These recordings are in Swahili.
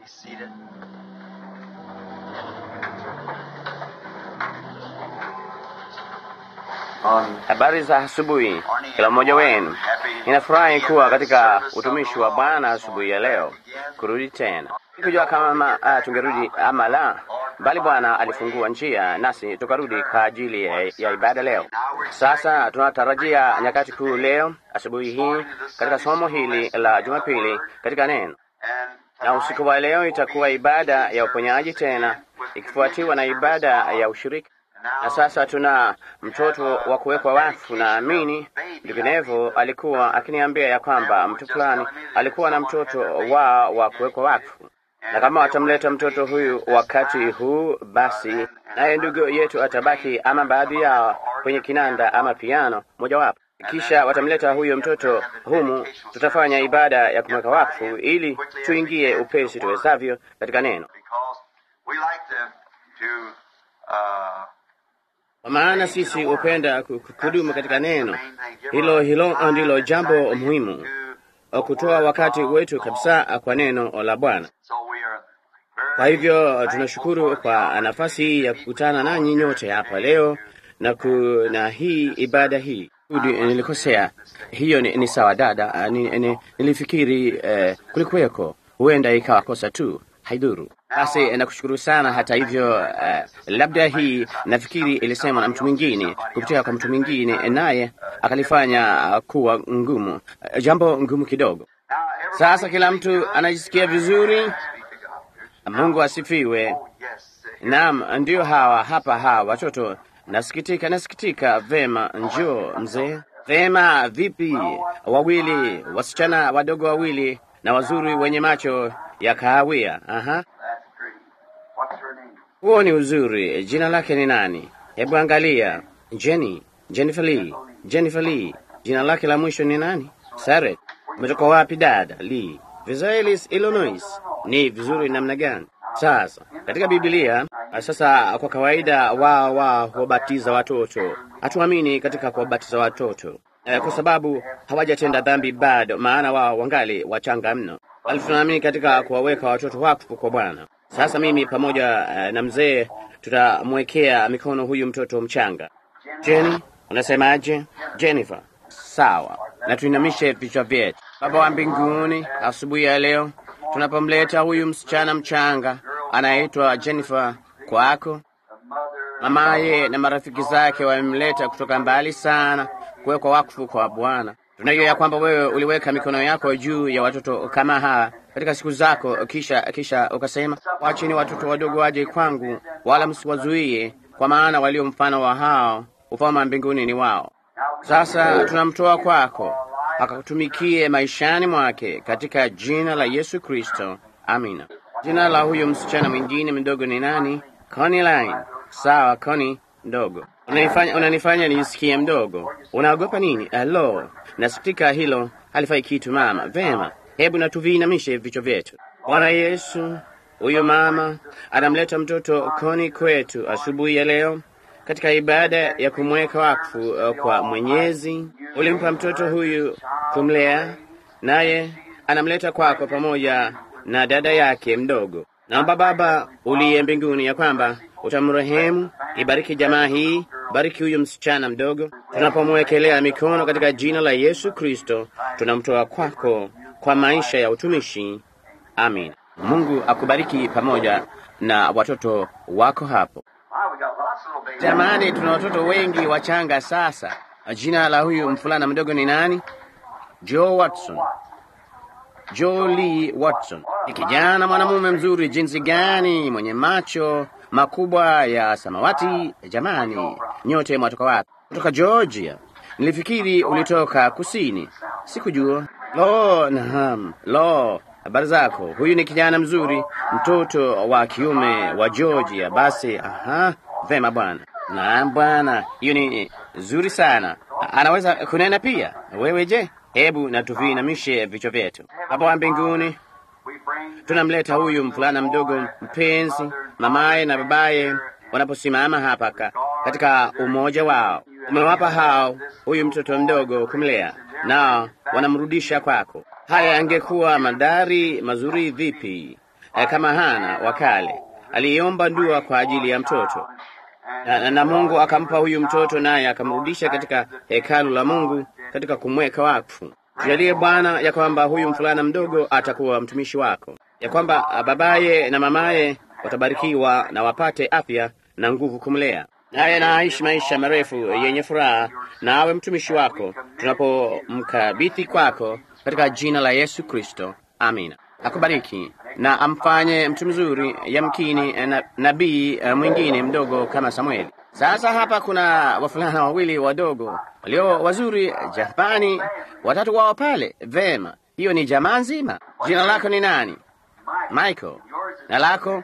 seated. Habari za asubuhi kila mmoja wenu. Ninafurahi kuwa katika utumishi wa Bwana asubuhi ya leo, kurudi tena. Sikujua kama tungerudi ama la, bali Bwana alifungua njia nasi tukarudi kwa ajili ya ibada leo. Sasa tunatarajia nyakati kuu leo asubuhi hii katika somo hili la Jumapili katika neno. Na usiku wa leo itakuwa ibada ya uponyaji tena, ikifuatiwa na ibada ya ushirika. Na sasa tuna mtoto wa kuwekwa wakfu. Naamini vinginevyo alikuwa akiniambia ya kwamba mtu fulani alikuwa na mtoto wa kuwekwa wakfu, na kama watamleta mtoto huyu wakati huu, basi naye ndugu yetu atabaki ama baadhi yao kwenye kinanda ama piano mojawapo. Kisha watamleta huyo mtoto humu, tutafanya ibada ya kumweka wakfu ili tuingie upesi tuwezavyo katika neno. Kwa maana sisi hupenda kudumu katika neno. Hilo ndilo jambo muhimu, kutoa wakati wetu kabisa kwa neno la Bwana. Kwa hivyo tunashukuru kwa nafasi hii ya kukutana nanyi nyote hapa leo na hii ibada hii. Nilikosea, hiyo ni sawa dada. Nilifikiri kulikuweko, huenda ikawa kosa tu, haidhuru. Basi nakushukuru sana. Hata hivyo, labda hii nafikiri ilisemwa na mtu mwingine kupitia kwa mtu mwingine, naye akalifanya kuwa ngumu, jambo ngumu kidogo. Sasa kila mtu anajisikia vizuri. Mungu asifiwe. Naam, ndio hawa watoto. Nasikitika. Vema, njoo mzee. Vema, vipi? Wawili, wasichana wadogo wawili na wazuri wenye macho ya kahawia. Aha. Huo ni uzuri. Jina lake ni nani? Hebu angalia. Jennifer Lee. Jina lake la mwisho ni nani? Sarah. Umetoka wapi dada? Lee. Visalis, Illinois. Ni vizuri namna gani? Sasa katika Biblia, sasa kwa kawaida wao huwabatiza watoto. Hatuamini katika kuwabatiza watoto kwa sababu hawajatenda dhambi bado, maana wao wangali wachanga mno. Bali tunaamini katika kuwaweka watoto wakfu kwa Bwana. Sasa mimi pamoja na mzee tutamwekea mikono huyu mtoto mchanga. Jenny, unasemaje? Jennifer. Sawa. Na tuinamishe vichwa vyetu. Baba wa mbinguni, asubuhi ya leo tunapomleta huyu msichana mchanga anaitwa Jennifer kwako, mamaye na marafiki zake wamemleta kutoka mbali sana kuwekwa wakfu kwa Bwana. Tunajua ya kwamba wewe uliweka mikono yako juu ya watoto kama hawa katika siku zako, kisha ukasema, wacheni watoto wadogo waje kwangu, wala msiwazuie, kwa maana walio mfano wa hao ufalme wa mbinguni ni wao. Sasa tunamtoa kwako akakutumikie maishani mwake katika jina la Yesu Kristo. Amina. Jina la huyo msichana mwingine mdogo ni nani? Connie Line. Sawa, Connie ndogo. Unanifanya nisikie mdogo. Unaogopa nini? Hello. Nasikitika, hilo halifai kitu mama. Vema. Hebu natuviinamishe vichwa vyetu. Bwana Yesu, huyo mama anamleta mtoto Connie kwetu asubuhi ya leo katika ibada ya kumweka wakfu kwa Mwenyezi. Ulimpa mtoto huyu kumlea, naye anamleta kwako pamoja na dada yake mdogo. Naomba Baba uliye mbinguni ya kwamba utamrehemu. Ibariki jamaa hii, bariki huyu msichana mdogo. Tunapomwekelea mikono katika jina la Yesu Kristo, tunamtoa kwako kwa maisha ya utumishi. Amin. Mungu akubariki pamoja na watoto wako hapo. Jamani, tuna watoto wengi wachanga sasa. Jina la huyu mfulana mdogo ni nani? Joe Lee Watson. Ni kijana mwanamume mzuri jinsi gani, mwenye macho makubwa ya samawati. Jamani, nyote mwatoka wapi? Kutoka Georgia. Nilifikiri ulitoka kusini. Sikujua. Naam. Habari zako? Huyu ni kijana mzuri, mtoto wa kiume wa Georgia. Basi, vema bwana. Naam bwana, hiyo ni nzuri sana. Anaweza kunena pia. Wewe je? Hebu na tuviinamishe vichwa vyetu. Baba wa mbinguni, tunamleta huyu mfulana mdogo mpenzi, mamaye na babaye wanaposimama hapa katika umoja wao. Umewapa hao huyu mtoto mdogo kumlea, na wanamrudisha kwako. Haya angekuwa mandhari mazuri vipi kama Hana wa kale aliomba ndua kwa ajili ya mtoto, na Mungu akampa huyu mtoto, naye akamrudisha katika hekalu la Mungu katika kumweka wakfu. Jalie Bwana ya kwamba huyu mfulana mdogo atakuwa mtumishi wako, ya kwamba babaye na mamaye watabarikiwa na wapate afya na nguvu kumlea, naye na aishi maisha marefu yenye furaha, na awe mtumishi wako tunapomkabidhi kwako katika jina la Yesu Kristo. Amina. Akubariki na amfanye mtu mzuri, yamkini nabii mwingine mdogo kama Samueli. Sasa hapa kuna wafulana wawili wadogo walio wazuri Japani, watatu wao pale. Vema, hiyo ni jamaa nzima. Jina lako ni nani? Michael. Na lako?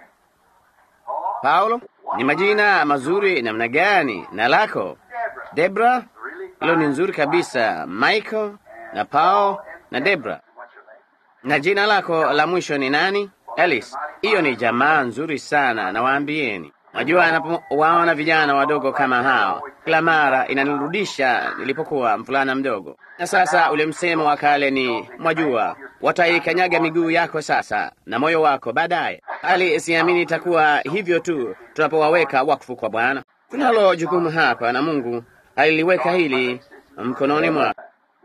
Paulo. Ni majina mazuri namna gani? Na lako? Debra. Hilo ni nzuri kabisa. Michael na Paul na Debra. Na jina lako la mwisho ni nani? Alice. Hiyo ni jamaa nzuri sana, na waambieni. Najua anapowaona vijana wadogo kama hao, kila mara inanirudisha nilipokuwa mfulana mdogo. Na sasa ule msemo wa kale ni, mwajua, wataikanyaga miguu yako sasa na moyo wako baadaye. Hali siamini itakuwa hivyo tu tunapowaweka wakfu kwa Bwana. Tunalo jukumu hapa, na Mungu aliliweka hili mkononi mwako.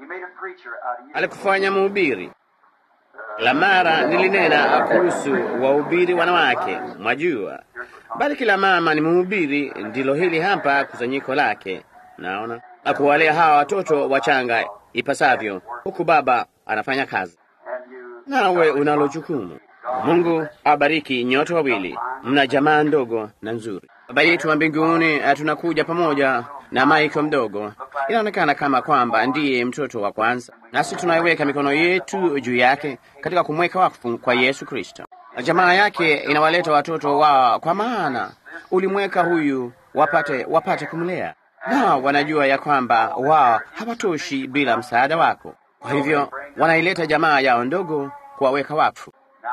Alikufanya mhubiri. La mara nilinena kuhusu wahubiri wanawake, mwajua, bali kila mama ni mhubiri. Ndilo hili hapa kusanyiko lake, naona, na kuwalea hawa watoto wachanga ipasavyo, huku baba anafanya kazi. Nawe unalo jukumu. Mungu abariki nyote wawili, mna jamaa ndogo na nzuri. Baba yetu wa mbinguni, tunakuja pamoja na Michael mdogo. Inaonekana kama kwamba ndiye mtoto wa kwanza, nasi tunaiweka mikono yetu juu yake katika kumweka wakfu kwa Yesu Kristo. Jamaa yake inawaleta watoto wao, kwa maana ulimweka huyu wapate kumlea, na wanajua ya kwamba wao hawatoshi bila msaada wako. Kwa hivyo wanaileta jamaa yao ndogo kuwaweka wakfu.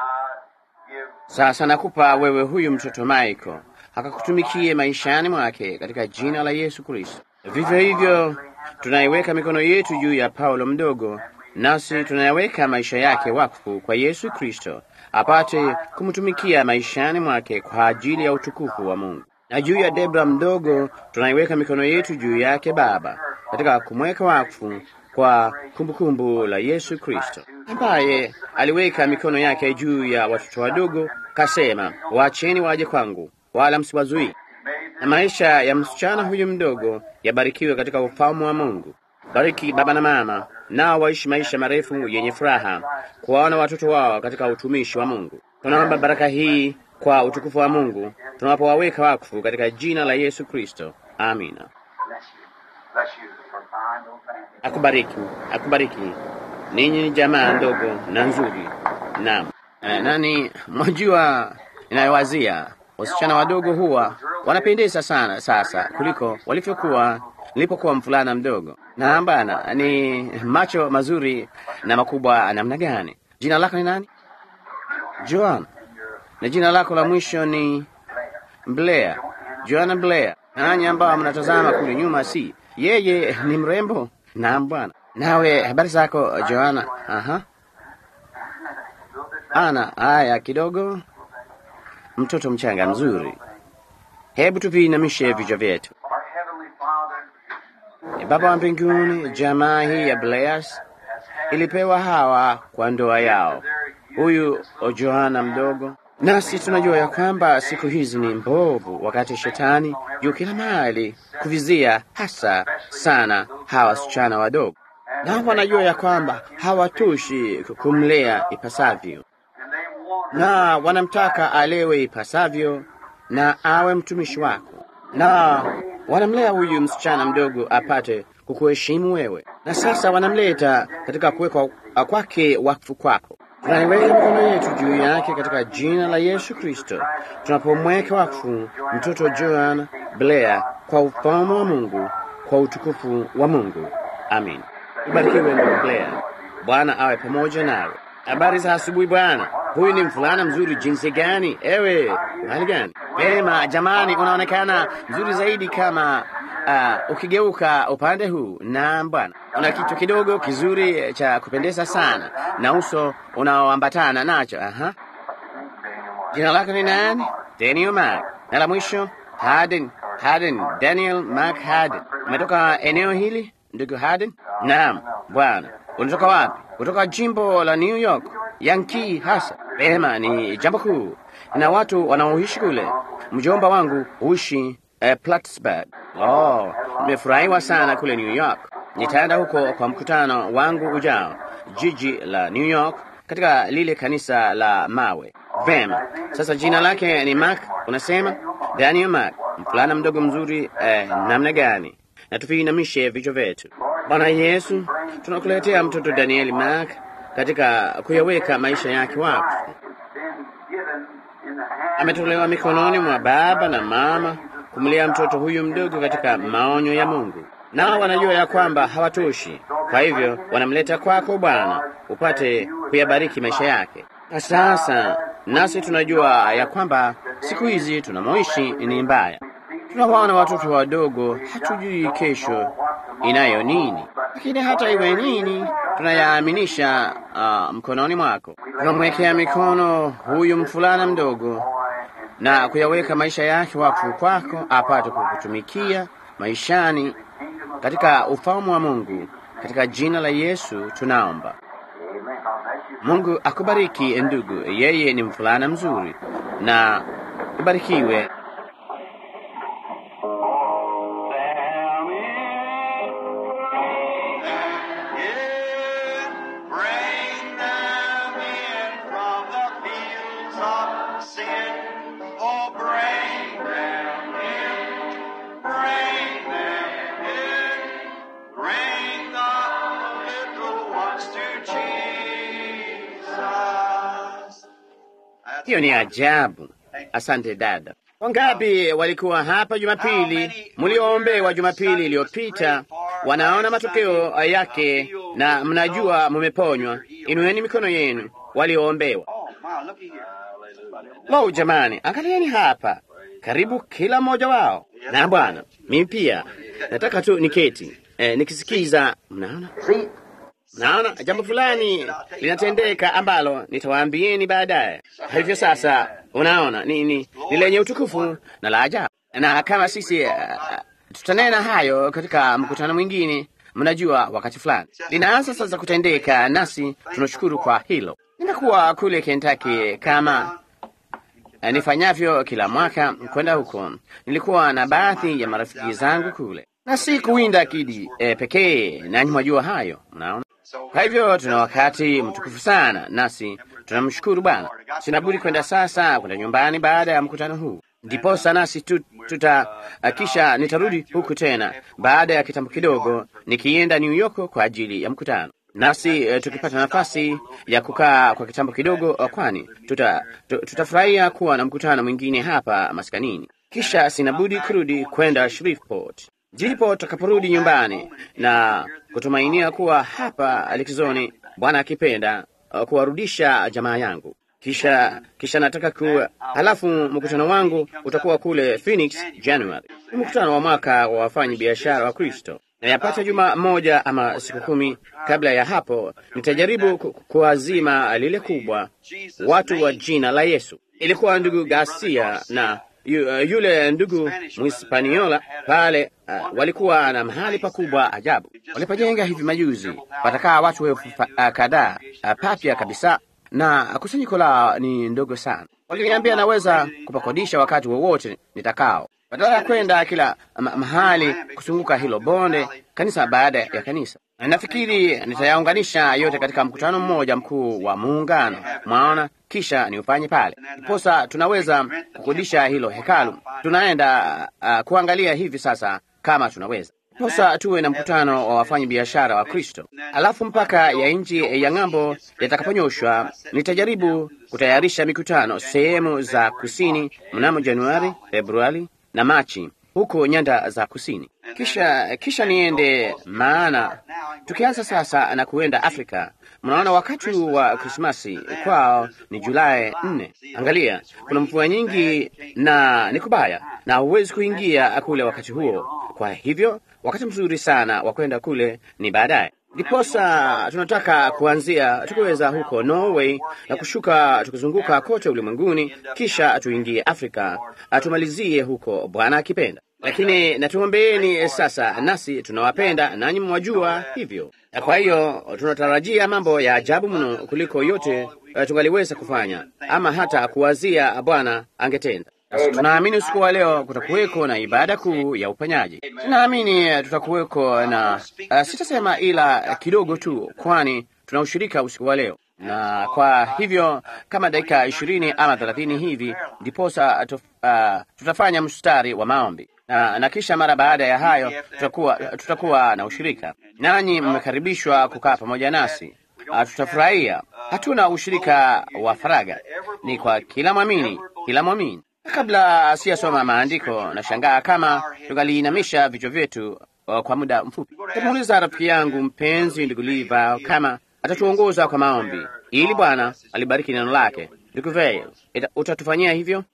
Sasa nakupa wewe huyu mtoto Michael, akakutumikie maishani mwake katika jina la Yesu Kristo. Vivyo hivyo tunaiweka mikono yetu juu ya Paulo mdogo, nasi tunayaweka maisha yake wakfu kwa Yesu Kristo, apate kumtumikia maishani mwake kwa ajili ya utukufu wa Mungu. Na juu ya Debra mdogo tunaiweka mikono yetu juu yake Baba, katika kumweka wakfu kwa kumbukumbu la Yesu Kristo, ambaye aliweka mikono yake juu ya watoto wadogo, kasema, waacheni waje kwangu, wala msiwazuii. Na maisha ya msichana huyu mdogo yabarikiwe katika ufalme wa Mungu. Bariki baba na mama, nao waishi maisha marefu yenye furaha kuwaona watoto wao katika utumishi wa Mungu. Tunaomba baraka hii kwa utukufu wa Mungu tunapowaweka wakfu katika jina la Yesu Kristo. Amina. Akubariki. Ninyi ni jamaa ndogo na nzuri. Naam. Nani mwajua, inayowazia wasichana wadogo huwa wanapendeza sana sasa kuliko walivyokuwa nilipokuwa mfulana mdogo. Na bana, ni macho mazuri na makubwa namna gani. Jina lako ni nani? Joan. Na jina lako la mwisho ni Blair. Joan Blair. Nanyi ambao mnatazama kule nyuma, si yeye ni mrembo? Naam bwana. Nawe habari zako Joana? Aha. Ana haya kidogo, mtoto mchanga mzuri. Hebu tuviinamishe vichwa vyetu. Baba wa mbinguni, jamaa hii ya Blairs ilipewa hawa kwa ndoa yao, huyu Joana mdogo. Nasi tunajua ya kwamba siku hizi ni mbovu, wakati shetani yu kila mahali kuvizia hasa sana hawa wasichana wadogo, na wanajua ya kwamba hawatoshi kumlea ipasavyo, na wanamtaka alewe ipasavyo na awe mtumishi wako, na wanamlea huyu msichana mdogo apate kukuheshimu wewe. Na sasa wanamleta katika kuwekwa kwake wakfu kwako. Tunaiweka mikono yetu juu yake katika jina la Yesu Kristo, tunapomweka wakfu mtoto Joan Blair kwa ufalme wa Mungu, kwa utukufu wa Mungu. Amin. Ubarikiwe ndugu Blair. Bwana awe pamoja nawe. Habari za asubuhi bwana. Huyu ni mfulana mzuri jinsi gani? Ewe, hali gani? Vema jamani, unaonekana mzuri zaidi kama ukigeuka upande huu. Na bwana, una kitu kidogo kizuri cha kupendeza sana na uso unaoambatana nacho. Aha. Jina lako ni nani? Daniel Mark. Na la mwisho Harden. Daniel Mark Harden. Umetoka eneo hili ndugu Harden? Naam bwana. Unatoka wapi? Kutoka jimbo la New York. Yankee hasa. Vema, ni jambo kuu. Na watu wanaoishi kule. Mjomba wangu huishi Plattsburgh. Nimefurahiwa sana kule New York. Nitaenda huko kwa mkutano wangu ujao, jiji la New York, katika lile kanisa la mawe. Vema, sasa jina lake ni Mark, unasema? Daniel Mark, mfulana mdogo mzuri namna gani? Na tuviinamishe vichwa vyetu. Bwana Yesu, tunakuletea mtoto Daniel Mark katika kuyaweka maisha yake wakfu. Ametolewa mikononi mwa baba na mama kumlea mtoto huyu mdogo katika maonyo ya Mungu. Nao wanajua ya kwamba hawatoshi, kwa hivyo wanamleta kwako Bwana upate kuyabariki maisha yake. Sasa nasi tunajua ya kwamba siku hizi tunamoishi ni mbaya. Tunawaona watoto wadogo, hatujui kesho inayo nini, lakini hata iwe nini tunayaaminisha mkononi mwako. Tunamwekea mikono huyu mfulana mdogo na kuyaweka maisha yake wakfu kwako, apate kukutumikia maishani katika ufalme wa Mungu. Katika jina la Yesu tunaomba. Mungu akubariki ndugu, yeye ni mfulana mzuri, na ubarikiwe. Hiyo ni ajabu. Asante dada. Wangapi walikuwa hapa Jumapili, mlioombewa Jumapili iliyopita, wanaona matokeo yake na mnajua mmeponywa? Inueni mikono yenu walioombewa. Lo, jamani, angalieni hapa, karibu kila mmoja wao. Na Bwana, mimi pia nataka tu niketi nikisikiza. Mnaona jambo fulani linatendeka ambalo nitawaambieni baadaye. Hivyo sasa, unaona ni lenye utukufu na la ajabu, na kama sisi tutanena hayo katika mkutano mwingine, mnajua wakati fulani linaanza sasa kutendeka, nasi tunashukuru kwa hilo. Nimekuwa kule Kentucky kama nifanyavyo kila mwaka kwenda huko. Nilikuwa na baadhi ya marafiki zangu kule, na si kuwinda kidi pekee, nanyi mwajua hayo, mnaona. Kwa hivyo tuna wakati mtukufu sana, nasi tunamshukuru Bwana. Sina budi kwenda sasa kwenda nyumbani baada ya mkutano huu, ndiposa nasi kisha nitarudi huku tena baada ya kitambo kidogo, nikienda New York kwa ajili ya mkutano. Nasi tukipata nafasi ya kukaa kwa kitambo kidogo, kwani tutafurahia kuwa na mkutano mwingine hapa maskanini. Kisha sina budi kurudi kwenda Shreveport. Ndipo tutakaporudi nyumbani na kutumainia kuwa hapa likizoni, Bwana akipenda, kuwarudisha jamaa yangu. Kisha nataka halafu mkutano wangu utakuwa kule Phoenix January. Ni mkutano wa mwaka wa wafanyi biashara wa Kristo, na yapata juma moja ama siku 10 kabla ya hapo nitajaribu kuazima lile kubwa, watu wa jina la Yesu. Ilikuwa ndugu Garcia na yule ndugu Mhispaniola pale, walikuwa na mahali pakubwa ajabu walipojenga hivi majuzi. Patakaa watu elfu kadhaa papya kabisa, na kusanyiko lao ni ndogo sana. Waliniambia naweza kupakodisha wakati wowote nitakao, badala ya kwenda kila mahali kuzunguka hilo bonde, kanisa baada ya kanisa. Nafikiri nitayaunganisha yote katika mkutano mmoja mkuu wa muungano, mwaona, kisha niufanye pale. Ndiposa tunaweza kukodisha hilo hekalu. Tunaenda kuangalia hivi sasa kama tunaweza. Ndiposa tuwe na mkutano wa wafanyi biashara wa Kristo. Alafu mpaka ya nchi ya ng'ambo yatakaponyoshwa, nitajaribu kutayarisha mikutano sehemu za kusini mnamo Januari, Februari na Machi huko nyanda za kusini. Kisha niende, maana tukianza sasa na kuenda Afrika, mnaona wakati wa Krismasi kwao ni Julai 4. Angalia, kuna mvua nyingi na ni kubaya, na huwezi kuingia kule wakati huo. Kwa hivyo wakati mzuri sana wa kwenda kule ni baadaye. Ndiposa tunataka kuanzia tukiweza huko Norway na kushuka tukizunguka kote ulimwenguni, kisha tuingie Afrika, atumalizie huko Bwana akipenda. Lakini natuombeeni sasa, nasi tunawapenda nanyi mwajua hivyo. Kwa hiyo tunatarajia mambo ya ajabu mno kuliko yote tungaliweza kufanya ama hata kuwazia Bwana angetenda. Tunaamini usiku wa leo kutakuweko na ibada kuu ya uponyaji. Tunaamini tutakuweko na sitasema ila kidogo tu, kwani tuna ushirika usiku wa leo, na kwa hivyo kama dakika 20 ama 30 hivi ndiposa tutafanya mstari wa maombi na kisha mara baada ya hayo tutakuwa na ushirika. Nanyi mmekaribishwa kukaa pamoja nasi. Tutafurahia. Hatuna ushirika wa faraga, ni kwa kila mwamini, kila mwamini. Kabla siyasoma maandiko, na shangaa kama tungaliinamisha vichwa vyetu kwa muda mfupi. Tumuuliza rafiki yangu mpenzi ndugu Liva kama atatuongoza kwa maombi ili Bwana alibariki neno lake. Ndugu Vale, utatufanyia hivyo?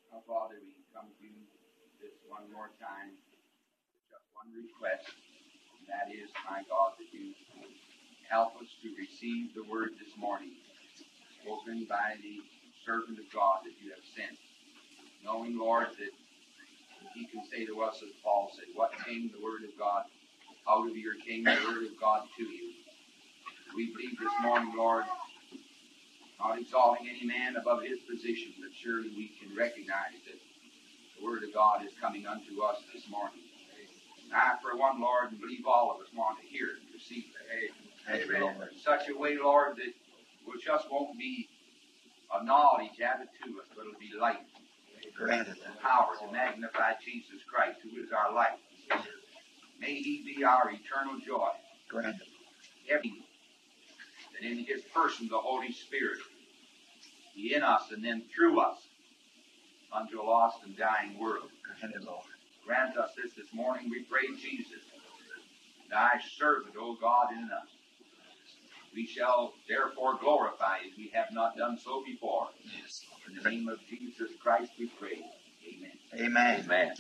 Help us to receive the word this morning, spoken by the servant of God that you have sent. Knowing, Lord, that he can say to us, as Paul said, what came the word of God out of your came the word of God to you. We believe this morning, Lord, not exalting any man above his position, but surely we can recognize that the word of God is coming unto us this morning. And I, for one, Lord, and believe all of us want to hear it and receive it. Amen. In such a way, Lord, that it just won't be a knowledge added to us, but it'll be light. Granted and power to magnify Jesus Christ, who is our life. May he be our eternal joy. Granted. Everything that in his person, the Holy Spirit, be in us and then through us unto a lost and dying world. Granted, Lord. Grant us this morning, we pray, Jesus, thy servant, O God, in us. We shall therefore glorify as we have not done so before. Yes. In the name of Jesus Christ we pray. Amen. Amen. Amen.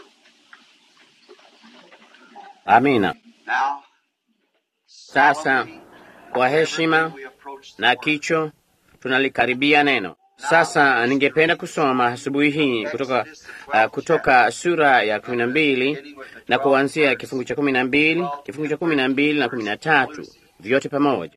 Amina. Sasa kwa heshima na kicho tunalikaribia neno. Sasa ningependa kusoma asubuhi hii kutoka sura ya 12 na kuanzia kifungu cha 12, kifungu cha 12 na 13 vyote pamoja.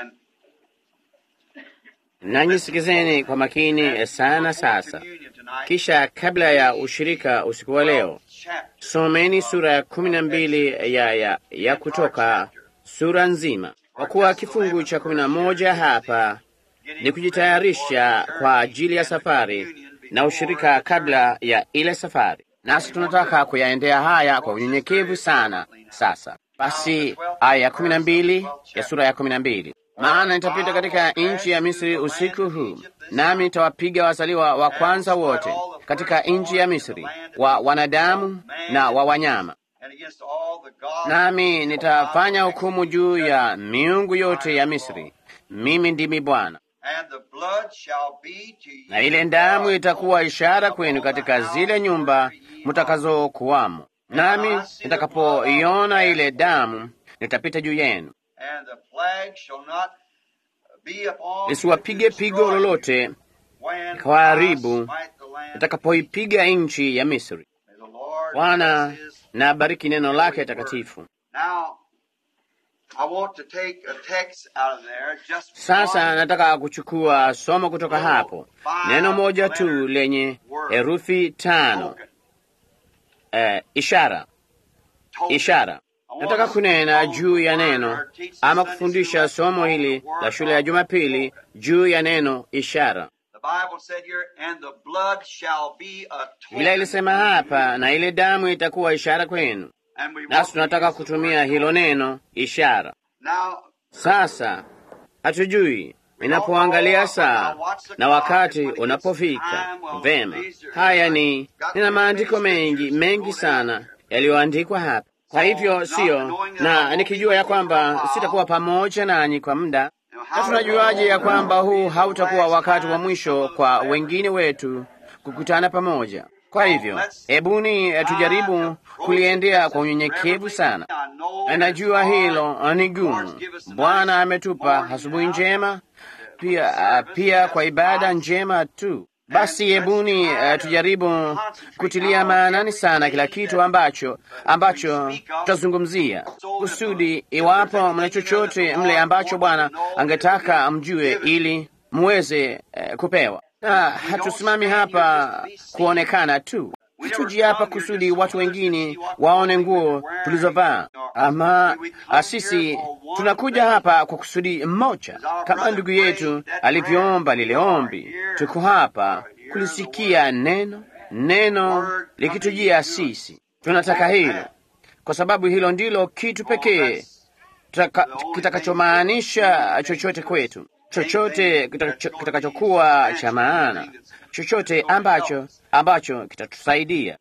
Nanyi sikizeni kwa makini sana sasa. Kisha kabla ya ushirika usiku wa leo, someni sura ya 12 ya Kutoka, sura nzima. Kwa kuwa kifungu cha 11 hapa ni kujitayarisha kwa ajili ya safari na ushirika kabla ya ile safari. Nasi tunataka kuyaendea haya kwa unyenyekevu sana. Sasa basi, aya ya 12 ya sura ya 12. Maana nitapita katika nchi ya Misri usiku huu, nami nitawapiga wazaliwa wa kwanza wote katika nchi ya Misri, wa wanadamu na wa wanyama. Nami nitafanya hukumu juu ya miungu yote ya Misri. Mimi ndimi Bwana. Na ile damu itakuwa ishara kwenu katika zile nyumba mtakazokuwamo. Nami nitakapoiona ile damu, nitapita juu yenu. Nisiwapige pigo lolote nikawaharibu nitakapoipiga nchi ya Misri. Bwana na bariki neno lake takatifu. Sasa nataka kuchukua somo kutoka hapo, neno moja tu lenye herufi 5. Ishara. Ishara. Nataka kunena juu ya neno ama kufundisha somo hili la shule ya Jumapili juu ya neno ishara. Biblia ilisema hapa, na ile damu itakuwa ishara kwenu. Nasi tunataka kutumia hilo neno ishara. Sasa hatujui ninapoangalia saa na wakati unapofika. Vema, haya nina maandiko mengi sana yaliyoandikwa hapa. Kwa hivyo na nikijua ya kwamba sitakuwa pamoja nanyi kwa muda. Na tunajuaje ya kwamba huu hautakuwa wakati wa mwisho kwa wengine wetu kukutana pamoja? Kwa hivyo, hebuni tujaribu kuliendea kwa unyenyekevu sana. Najua hilo ni gumu. Bwana ametupa asubuhi njema, pia kwa ibada njema tu. Basi hebuni tujaribu kutilia maanani sana kila kitu ambacho tutazungumzia, kusudi iwapo mna chochote mle ambacho Bwana angetaka mjue, ili muweze kupewa. Hatusimami hapa kuonekana tu, hatuji hapa kusudi watu wengine waone nguo tulizovaa, ama sisi tunakuja hapa kwa kusudi mmoja, kama ndugu yetu alivyoomba lile ombi. Tuko hapa kulisikia neno likitujia sisi. Tunataka hilo, kwa sababu hilo ndilo kitu pekee kitakachomaanisha chochote kwetu, chochote kitakachokuwa cha maana, chochote ambacho kitatusaidia.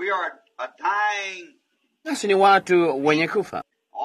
Nasi ni watu wenye kufa.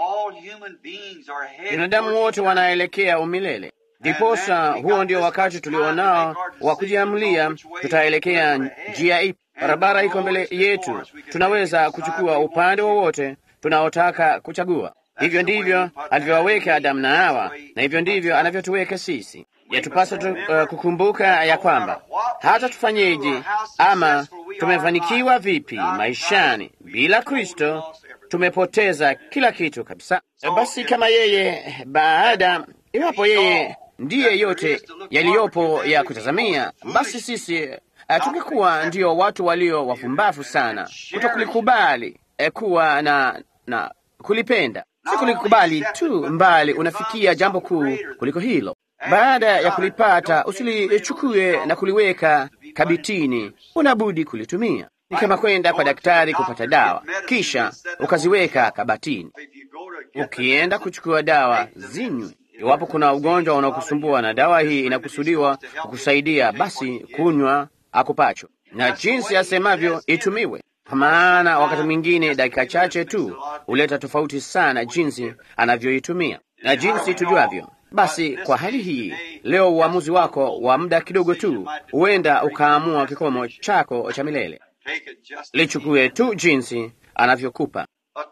Binadamu wote wanaelekea umilele. Ndiposa huo ndio wakati tulionao wa kujiamulia tutaelekea njia ipi. Barabara iko mbele yetu, tunaweza kuchukua upande wowote tunaotaka kuchagua. Hivyo ndivyo alivyowaweka Adamu na Hawa, na hivyo ndivyo anavyotuweka sisi. Yatupasa kukumbuka ya kwamba hata tufanyeje ama tumefanikiwa vipi maishani, bila Kristo tumepoteza kila kitu kabisa. Basi kama yeye iwapo yeye ndiye yote yaliyopo ya kutazamia, basi sisi tungekuwa ndio watu walio wafumbavu sana kutokulikubali kuwa na kulipenda. Si kulikubali tu, mbali unafikia jambo kuu kuliko hilo. Baada ya kulipata, usilichukue na kuliweka kabitini, unabudi kulitumia. Ni kama kwenda kwa daktari kupata dawa, kisha ukaziweka kabatini. Ukienda kuchukua dawa, zinywe. Iwapo kuna ugonjwa unaokusumbua na dawa hii inakusudiwa kukusaidia, basi kunywa akupacho, na jinsi asemavyo itumiwe. Kwa maana wakati mwingine dakika chache tu huleta tofauti sana jinsi anavyoitumia na jinsi tujuavyo. Basi kwa hali hii leo, uamuzi wako wa muda kidogo tu huenda ukaamua kikomo chako cha milele. Lichukue tu jinsi anavyokupa.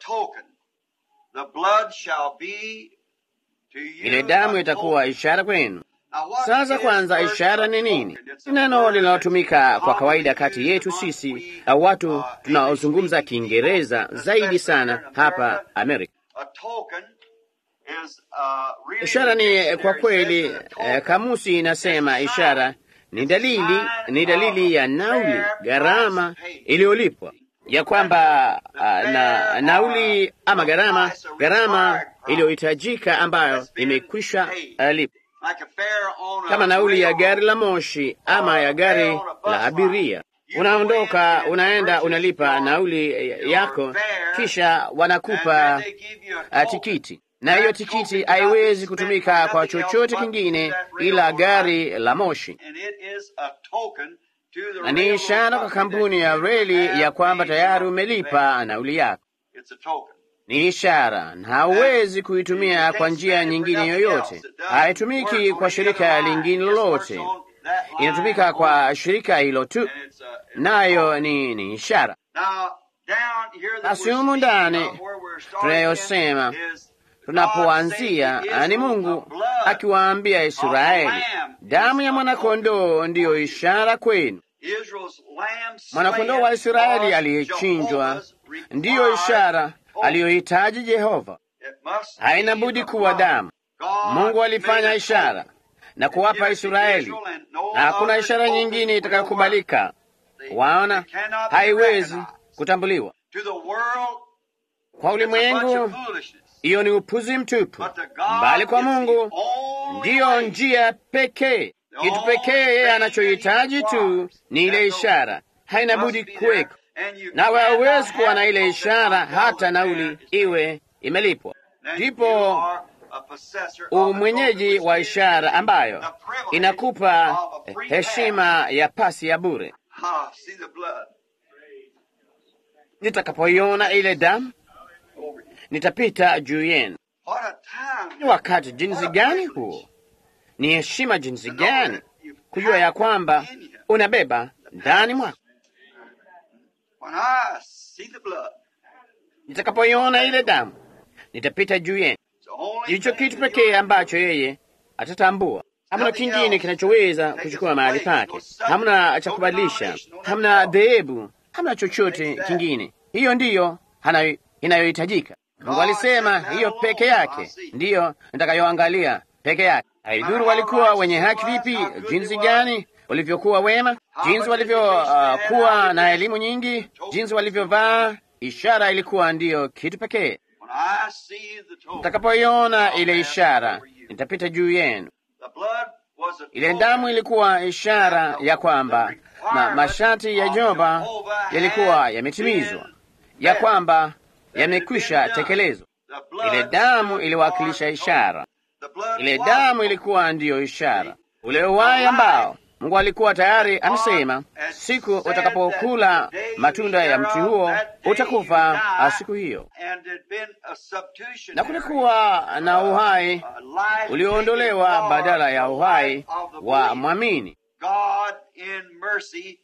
Ile damu itakuwa ishara kwenu. Sasa kwanza, ishara ni nini? Neno linalotumika kwa kawaida kati yetu sisi na watu tunaozungumza Kiingereza zaidi sana hapa Amerika. Ishara ni kwa kweli, kamusi inasema ishara ni dalili ya nauli, gharama iliyolipwa, ya kwamba na nauli ama gharama iliyohitajika ambayo imekwisha lipwa, kama nauli ya gari la moshi ama ya gari la abiria. Unaondoka, unaenda, unalipa nauli yako, kisha wanakupa tikiti, na hiyo tikiti haiwezi kutumika kwa chochote kingine ila gari la moshi, na ni ishara kwa kampuni ya reli ya kwamba tayari umelipa nauli yako. Ni ishara, na hauwezi kuitumia kwa njia nyingine yoyote. Haitumiki kwa shirika lingine lolote, inatumika kwa shirika hilo tu, nayo ni ishara. Basi humu ndani tunayosema tunapoanzia ni Mungu akiwaambia Israeli, damu ya mwanakondoo ndiyo ishara kwenu. Mwanakondoo wa Israeli aliyechinjwa ndiyo ishara aliyohitaji Jehova. Haina budi kuwa damu. Mungu alifanya ishara na kuwapa Israeli, na hakuna ishara nyingine itakayokubalika. Waona, haiwezi kutambuliwa kwa ulimwengu. Hiyo ni upuzi mtupu, bali kwa Mungu ndiyo njia pekee. Kitu pekee yeye anachohitaji tu ni ile ishara. Haina budi kuweko, nawe hauwezi kuwa na ile ishara hata nauli iwe imelipwa. Ndipo umwenyeji wa ishara ambayo inakupa heshima ya pasi ya bure. Nitakapoiona ile damu, nitapita juu yenu. Ni wakati jinsi gani huo! Ni heshima jinsi gani kujua ya kwamba unabeba ndani mwako. When I see the blood, nitakapoiona ile damu, nitapita juu yenu. it's the only Ndicho thing kitu that pekee you'll- ambacho yeye atatambua. Hamna kingine kinachoweza kuchukua mahali pake, hamna cha kubadilisha, hamna dhehebu, hamna chochote kingine. Hiyo ndiyo inayohitajika. Mungu alisema hiyo peke yake ndiyo nitakayoangalia peke yake. Haidhuru walikuwa wenye haki vipi, jinsi gani walivyokuwa wema, jinsi walivyokuwa na elimu nyingi, jinsi walivyovaa, ishara ilikuwa ndiyo kitu pekee. When I see the token, Nitakapoiona ile ishara, nitapita juu yenu. the blood was a Ile damu ilikuwa ishara ya kwamba masharti ya Jehova yalikuwa yametimizwa, ya kwamba yamekwisha tekelezwa. the blood Ile damu iliwakilisha ishara. the blood Ile was damu ilikuwa ndiyo ishara, ule uhai ambao Mungu alikuwa tayari amesema, siku utakapokula matunda ya mti huo utakufa siku hiyo. and had been a substitution Na kulikuwa na uhai ulioondolewa badala ya uhai wa mwamini. God in mercy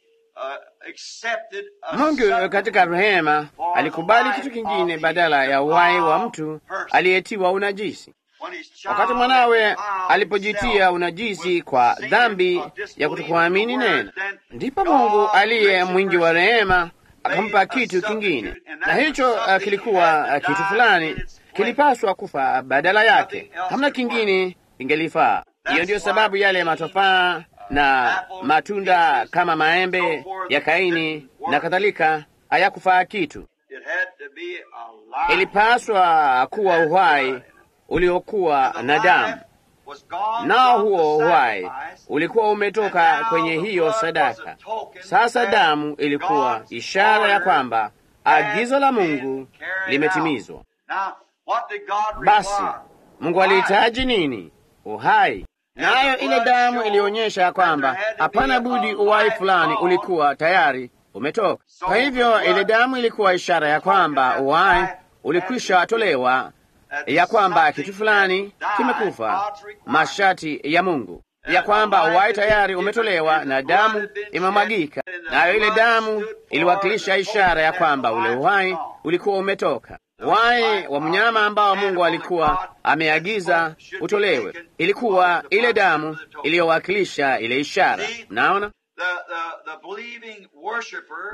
accepted a Mungu katika rehema alikubali kitu kingine badala ya uhai wa mtu aliyetiwa unajisi. when his child Wakati mwanawe defiled alipojitia himself unajisi with kwa sin dhambi of ya disbelief kutokuamini in the word, neno, then ndipo Mungu God aliye grace mwingi and wa mercy rehema akampa made a kitu kingine, substitute, and na that hicho something kilikuwa had to kitu die fulani in its place. kilipaswa kufa badala yake. Nothing else Hamna could kingine ingelifaa. Hiyo ndiyo sababu yale matofaa na matunda kama maembe ya Kaini na kadhalika hayakufaa kitu. It had to be a life. Ilipaswa kuwa uhai uliokuwa The na damu, life was gone nao from huo the uhai sacrifice, ulikuwa umetoka kwenye hiyo sadaka. Sasa damu ilikuwa ishara ya kwamba agizo la Mungu limetimizwa. Now, what did God Basi require? Mungu alihitaji nini? Uhai. Nayo ile damu ilionyesha kwamba hapana budi uhai fulani ulikuwa tayari umetoka. Kwa hivyo ile damu ilikuwa ishara ya kwamba uhai ulikwisha tolewa, ya kwamba kitu fulani kimekufa, masharti ya Mungu, ya kwamba uhai tayari umetolewa na damu imemwagika. Nayo ile damu iliwakilisha ishara ya kwamba ule uhai ulikuwa umetoka. Uhai wa mnyama ambao Mungu alikuwa ameagiza utolewe, ilikuwa ile damu iliyowakilisha ile ishara. Naona The believing worshiper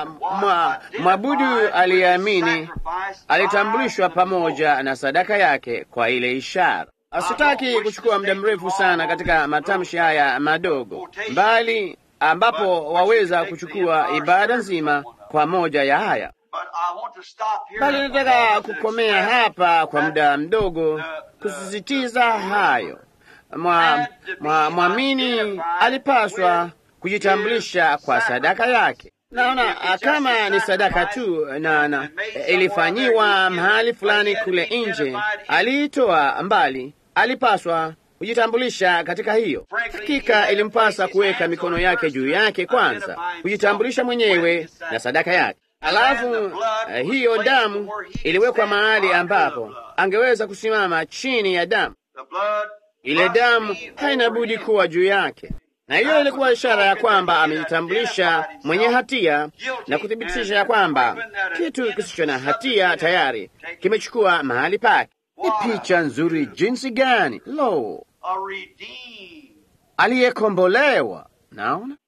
mwabudu aliyeamini alitambulishwa pamoja na sadaka yake kwa ile ishara. Asitaki kuchukua muda mrefu sana katika matamshi haya madogo, bali ambapo waweza kuchukua ibada nzima kwa moja ya haya, bali nataka kukomea hapa kwa muda mdogo kusisitiza hayo. Mwamini alipaswa kujitambulisha kwa sadaka yake. Naona kama ni sadaka tu na ilifanyiwa mahali fulani kule nje, aliitoa mbali, alipaswa kujitambulisha katika hiyo. Hakika ilimpasa kuweka mikono yake juu yake kwanza, kujitambulisha mwenyewe na sadaka yake. Alafu hiyo damu iliwekwa mahali ambapo angeweza kusimama chini ya damu. Ile damu haina budi kuwa juu yake, na hiyo ilikuwa ishara ya kwamba amejitambulisha mwenye hatia na kuthibitisha ya kwamba kitu kisicho na hatia tayari kimechukua mahali pake. Ni picha nzuri jinsi gani! Lo, aliyekombolewa! Naona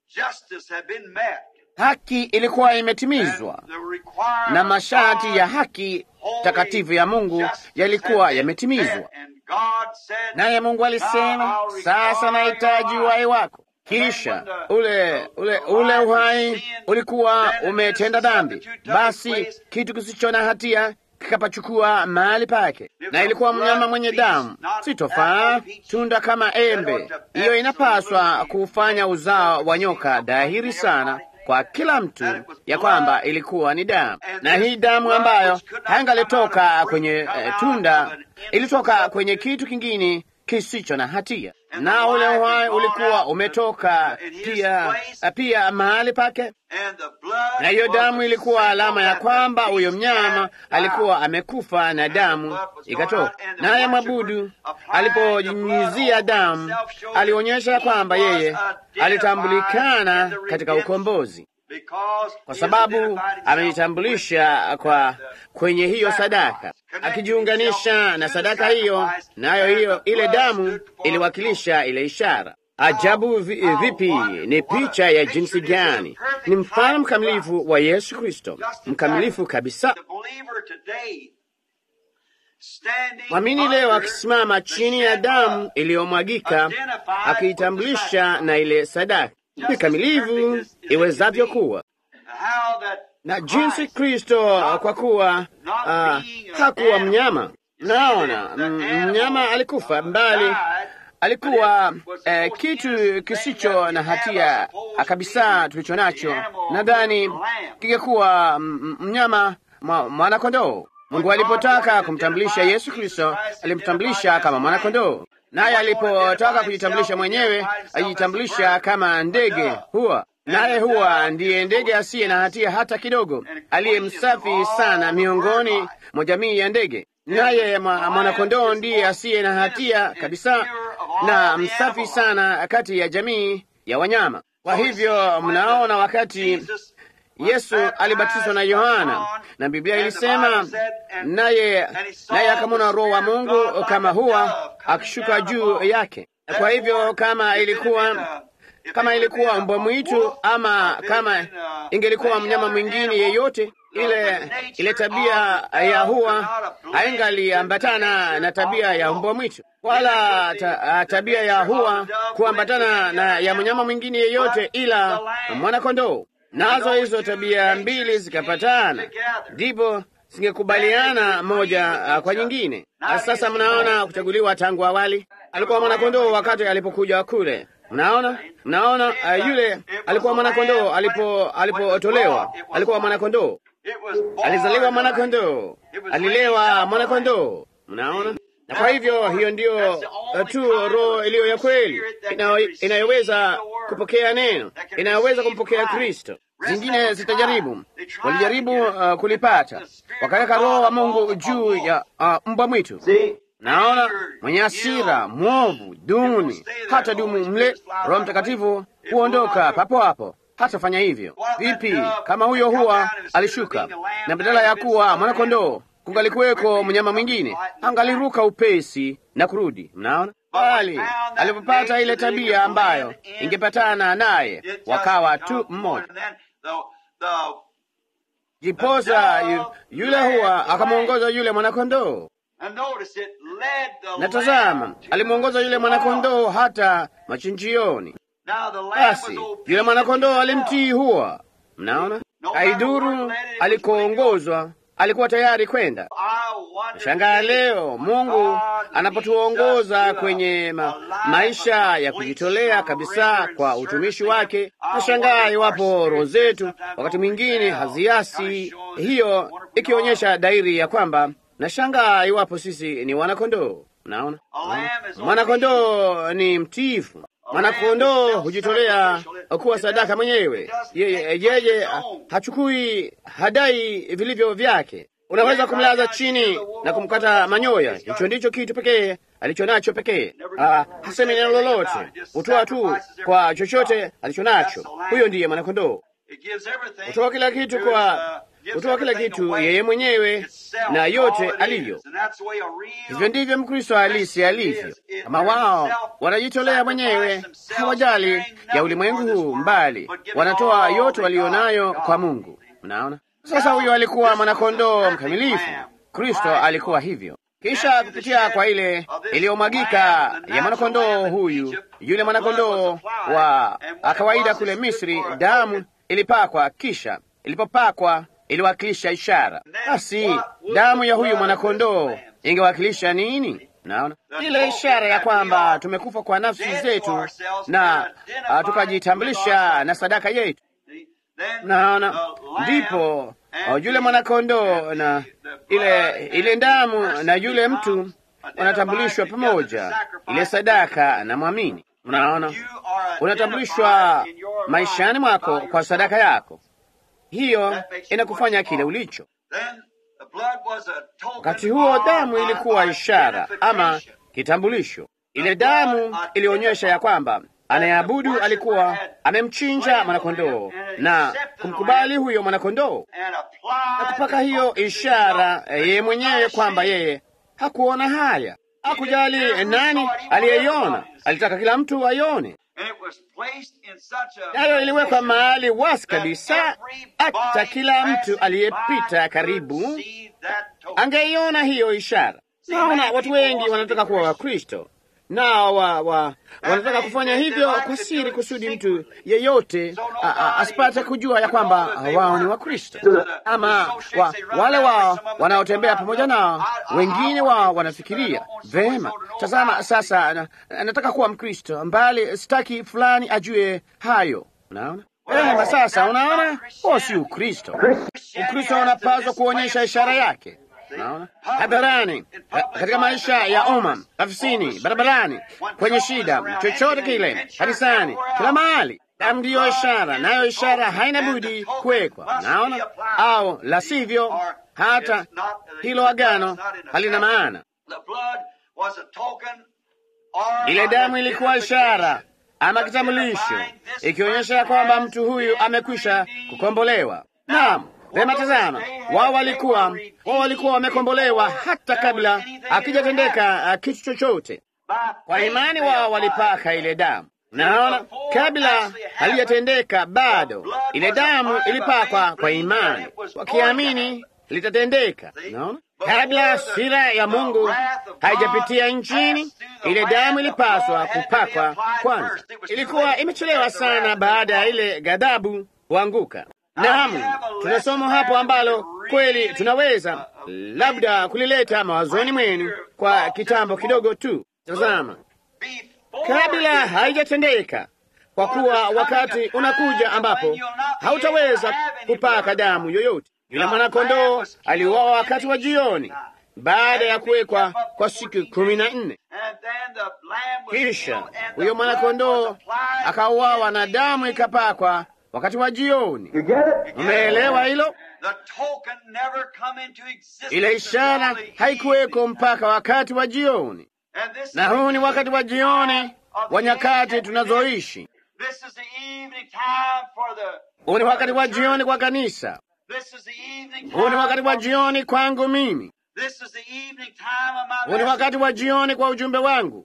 haki ilikuwa imetimizwa na masharti ya haki takatifu ya Mungu yalikuwa yametimizwa. Naye Mungu alisema, sasa nahitaji uhai wako. Kisha ule uhai ulikuwa umetenda dhambi, basi kitu kisicho na hatia kikapachukua mahali pake, na ilikuwa mnyama mwenye damu, si tofaa, tunda kama embe. Hiyo inapaswa kufanya uzao wa nyoka dhahiri sana kwa kila mtu ya kwamba ilikuwa ni damu, na hii damu ambayo haingalitoka kwenye tunda, ilitoka kwenye kitu kingine kisicho na hatia, na ule uhai ulikuwa umetoka pia mahali pake, na hiyo damu ilikuwa alama ya kwamba huyo mnyama alikuwa amekufa na damu ikatoka. Naye mwabudu alipojinyunyizia damu alionyesha kwamba yeye alitambulikana katika ukombozi. kwa sababu amejitambulisha kwenye hiyo sadaka, akijiunganisha na sadaka hiyo, nayo hiyo ile damu iliwakilisha ile ishara. Ajabu vipi! Ni picha ya jinsi gani! Ni mfano mkamilifu wa Yesu Kristo, mkamilifu kabisa. Mwamini leo akisimama chini ya damu iliyomwagika, akiitambulisha na ile sadaka kikamilifu iwezavyo kuwa, na jinsi Kristo, kwa kuwa hakuwa mnyama. Naona mnyama alikufa, mbali alikuwa kitu kisicho na hatia kabisa tulicho nacho. Nadhani kingekuwa mnyama, mwana-kondoo. Mungu alipotaka kumtambulisha Yesu Kristo, alimtambulisha kama mwana-kondoo, naye alipotaka kujitambulisha mwenyewe, ajitambulisha kama ndege huwa. Naye huwa ndiye ndege asiye na hatia hata kidogo, aliye msafi sana miongoni mwa jamii ya ndege. Naye mwana-kondoo ndiye asiye na hatia kabisa na msafi sana kati ya jamii ya wanyama. Kwa hivyo mnaona, wakati Yesu alibatizwa na Yohana, na Biblia ilisema naye akamwona Roho wa Mungu kama huwa akishuka juu yake. Kwa hivyo kama ilikuwa mbwa mwitu, ama kama ingelikuwa mnyama mwingine yeyote, ile tabia ya huwa haingaliambatana na tabia ya mbwa mwitu, wala tabia ya huwa kuambatana na ya mnyama mwingine yeyote ila mwana-kondoo. Nazo hizo tabia mbili zikapatana, ndipo zingekubaliana moja kwa nyingine. Sasa mnaona kuchaguliwa tangu awali. Alikuwa mwana-kondoo wakati alipokuja kule. Mnaona yule alikuwa mwana-kondoo alipotolewa, alikuwa mwana-kondoo, alizaliwa mwana-kondoo, alilewa mwana-kondoo. Mnaona? Na kwa hivyo hiyo ndiyo tu roho iliyo ya kweli inayoweza kupokea neno, inayoweza kumpokea Kristo. Zingine zitajaribu, walijaribu kulipata, wakaweka Roho wa Mungu juu ya mbwa mwitu. Naona mwenye hasira, mwovu, duni, hata dumu mle. Roho Mtakatifu huondoka papo hapo, hatafanya hivyo. Vipi kama huyo huwa alishuka, na badala ya kuwa mwana-kondoo kungalikuweko mnyama mwingine, angaliruka upesi na kurudi? Mnaona? Bali alipopata ile tabia ambayo ingepatana naye, wakawa tu mmoja. Jiposa yule huwa akamwongoza yule mwana-kondoo, na tazama, alimwongoza yule mwana-kondoo hata machinjioni. Basi yule mwana-kondoo alimtii huwa. Mnaona? Haiduru alikoongozwa, alikuwa tayari kwenda. Shangaa leo Mungu anapotuongoza kwenye maisha ya kujitolea kabisa kwa utumishi wake. Nashangaa iwapo roho zetu wakati mwingine haziasi, hiyo ikionyesha dairi ya kwamba nashangaa iwapo sisi ni wana-kondoo. Naona mwana-kondoo ni mtiifu. Mwana-kondoo hujitolea kuwa sadaka mwenyewe. Yeye hachukui, hadai vilivyo vyake. Unaweza kumlaza chini na kumkata manyoya. Hicho ndicho kitu pekee alicho nacho pekee. Hasemi neno lolote, hutoa tu kwa chochote alicho nacho. Huyo ndiye mwana-kondoo. Hutoa kila kitu yeye mwenyewe na yote alivyo. Hivyo ndivyo Mkristo halisi alivyo. Kama wao wanajitolea mwenyewe, hawajali ya ulimwengu huu, mbali wanatoa yote walionayo kwa Mungu. Mnaona? Sasa huyo alikuwa mwana-kondoo mkamilifu. Kristo alikuwa hivyo. Kisha kupitia kwa ile iliyomwagika ya mwana-kondoo huyu, yule mwana-kondoo wa kawaida kule Misri, damu ilipakwa, kisha ilipopakwa iliwakilisha ishara. Basi damu ya huyu mwana-kondoo ingewakilisha nini? Naona ile ishara ya kwamba tumekufa kwa nafsi zetu na tukajitambulisha na sadaka yetu. Naona ndipo yule mwana-kondoo na ile damu na yule mtu wanatambulishwa pamoja, ile sadaka na mwamini. Unaona, unatambulishwa maishani mwako kwa sadaka yako. Hiyo inakufanya kile ulicho. Wakati huo damu ilikuwa ishara ama kitambulisho. Ile damu ilionyesha ya kwamba anayeabudu alikuwa amemchinja mwanakondoo na kumkubali huyo mwanakondoo na kupaka hiyo ishara yeye mwenyewe kwamba yeye hakuona haya, hakujali nani aliyeiona, alitaka kila mtu aione. Nayo iliwekwa mahali wasi kabisa, hata kila mtu aliyepita karibu angeiona hiyo ishara. Naona watu wengi wanataka kuwa Wakristo nao wanataka kufanya hivyo kwa siri, kusudi mtu yeyote asipate kujua ya kwamba wao ni Wakristo, ama wale wao wanaotembea pamoja nao. Wengine wao wanafikiria vema, tazama sasa, nataka kuwa Mkristo, mbali sitaki fulani ajue hayo. Unaona vema? Sasa unaona, huo si Ukristo. Ukristo unapaswa kuonyesha ishara yake. Naona hadharani, katika maisha ya umma, afisini, barabarani, kwenye shida, chochote kile, kanisani, kila mahali. Damu ndiyo ishara, nayo ishara haina budi kuwekwa. Naona, au la sivyo, hata hilo agano halina maana. Ile damu ilikuwa ishara ama kitambulisho, ikionyesha kwamba mtu huyu amekwisha kukombolewa. Naam. Vema, tazama, wao walikuwa wamekombolewa hata kabla akijatendeka kitu chochote. Kwa imani wao walipaka ile damu. Naona kabla halijatendeka bado, ile damu ilipakwa kwa imani, wakiamini litatendeka. Naona kabla hasira ya Mungu haijapitia nchini, ile damu ilipaswa kupakwa kwanza. Ilikuwa imechelewa sana baada ya ile ghadhabu kuanguka. Naam, tunasoma hapo ambalo kweli tunaweza labda kulileta mawazoni mwenu kwa kitambo kidogo tu. Tazama, kabla haijatendeka, kwa kuwa wakati unakuja ambapo hautaweza kupaka damu yoyote. Yule mwanakondoo aliuawa wakati wa jioni baada ya kuwekwa kwa siku 14. Kisha huyo mwanakondoo akauawa na damu ikapakwa wakati wa jioni. Umeelewa hilo? Ile ishara haikuweko mpaka wakati wa jioni, na huu ni wakati wa jioni wa nyakati tunazoishi. Huu ni wakati wa jioni kwa kanisa. Huu ni wakati wa jioni kwangu mimi. Huu ni wakati wa jioni kwa ujumbe wangu.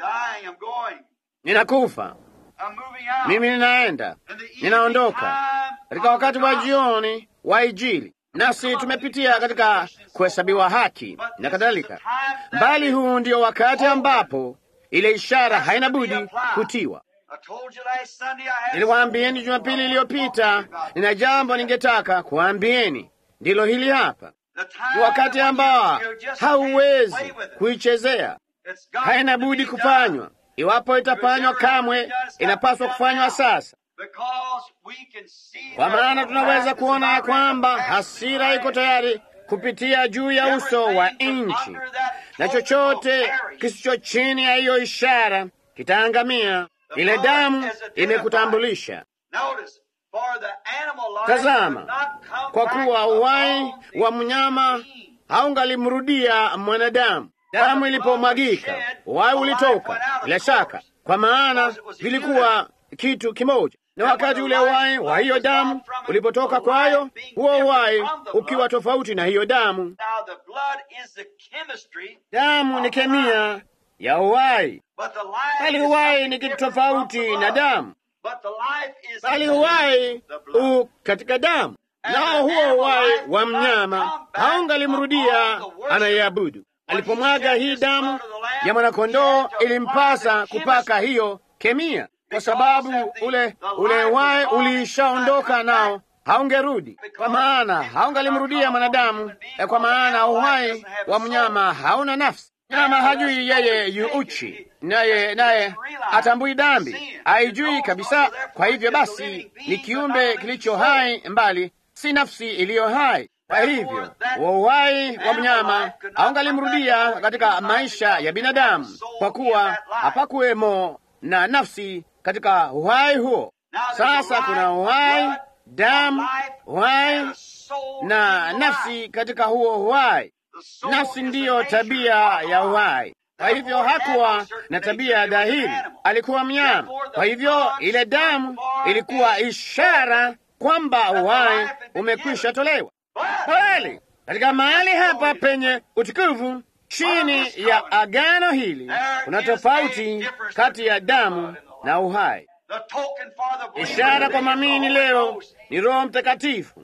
Ninakufa, mimi ninaenda, ninaondoka katika wakati wa jioni wa Injili. Nasi tumepitia katika kuhesabiwa haki na kadhalika, bali huu ndio wakati ambapo ile ishara haina budi kutiwa. Niliwaambieni Jumapili iliyopita, nina jambo ningetaka kuambieni, ndilo hili hapa. Ni wakati ambao hauwezi kuichezea, haina budi kufanywa. Iwapo itafanywa kamwe, inapaswa kufanywa sasa, kwa maana tunaweza kuona ya kwamba hasira iko tayari kupitia juu ya uso wa nchi, na chochote kisicho chini ya hiyo ishara kitaangamia. Ile damu imekutambulisha. Tazama, kwa kuwa uhai wa mnyama haungalimrudia mwanadamu. Damu ilipomwagika, uhai ulitoka, bila shaka, kwa maana vilikuwa kitu kimoja. Na wakati ule uhai wa hiyo damu ulipotoka kwayo, huo uhai ukiwa tofauti na hiyo damu. Damu ni kemia ya uhai, bali uhai ni kitu tofauti na damu. Bali uhai katika damu, nao huo uhai wa mnyama haungalimrudia anayeabudu. Alipomwaga hii damu ya mwanakondoo, ilimpasa kupaka hiyo kemia, kwa sababu ule uhai ulishaondoka, nao haungerudi, kwa maana haungalimrudia mwanadamu, kwa maana uhai wa mnyama hauna nafsi. Mnyama hajui yeye yu uchi, naye atambui dhambi, haijui kabisa. Kwa hivyo basi ni kiumbe kilicho hai, mbali si nafsi iliyo hai. Kwa hivyo uhai wa mnyama haungalimrudia katika maisha ya binadamu, kwa kuwa hapakuwemo na nafsi katika uhai huo. Sasa kuna uhai, damu, uhai na nafsi katika huo uhai. Nafsi ndiyo tabia ya uhai. Kwa hivyo hakuwa na tabia ya dhahiri, alikuwa mnyama. Kwa hivyo ile damu ilikuwa ishara kwamba uhai umekwisha tolewa. Kweli, katika mahali hapa penye utukufu chini ya agano hili kuna tofauti kati ya damu na uhai. Ishara kwa mamini leo ni Roho Mtakatifu,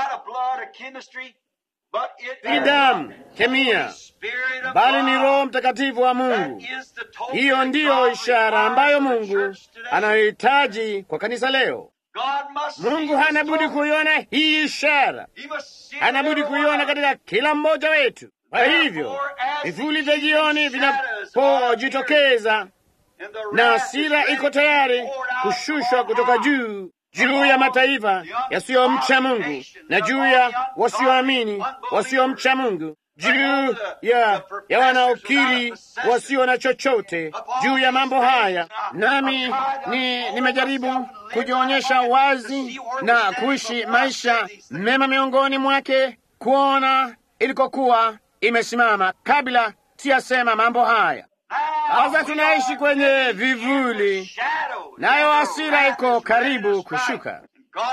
si damu, kemia, bali ni Roho Mtakatifu wa Mungu. Hiyo ndiyo ishara ambayo Mungu anayohitaji kwa kanisa leo. Mungu hana budi kuiona hii ishara, hana budi kuiona katika kila mmoja wetu. Kwa hivyo vivuli vya jioni vinapojitokeza na hasira iko tayari kushushwa kutoka juu ya mataifa yasiyomcha Mungu na juu ya wasioamini wasiomcha Mungu, juu ya wanaokiri wasio na chochote juu ya mambo haya. Nami nimejaribu kujionyesha wazi na kuishi maisha mema miongoni mwake, kuona ilikokuwa imesimama kabla siyasema mambo haya. Sasa tunaishi kwenye vivuli, nayo hasira iko karibu kushuka,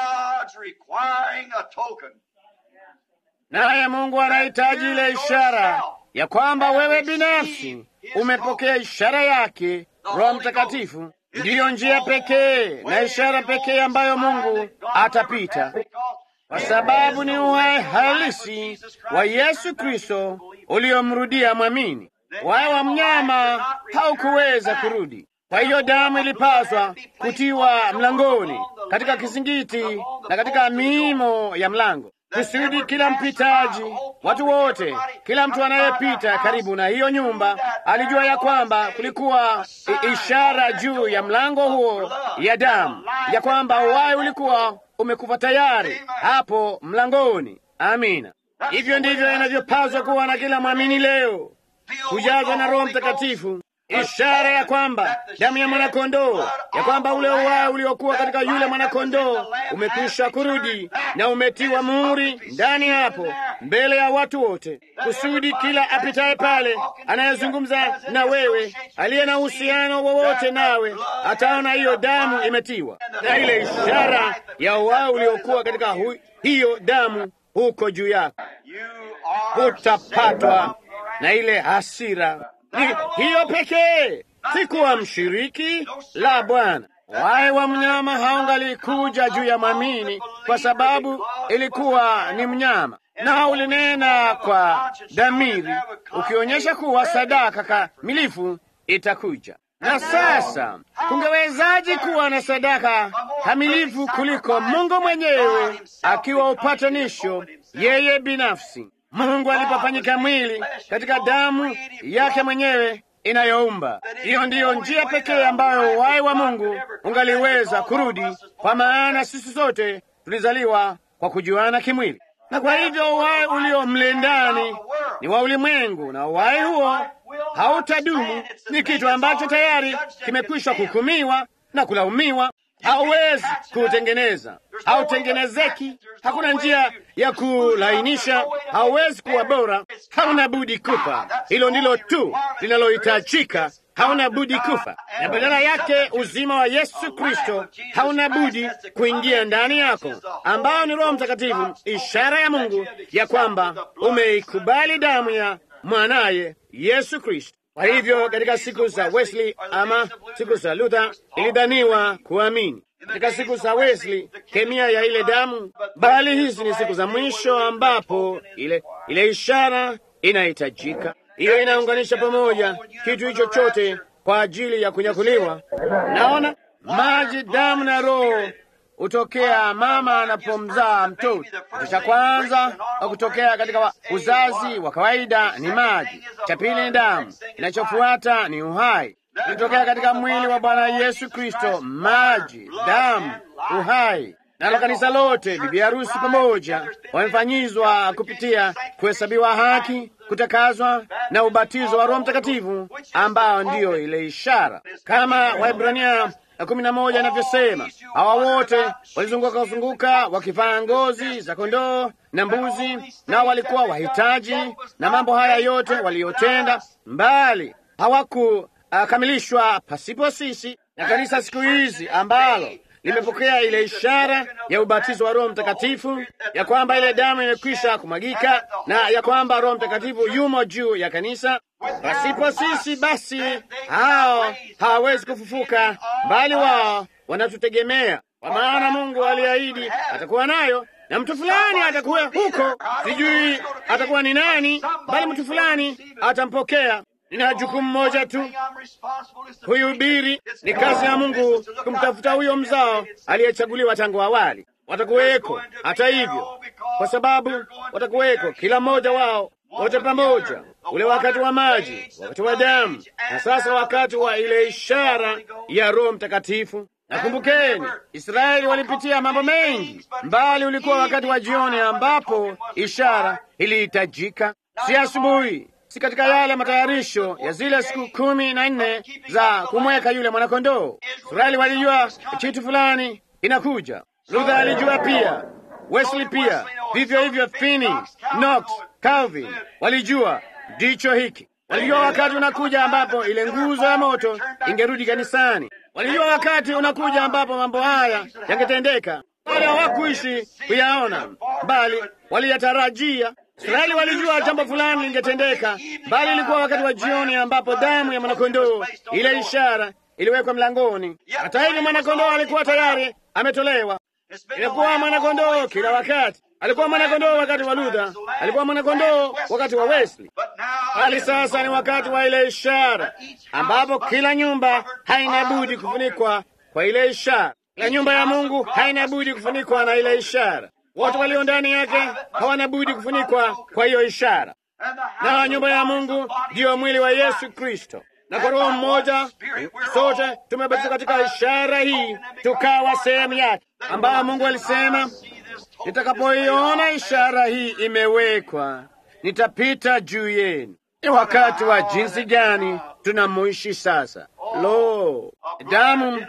naye Mungu anahitaji ile ishara ya kwamba wewe binafsi umepokea ishara yake. Roho Mtakatifu ndiyo njia pekee na ishara pekee ambayo Mungu atapita, kwa sababu ni uhai halisi wa Yesu Kristo uliomrudia mwamini. Uhai wa mnyama haukuweza kurudi. Kwa hiyo damu ilipaswa kutiwa mlangoni, katika kizingiti na katika miimo ya mlango, kusudi kila mpitaji, watu wote, kila mtu anayepita karibu na hiyo nyumba alijua ya kwamba kulikuwa ishara juu ya mlango huo ya damu, ya kwamba uhai ulikuwa umekufa tayari hapo mlangoni. Amina. Hivyo ndivyo inavyopaswa kuwa na kila mwamini leo, kujazwa na Roho Mtakatifu, ishara ya kwamba damu ya mwanakondoo, ya kwamba ule uhai uliokuwa katika yule mwanakondoo umekwisha kurudi na umetiwa muhuri ndani hapo mbele ya watu wote, kusudi kila apitaye pale, anayezungumza na wewe, aliye na uhusiano wowote nawe, ataona hiyo damu imetiwa, na ile ishara ya uhai uliokuwa katika hiyo damu huko juu yako. Utapatwa na ile hasira. Ni hiyo pekee, si kuwa mshiriki la Bwana. Uhai wa mnyama haungalikuja juu ya mwamini, kwa sababu ilikuwa ni mnyama, na ulinena kwa dhamiri, ukionyesha kuwa sadaka kamilifu itakuja. Na sasa kungewezaje kuwa na sadaka kamilifu kuliko Mungu mwenyewe akiwa upatanisho yeye binafsi? Mungu alipofanyika mwili katika damu yake mwenyewe inayoumba. Hiyo ndiyo njia pekee ambayo uhai wa Mungu ungaliweza kurudi, kwa maana sisi sote tulizaliwa kwa kujuana kimwili, na kwa hivyo uhai ulio mle ndani ni wa ulimwengu, na uhai huo hautadumu. Ni kitu ambacho tayari kimekwisha kuhukumiwa na kulaumiwa. Hauwezi kuutengeneza, hautengenezeki. Hakuna njia ya kulainisha, hauwezi kuwa bora. Hauna budi kufa. Hilo ndilo tu linalohitajika. Hauna budi kufa, na badala yake uzima wa Yesu Kristo hauna budi kuingia ndani yako, ambao ni Roho Mtakatifu, ishara ya Mungu ya kwamba umeikubali damu ya mwanaye Yesu Kristo. Kwa hivyo katika siku za Wesley ama siku za Luther ilidhaniwa kuamini. Katika siku za Wesley kemia ya ile damu, bali hizi ni siku za mwisho ambapo ile ishara inahitajika. Hiyo inaunganisha pamoja kitu hicho chote kwa ajili ya kunyakuliwa. Naona maji, damu na Roho hutokea mama anapomzaa mtoto. Kitu cha kwanza kutokea katika uzazi wa kawaida ni maji, cha pili ni damu, kinachofuata ni uhai. Kutokea katika mwili wa Bwana Yesu Kristo, maji, damu, uhai. Nalo kanisa lote, bibi harusi pamoja, wamefanyizwa kupitia kuhesabiwa haki, kutakazwa na ubatizo wa Roho Mtakatifu, ambao ndiyo ile ishara. Kama Waebrania 11 inavyosema, hawa wote walizunguka wakivaa ngozi za kondoo na mbuzi, nao walikuwa wahitaji na mambo haya yote waliyotenda mbali hawakukamilishwa pasipo sisi, na kanisa siku hizi ambalo limepokea ile ishara ya ubatizo wa Roho Mtakatifu, ya kwamba ile damu imekwisha kumwagika na ya kwamba Roho Mtakatifu yumo juu ya kanisa. Pasipo sisi basi hao hawawezi kufufuka, bali wao wanatutegemea, kwa maana Mungu aliahidi atakuwa nayo, na mtu fulani atakuwa huko. Sijui atakuwa ni nani, bali mtu fulani atampokea. Nina jukumu moja tu, kuhubiri. Ni kazi ya Mungu kumtafuta huyo mzao aliyechaguliwa tangu awali. Watakuweko hata hivyo, kwa sababu watakuweko kila mmoja wao, wote pamoja, ule wakati wa maji, wakati wa damu, na sasa wakati wa ile ishara ya Roho Mtakatifu. Nakumbukeni, Israeli walipitia mambo mengi, bali ulikuwa wakati wa jioni ambapo ishara ilihitajika, si asubuhi, si katika yale matayarisho ya zile siku 14 za kumweka yule mwanakondoo. Israeli walijua kitu fulani inakuja. Luther alijua pia, Wesley pia, vivyo hivyo Finney, Knox, Calvin walijua ndicho hiki. Walijua wakati unakuja ambapo ile nguzo ya moto ingerudi kanisani. Walijua wakati unakuja ambapo mambo haya yangetendeka, bali hawakuishi kuyaona, bali waliyatarajia. Israeli walijua jambo fulani lingetendeka, bali ilikuwa wakati wa jioni ambapo damu ya mwanakondoo, ile ishara, iliwekwa mlangoni. Hata hivyo mwanakondoo alikuwa tayari ametolewa. Ilikuwa mwanakondoo kila wakati. Alikuwa mwanakondoo wakati wa Luther, alikuwa mwanakondoo wakati wa Wesley. Bali sasa ni wakati wa ile ishara ambapo kila nyumba haina budi kufunikwa kwa ile ishara. Kila nyumba ya Mungu haina budi kufunikwa na ile ishara. Wote walio ndani yake hawana budi kufunikwa kwa hiyo ishara. Na nyumba ya Mungu ndiyo mwili wa Yesu Kristo. Na kwa Roho mmoja sote tumebatizwa katika ishara hii, tukawa sehemu yake, ambayo Mungu alisema, nitakapoiona ishara hii imewekwa, nitapita juu yenu. Ni wakati wa jinsi gani tunamoishi sasa! Lo, damu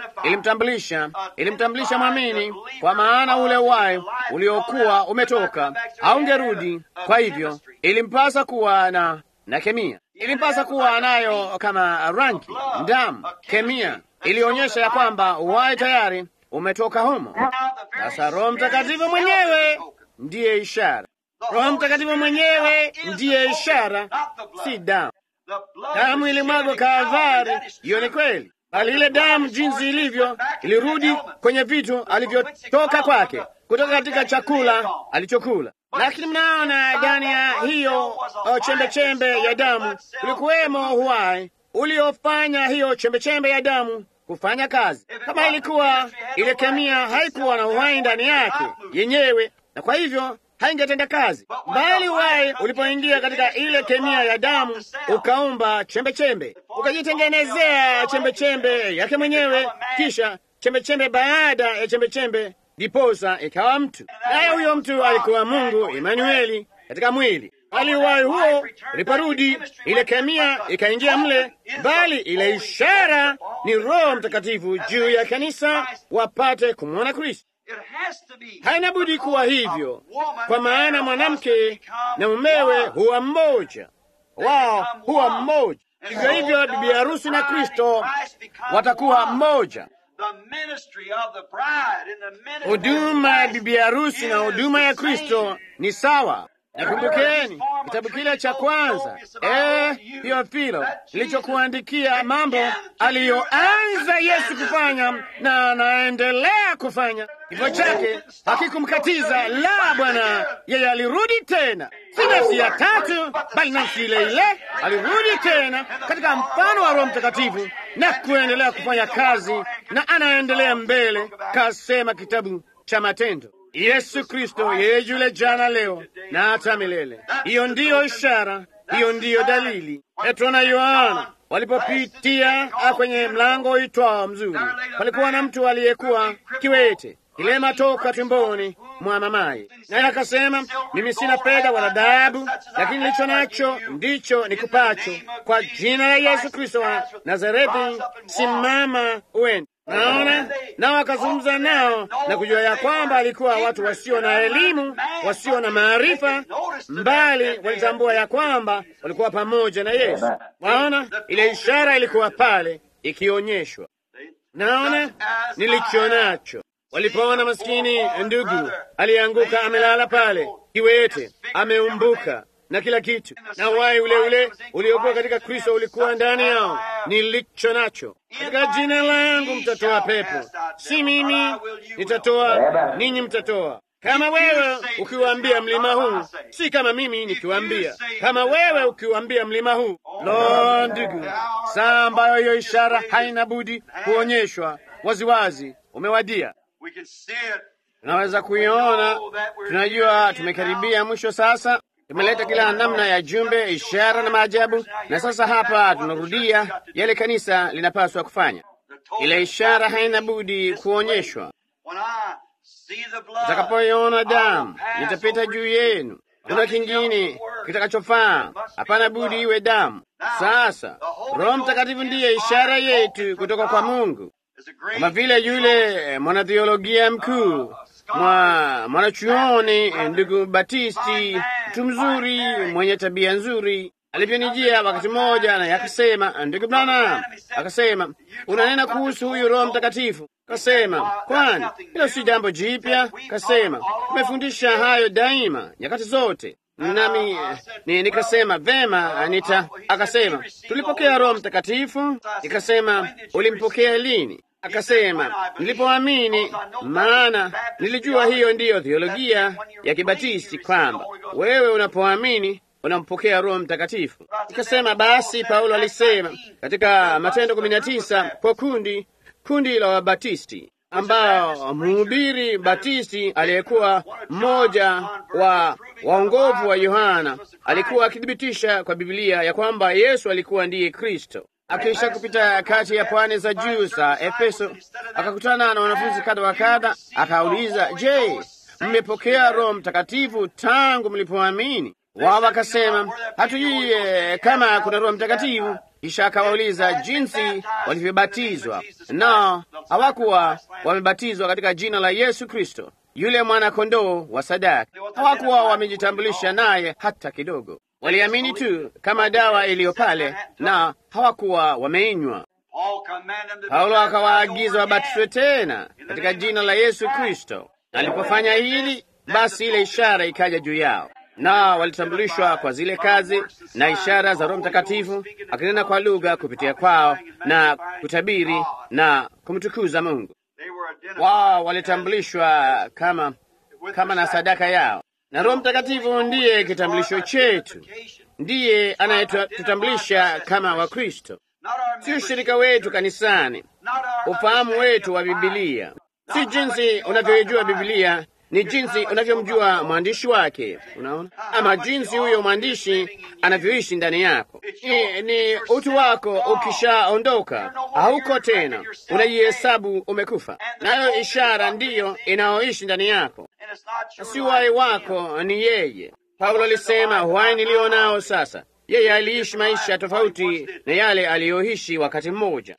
ilimtambulisha mwamini, kwa maana ule uhai uliokuwa umetoka haungerudi. Kwa hivyo ilimpasa kuwa na kemia, ilimpasa kuwa nayo kama rangi. Damu, kemia ilionyesha ya kwamba uhai tayari umetoka humo. Sasa Roho Mtakatifu mwenyewe ndiye ishara. Roho Mtakatifu mwenyewe ndiye ishara, si damu. Damu ilimwagwa Kalvari, hiyo ni kweli, bali ile damu jinsi ilivyo ilirudi kwenye vitu alivyotoka kwake, kutoka katika chakula alichokula. Lakini mnaona ndani ya hiyo chembe ya damu ulikuwemo uhai uliofanya hiyo chembe ya damu kufanya kazi. Kama ilikuwa ile kemia haikuwa na uhai ndani yake yenyewe, na kwa hivyo haingetenda kazi, bali uhai ulipoingia katika ile kemia ya damu ukaumba chembe, ukajitengenezea chembe yake mwenyewe, kisha chembe baada ya chembe, ndiposa ikawa mtu. Naye huyo mtu alikuwa Mungu Emanueli katika mwili. Bali uhai huo uliporudi, ile kemia ikaingia mle, bali ile ishara ni Roho Mtakatifu juu ya kanisa wapate kumwona Kristo. Haina budi kuwa hivyo, kwa maana mwanamke na mumewe huwa mmoja, wao huwa mmoja. Hivyo hivyo bibi harusi na Kristo watakuwa mmoja. Huduma ya bibi harusi na huduma ya Kristo ni sawa. Nakumbukeni kitabu kile cha kwanza, Theofilo, kilichokuandikia mambo aliyoanza Yesu kufanya na anaendelea kufanya. Kifo chake hakikumkatiza, la Bwana, yeye alirudi tena, si nafsi ya tatu, bali nafsi ile ile. Alirudi tena katika mfano wa Roho Mtakatifu na kuendelea kufanya kazi, na anaendelea mbele, kasema kitabu cha Matendo. Yesu Kristo yeye yule jana, leo na hata milele. Hiyo ndiyo ishara, hiyo ndiyo dalili. Petro na Yohana walipopitia kwenye mlango uitwao Mzuri, palikuwa na mtu aliyekuwa kiwete, kilema toka tumboni mwa mamaye, naye akasema, mimi sina fedha wala dhahabu, lakini nilicho nacho ndicho nikupacho. Kwa jina la Yesu Kristo wa Nazareti, simama uende. Naona nao akazungumza nao na kujua ya kwamba alikuwa watu wasio na elimu, wasio na maarifa, mbali walitambua ya kwamba walikuwa pamoja na Yesu. Naona ile ishara ilikuwa pale ikionyeshwa. Naona nilicho nacho. Walipoona maskini ndugu alianguka amelala pale kiwete, ameumbuka na kila kitu, na uhai ule ule uliokuwa katika Kristo ulikuwa ndani yao. Nilicho nacho, katika jina langu mtatoa pepo, si mimi nitatoa, ninyi mtatoa. Kama wewe ukiwaambia mlima huu, si kama mimi nikiwaambia. Kama wewe ukiwaambia mlima huu. Lo, ndugu, saa ambayo hiyo ishara haina budi kuonyeshwa waziwazi umewadia. Tunaweza kuiona, tunajua tumekaribia mwisho sasa. Tumeleta kila namna ya jumbe, ishara na maajabu, na sasa hapa tunarudia yale kanisa linapaswa kufanya. Ile ishara haina budi kuonyeshwa. Utakapoiona damu, nitapita juu yenu. Kuna kingine kitakachofaa, hapana budi iwe damu. Sasa Roho Mtakatifu ndiye ishara yetu kutoka kwa Mungu, kama vile yule mwanatheolojia mkuu, mwanachuoni ndugu Batisti, mtu mzuri mwenye tabia nzuri, alivyonijia wakati mmoja na akasema, ndugu Branham, akasema, unanena kuhusu huyu Roho Mtakatifu. Kasema, kwani hilo si jambo jipya? Kasema, tumefundisha hayo daima nyakati zote. Nami nikasema vema, Anita. Akasema, tulipokea Roho Mtakatifu. Nikasema, ulimpokea lini? Akasema, nilipoamini, maana nilijua hiyo ndiyo theolojia ya Kibatisti, kwamba wewe unapoamini unampokea Roho Mtakatifu. Nikasema, basi Paulo alisema katika Matendo 19 kwa kundi la Wabatisti, ambao mhubiri Batisti aliyekuwa mmoja wa waongovu wa Yohana alikuwa akithibitisha kwa Biblia ya kwamba Yesu alikuwa ndiye Kristo. Akisha kupita kati ya pwani za juu za Efeso, akakutana na wanafunzi kadha wa kadha, akauliza, je, mmepokea Roho Mtakatifu tangu mlipoamini? Wao wakasema, hatujui kama kuna Roho Mtakatifu. Kisha akawauliza jinsi walivyobatizwa, na hawakuwa wamebatizwa katika jina la Yesu Kristo, yule mwana-kondoo wa sadaka. Hawakuwa wamejitambulisha naye hata kidogo. Waliamini tu kama dawa iliyo pale, na hawakuwa wameinywa. Paulo akawaagiza wabatizwe tena katika jina la Yesu Kristo. Alipofanya hili, basi ile ishara ikaja juu yao, na walitambulishwa kwa zile kazi na ishara za Roho Mtakatifu, akinena kwa lugha kupitia kwao na kutabiri na kumtukuza Mungu. Wao walitambulishwa kama na sadaka yao, na Roho Mtakatifu ndiye kitambulisho chetu, ndiye anayetutambulisha kama Wakristo. Si ushirika wetu kanisani, ufahamu wetu wa Biblia, si jinsi unavyoijua Biblia, ni jinsi unavyomjua mwandishi wake. Unaona, ama jinsi huyo mwandishi anavyoishi ndani yako. Ni utu wako ukishaondoka, hauko tena, unajihesabu umekufa, nayo ishara ndiyo inayoishi ndani yako. Si uhai wako, ni yeye. Paulo alisema, uhai nilio nao sasa. Yeye aliishi maisha tofauti na yale aliyoishi wakati mmoja.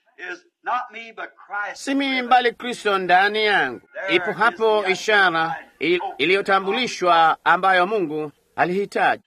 Si mimi bali Kristo ndani yangu. Ipo hapo ishara iliyotambulishwa ambayo Mungu alihitaji.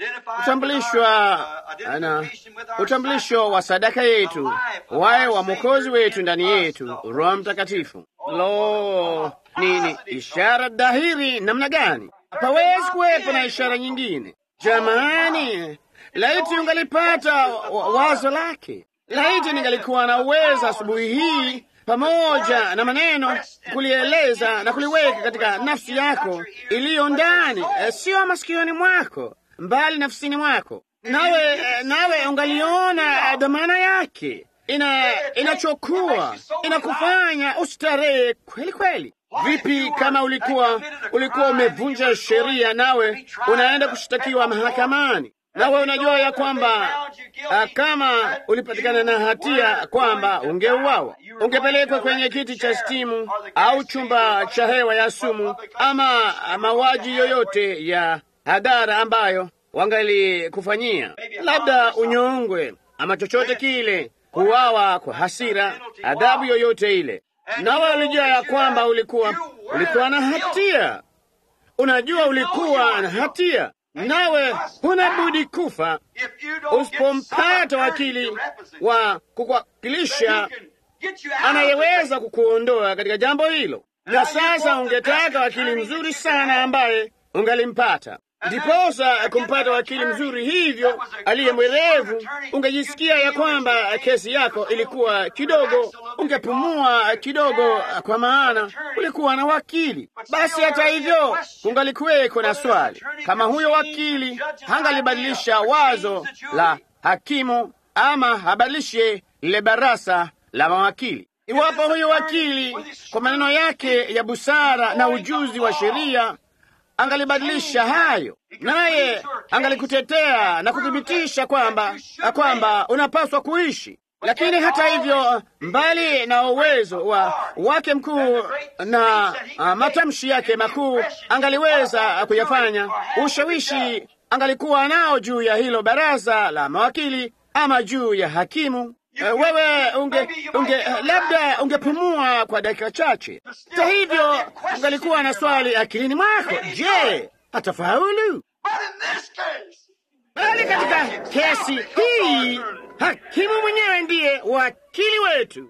Utambulisho wa sadaka yetu, wae wa Mwokozi wetu ndani yetu, Roho Mtakatifu. Lo, nini ishara dhahiri namna gani! Hapawezi kuwepo na ishara nyingine. Jamani, laiti ungalipata wazo lake. Laiti ningalikuwa na uwezo asubuhi hii pamoja na maneno kulieleza na kuliweka katika nafsi yako iliyo ndani, sio masikioni mwako, mbali nafsini mwako. Nawe ungaliona dhamana yake inachokuwa inakufanya ustarehe kweli kweli. Vipi kama ulikuwa umevunja sheria, nawe unaenda kushtakiwa mahakamani, nawe unajua ya kwamba kama ulipatikana na hatia kwamba ungeuawa, ungepelekwa kwenye kiti cha stimu au chumba cha hewa ya sumu, ama mauaji yoyote ya hadhara ambayo wangalikufanyia, labda unyongwe ama chochote kile, kuuawa kwa hasira, adhabu yoyote ile. nawe ulijua ya kwamba ulikuwa na hatia. Unajua ulikuwa na hatia, nawe huna budi kufa usipompata wakili wa kukuwakilisha anayeweza kukuondoa katika jambo hilo. Na sasa ungetaka wakili mzuri sana ambaye ungalimpata. Ndiposa kumpata wakili mzuri hivyo aliye mwerevu, ungejisikia ya kwamba kesi yako ilikuwa kidogo, ungepumua kidogo, kwa maana ulikuwa na wakili. Basi hata hivyo kungalikuweko na swali, kama huyo wakili hangalibadilisha wazo la hakimu ama habadilishe lile baraza la mawakili. Iwapo huyo wakili kwa maneno yake ya busara na ujuzi wa sheria angalibadilisha hayo, naye angalikutetea na kuthibitisha kwamba unapaswa kuishi. Lakini hata hivyo, mbali na uwezo wake mkuu na matamshi yake makuu angaliweza kuyafanya, ushawishi angalikuwa nao juu ya hilo baraza la mawakili ama juu ya hakimu. Wewe labda ungepumua kwa dakika chache. Hata hivyo, ungalikuwa na swali akilini mwako, je, atafaulu? Bali katika kesi hii, hakimu mwenyewe ndiye wakili wetu.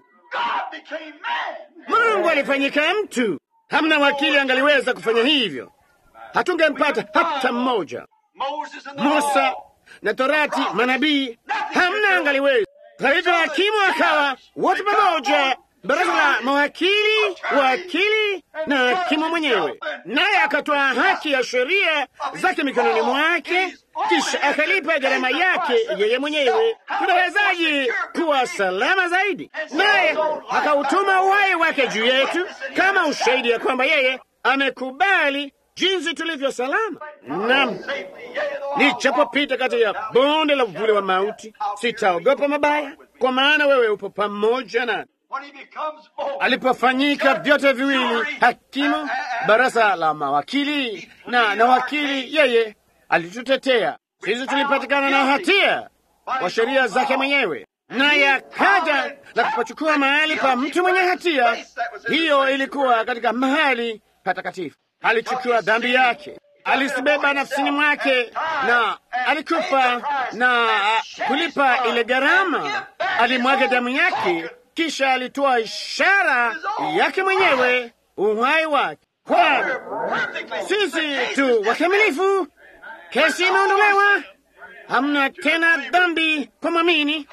Mungu alifanyika mtu. Hamna wakili angaliweza kufanya hivyo. Hatungempata hata mmoja. Musa na Torati, manabii, hamna angaliweza. Kwa hivyo hakimu akawa wote pamoja, baraza la mawakili, wakili na hakimu mwenyewe, naye akatoa haki ya sheria zake mikononi mwake, kisha akalipa gharama yake yeye mwenyewe. Tunawezaje kuwa salama zaidi? Naye akautuma uhai wake juu yetu kama ushahidi ya kwamba yeye amekubali jinsi tulivyo salama. Naam, nichapopita kati ya bonde la uvuli wa mauti, sitaogopa mabaya, kwa maana wewe upo pamoja nami. Alipofanyika vyote viwili, hakimu, baraza la mawakili na wakili, yeye alitutetea sisi. Tulipatikana na hatia kwa sheria zake mwenyewe, naye akaja na kupachukua mahali pa mtu mwenye hatia. Hiyo ilikuwa katika mahali patakatifu. Alichukua dhambi yake, alisibeba nafsini mwake, na alikufa na kulipa ile gharama. Alimwaga damu yake, kisha alitoa ishara yake mwenyewe, uhai wake. Kwa sisi tu wakamilifu, kesi imeondolewa, hamna tena dhambi kwa mwamini.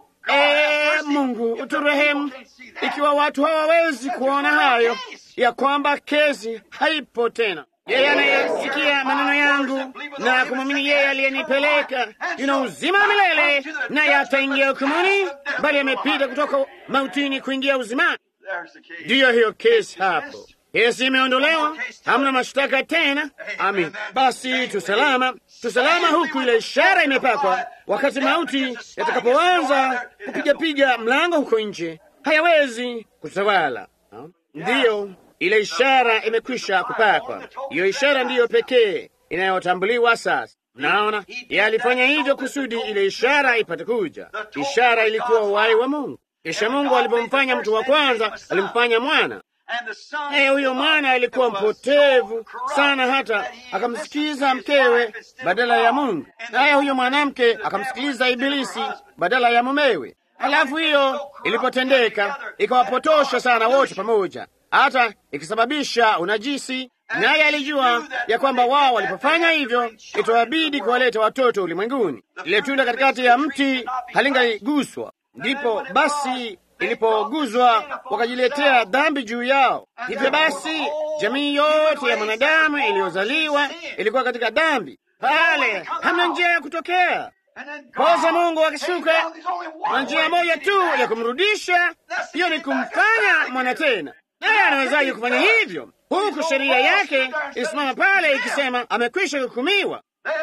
Mungu uturehemu ikiwa watu hawawezi kuona hayo, ya kwamba kesi haipo tena. Yeye anayesikia maneno yangu na kumwamini yeye aliyenipeleka yuna uzima wa milele, naye ataingia hukumuni, bali amepita kutoka mautini kuingia uzimani. Ndiyo hiyo kesi hapo. Kesi imeondolewa, hamna mashtaka tena. Amin. Basi tusalama huku ile ishara imepakwa. Wakati mauti yatakapoanza kupiga mlango huko nje, hayawezi kutawala. Ndiyo, ile ishara imekwisha kupakwa. Hiyo ishara ndiyo pekee inayotambuliwa sasa. Naona yeye alifanya hivyo kusudi ile ishara ipate kuja. Ishara ilikuwa uhai wa Mungu. Kisha Mungu alipomfanya mtu wa kwanza, alimfanya mwana. Huyo mwana alikuwa mpotevu sana, hata akamsikiliza mkewe badala ya Mungu. Naye huyo mwanamke akamsikiliza Ibilisi badala ya mumewe. Halafu hiyo ilipotendeka, ikawapotosha sana wote pamoja, hata ikisababisha unajisi. Naye alijua ya kwamba wao walipofanya hivyo, itawabidi kuwaleta watoto ulimwenguni. Ile tunda katikati ya mti halingaliguswa. Ndipo basi ilipoguzwa, wakajiletea dhambi juu yao. Hivyo basi jamii yote ya mwanadamu iliyozaliwa ilikuwa katika dhambi. Pale hamna njia ya kutokea. Poza Mungu akishuka na njia moja tu ya kumrudisha, hiyo ni kumfanya mwana tena. Naye anawezaje kufanya hivyo huku sheria yake isimama pale ikisema amekwisha hukumiwa?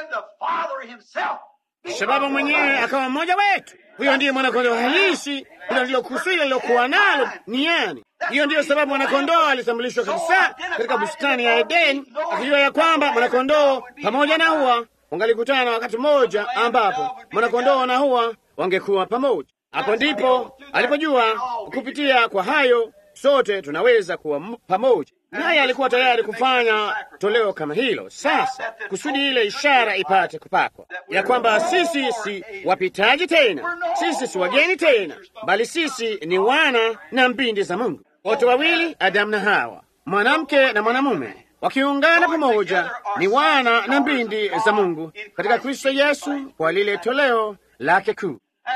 Sababu mwenyewe akawa mmoja wetu. Huyo ndiye mwanakondoo halisi. Hilo ndilo kusudi lilokuwa nalo duniani. Hiyo ndiyo sababu mwanakondoo alitambulishwa kabisa katika bustani ya Edeni, akijua ya kwamba mwanakondoo pamoja na Hawa wangalikutana wakati mmoja, ambapo mwanakondoo na Hawa wangekuwa pamoja. Hapo ndipo alipojua kupitia kwa hayo sote tunaweza kuwa pamoja. Naye alikuwa tayari kufanya toleo kama hilo. Sasa kusudi ile ishara ipate kupakwa, ya kwamba sisi si wapitaji tena, sisi si wageni tena, bali sisi ni wana na mbindi za Mungu, wote wawili, Adamu na Hawa, mwanamke na mwanamume, wakiungana pamoja, ni wana na mbindi za Mungu katika Kristo Yesu kwa lile toleo lake kuu.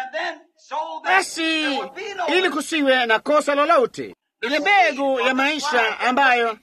Basi ili kusiwe na kosa lolote, ile mbegu ya maisha ambayo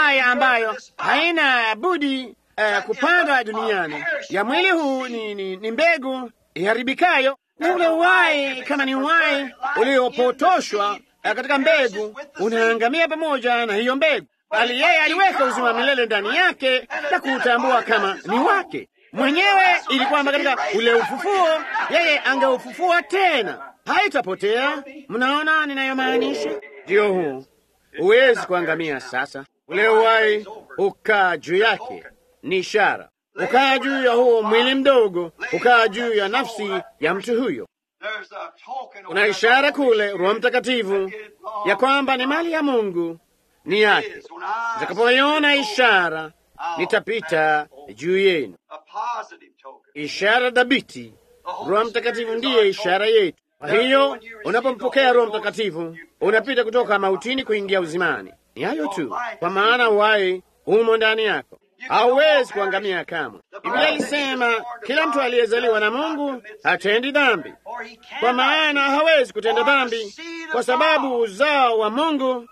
haina budi kupandwa duniani ya mwili huu ni mbegu iharibikayo, na ule uhai, kama ni uhai uliopotoshwa katika mbegu, unaangamia pamoja na hiyo mbegu, bali yeye aliweka uzima milele ndani yake na kuutambua kama ni wake mwenyewe, ili kwamba katika ule ufufuo yeye angeufufua tena, haitapotea. Mnaona ninayomaanisha? Ndio huu, huwezi kuangamia. Sasa ule uhai ukaa juu yake, ni ishara, ukaa juu ya huo mwili mdogo, ukaa juu ya nafsi ya mtu huyo. Kuna ishara kule, Roho Mtakatifu, ya kwamba ni mali ya Mungu, ni yake. Nitakapoiona ishara, nitapita juu yenu. Ishara dhabiti. Roho Mtakatifu ndiye ishara yetu. Kwa hiyo unapompokea Roho Mtakatifu, unapita kutoka mautini kuingia uzimani. Ni hayo tu, kwa maana uhai umo ndani yako, hauwezi kuangamia kamwe. Biblia ilisema kila mtu aliyezaliwa na Mungu hatendi dhambi, kwa maana hawezi kutenda dhambi kwa sababu uzao wa Mungu,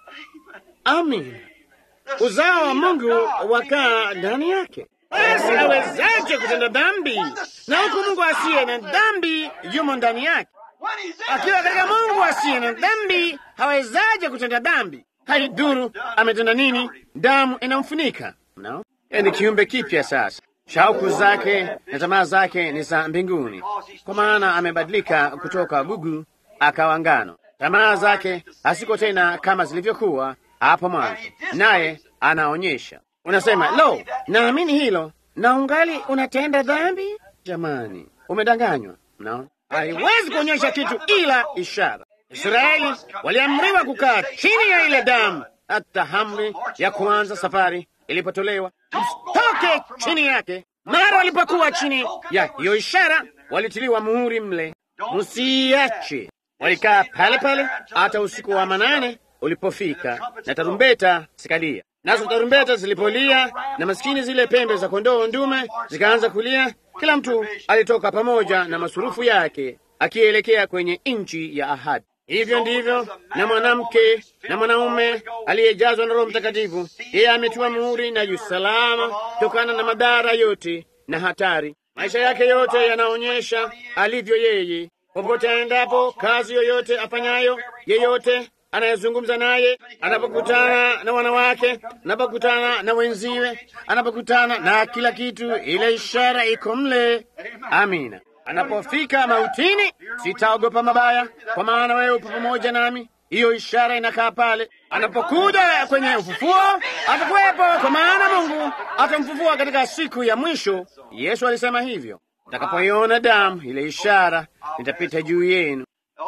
amin, uzao wa Mungu wakaa ndani yake. Basi awezaje kutenda dhambi? Na huku Mungu asiye na dhambi yumo ndani yake. Akiwa katika Mungu asiye na dhambi, hawezaje kutenda dhambi? Haidhuru ametenda nini, damu inamfunika. No? Ni kiumbe kipya sasa. Shauku zake na tamaa zake ni za mbinguni, kwa maana amebadilika kutoka gugu akawa ngano. Tamaa zake hasiko tena kama zilivyokuwa hapo mwanzo, naye anaonyesha. Unasema, lo, naamini hilo, na ungali unatenda dhambi? Jamani, umedanganywa. No? Haiwezi kuonyesha kitu ila ishara. Israeli waliamriwa kukaa chini ya ile damu hata amri ya kuanza safari ilipotolewa, msitoke chini yake. Mara walipokuwa chini ya hiyo ishara, walitiliwa muhuri mle, msiache. Walikaa pale pale hata usiku wa manane ulipofika, na tarumbeta zikalia. Nazo tarumbeta zilipolia na maskini zile pembe za kondoo ndume zikaanza kulia, kila mtu alitoka pamoja na masurufu yake akielekea kwenye nchi ya ahadi. Hivyo ndivyo na mwanamke na mwanaume aliyejazwa na Roho Mtakatifu, yeye ametiwa muhuri na yu salama kutokana na madhara yote na hatari. Maisha yake yote yanaonyesha alivyo yeye, popote aendapo, kazi yoyote afanyayo, yeyote anayezungumza naye, anapokutana na wanawake, anapokutana na wenziwe, anapokutana na kila kitu, ile ishara iko mle. Amina. Anapofika mautini, sitaogopa mabaya, kwa maana wewe upo pamoja nami. Hiyo ishara inakaa pale. Anapokuja kwenye ufufuo, atakuwepo, kwa maana Mungu atamfufua katika siku ya mwisho. Yesu alisema hivyo, nitakapoiona damu, ile ishara, nitapita juu yenu.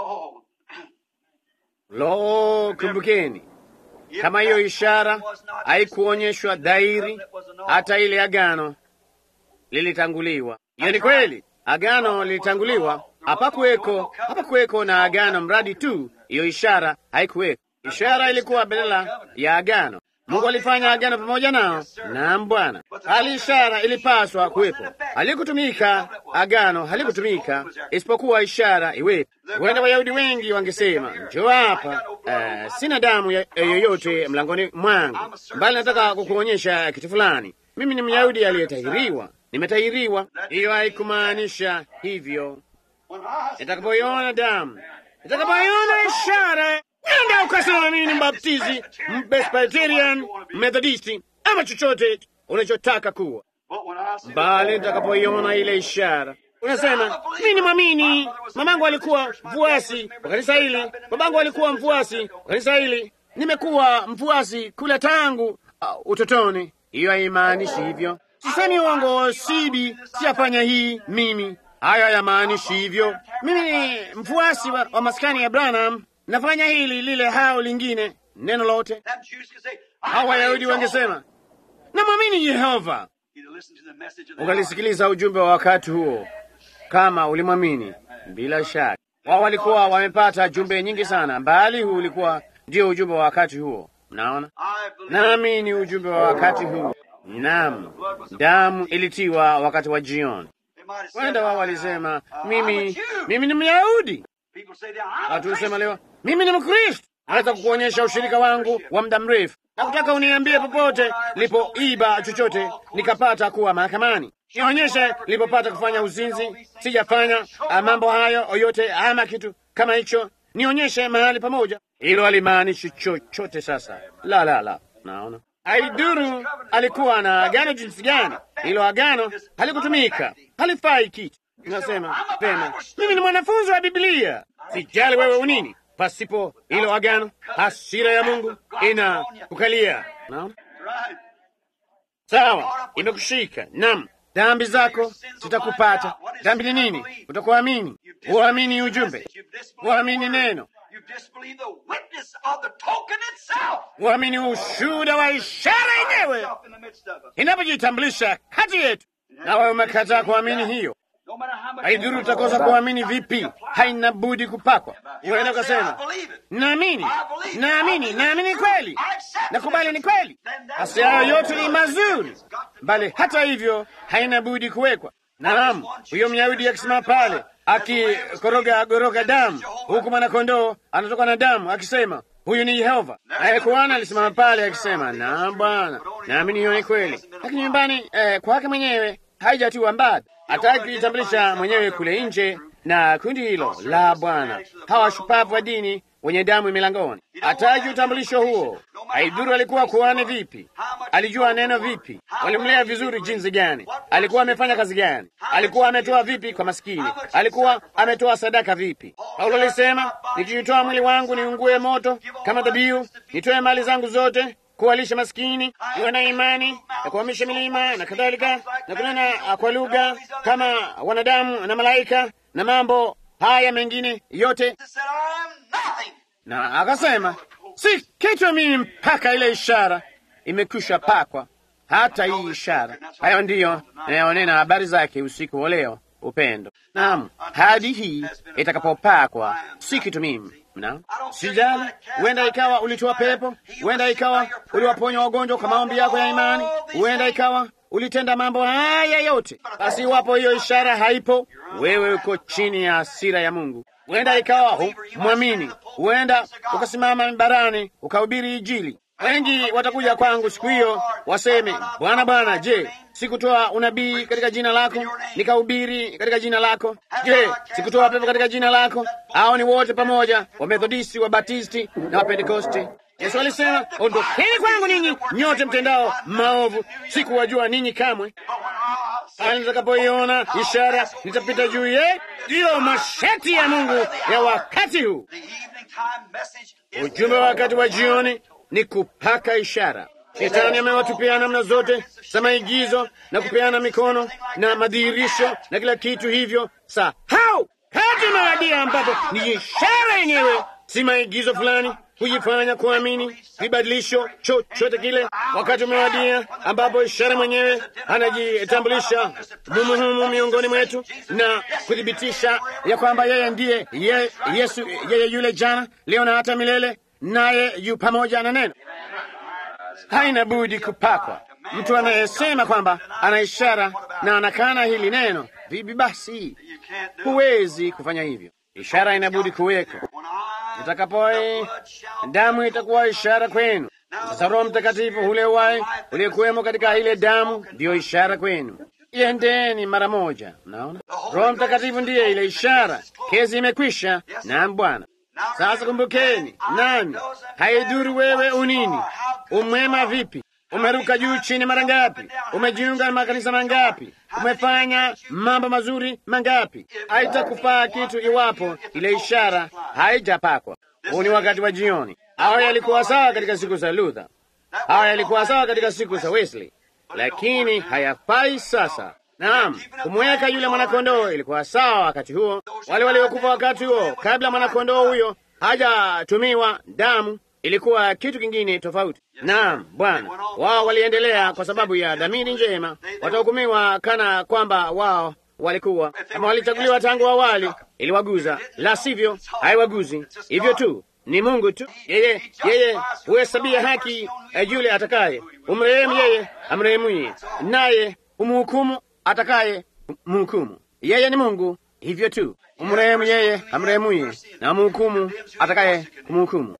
Lo, kumbukeni, kama hiyo ishara haikuonyeshwa dhahiri, hata ile agano lilitanguliwa. Hiyo ni kweli, agano lilitanguliwa. Hapakuweko na agano mradi tu hiyo ishara haikuweko. Ishara ilikuwa badala ya agano. Mungu alifanya agano pamoja nao. Naam Bwana, hali ishara ilipaswa kuwepo. Halikutumika agano, halikutumika isipokuwa ishara iwepo. Huenda Wayahudi wengi wangesema, njoo hapa, sina damu yoyote mlangoni mwangu, bali nataka kukuonyesha kitu fulani. Mimi ni Myahudi aliyetahiriwa, nimetahiriwa. Hiyo haikumaanisha hivyo. Nitakapoiona damu, nitakapoiona ishara, nenda ukasema mimi ni mbaptizi, Presbyterian, Methodisti ama chochote unachotaka kuwa, bali nitakapoiona ile ishara unasema mimi ni mwamini. Mamangu alikuwa mfuasi wa kanisa hili, babangu alikuwa mfuasi wa kanisa hili, nimekuwa mfuasi kule tangu utotoni. Hiyo haimaanishi hivyo. Sisemi uongo, siyafanya hii mimi. Hayo hayamaanishi hivyo. Mimi ni mfuasi wa maskani ya Branham, nafanya hili lile hao lingine. neno lote. Them Jews could say, Hao Wayahudi wangesema namwamini Yehova. You'd listen to the message of the Ungalisikiliza ujumbe wa wakati huo kama ulimwamini. Bila shaka wao walikuwa wamepata jumbe nyingi sana, bali huu ulikuwa ndio ujumbe wa wakati huo. Mnaona, nami ni ujumbe wa wakati huu. Naam, damu ilitiwa wakati wa jioni. Wenda wao walisema mimi ni Myahudi. Watu husema leo mimi ni Mkristo. Naweza kukuonyesha ushirika wangu wa muda mrefu na kutaka uniambie popote lipoiba chochote nikapata kuwa mahakamani. Nionyeshe lipopata kufanya uzinzi, sijafanya mambo hayo yote ama kitu kama hicho. Nionyeshe mahali pamoja. Hilo halimaanishi chochote sasa. La. Naona haiduru alikuwa na agano jinsi gani, hilo agano halikutumika, halifai kitu. Nasema pema, mimi ni mwanafunzi wa Biblia, sijali wewe unini. Pasipo hilo agano, hasira ya Mungu inakukalia. Naona sawa, imekushika. Naam, dhambi zako zitakupata. Dhambi ni nini? Utakuamini. Uamini ujumbe, uamini neno, uamini ushuhuda wa ishara yenyewe inapojitambulisha kati yetu, na wewe umekataa kuamini hiyo. Haidhuru utakosa kuamini vipi, haina budi kupakwa. Unaenda ukasema naamini kweli, nakubali ni kweli, basi hayo yote ni mazuri, bali hata hivyo haina budi kuwekwa. Naam, huyo Myahudi akisimama pale akikoroga damu, huku mwanakondoo anatoka na damu, akisema huyu ni Yehova. Naye kuhani alisimama pale akisema, naam Bwana, naamini hiyo ni kweli, lakini nyumbani kwake mwenyewe haijatiwa mbada. Hataki kujitambulisha mwenyewe kule nje na kundi hilo la Bwana, hawa shupavu wa dini wenye damu milangoni. Hataki utambulisho huo. Haidhuru alikuwa kuhani vipi, alijua neno vipi, walimlea vizuri jinsi gani, alikuwa amefanya kazi gani, alikuwa ametoa vipi kwa maskini, alikuwa ametoa sadaka vipi. Paulo alisema, nikijitoa mwili wangu niungue moto kama dhabihu, nitoe mali zangu zote kuwalisha maskini, iwe na imani ya kuhamisha milima na kadhalika, na kunena kwa lugha kama wanadamu na malaika na mambo haya mengine yote. Na akasema si kitu mimi mpaka ile ishara imekwisha pakwa. Hata hii ishara, hayo ndiyo nayonena habari zake usiku wa leo, upendo. Naam, hadi hii itakapopakwa si kitu mimi. Na sijali, huenda ikawa ulitoa pepo, huenda ikawa uliwaponya wagonjwa kwa maombi yako ya imani, huenda ikawa ulitenda mambo haya yote. Basi iwapo hiyo ishara haipo, wewe uko chini ya hasira ya Mungu. Huenda ikawa mwamini, huenda ukasimama mimbarani ukahubiri Injili. Wengi watakuja kwangu siku hiyo waseme, Bwana, je, sikutoa unabii katika jina lako, nikahubiri katika jina lako? Je, sikutoa pepo katika jina lako? Hao ni wote pamoja, Wamethodisti, Wabatisti na Wapentekoste. Yesu alisema, ondokeni kwangu ninyi nyote mtendao maovu, sikuwajua ninyi kamwe. Hali nitakapoiona ishara nitapita juu ye. Ndiyo masharti ya Mungu ya wakati huu. Ujumbe wa wakati wa jioni ni kupaka ishara. Shetani amewatupia namna zote za maigizo na kupeana mikono na madhihirisho na kila kitu hivyo. Sahau kati mawadia ambapo ni ishara yenyewe, si maigizo fulani kujifanya kuamini vibadilisho chochote kile. Wakati umewadia ambapo ishara mwenyewe anajitambulisha mumu miongoni mwetu na kuthibitisha ya kwamba yeye ndiye Yesu, yeye yule jana, leo na hata milele, naye yu pamoja na neno. Haina budi kupakwa. Mtu anayesema kwamba ana ishara na anakana hili neno, vipi basi? Huwezi kufanya hivyo. Ishara inabudi kuwekwa. Nitakapo damu itakuwa ishara kwenu. Sasa Roho Mtakatifu ule wai uliyekuwemo katika ile damu ndiyo ishara kwenu. Iendeni mara moja. Naona Roho Mtakatifu ndiye ile ishara. Kesi imekwisha. Naam Bwana. Sasa kumbukeni, nani, haidhuru wewe unini, umwema vipi, umeruka juu chini mara ngapi, umejiunga na makanisa mangapi, umefanya mambo mazuri mangapi, haitakufaa kitu iwapo ile ishara haijapakwa. Huu ni wakati wa jioni. Hawa yalikuwa sawa katika siku za Luther, hawa yalikuwa sawa katika siku za Wesley, lakini hayafai sasa. Naam, kumweka yule mwanakondoo ilikuwa sawa wakati huo. Wale waliokufa wakati huo, kabla mwanakondoo huyo hajatumiwa damu, ilikuwa kitu kingine tofauti. Naam Bwana, wao waliendelea kwa sababu ya dhamiri njema, watahukumiwa kana kwamba wao walikuwa kama walichaguliwa tangu awali, iliwaguza, la sivyo haiwaguzi. Hivyo tu ni Mungu tu, yeye huhesabia haki yule atakaye, umrehemu yeye amrehemuye, naye umhukumu atakaye mhukumu. Yeye ni Mungu, hivyo tu, umrehemu yeye amrehemuye na umhukumu atakaye kumhukumu.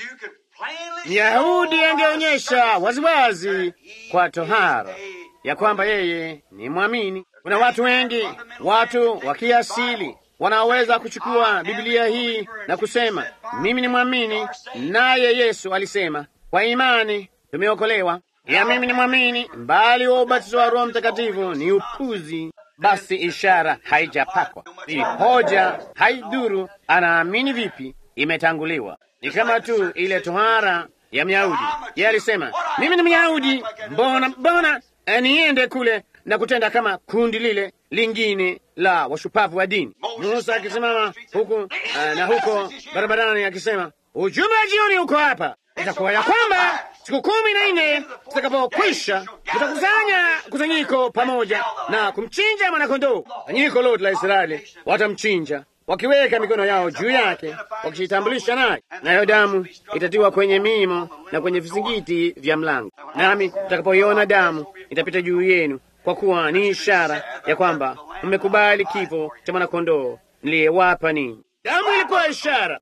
Myahudi angeonyesha waziwazi kwa tohara ya kwamba yeye ni mwamini. Kuna watu wengi, watu wa kiasili, wanaoweza kuchukua Biblia hii na kusema mimi ni mwamini, naye Yesu alisema kwa imani tumeokolewa. Ya mimi ni mwamini, mbali wa ubatizo wa Roho Mtakatifu ni upuzi. Basi ishara haijapakwa, ni hoja, haidhuru anaamini vipi, imetanguliwa. Ni kama tu ile tohara ya Myahudi. Yeye alisema mimi ni Myahudi, mbona niende kule na kutenda kama kundi lile lingine la washupavu wa dini. Musa akisimama huku na huko barabarani akisema ujumbe wa jioni uko hapa, itakuwa ya kwamba siku 14 zitakapokwisha mtakusanya kusanyiko pamoja na kumchinja mwanakondoo. Kusanyiko lote la Israeli watamchinja, wakiweka mikono yao juu yake, wakijitambulisha naye, nayo damu itatiwa kwenye mimo na kwenye vizingiti vya mlango. Nami mtakapoiona damu itapita juu yenu, kwa kuwa ni ishara ya kwamba mmekubali kifo cha mwanakondoo niliyewapa ninyi. Damu ilikuwa ishara.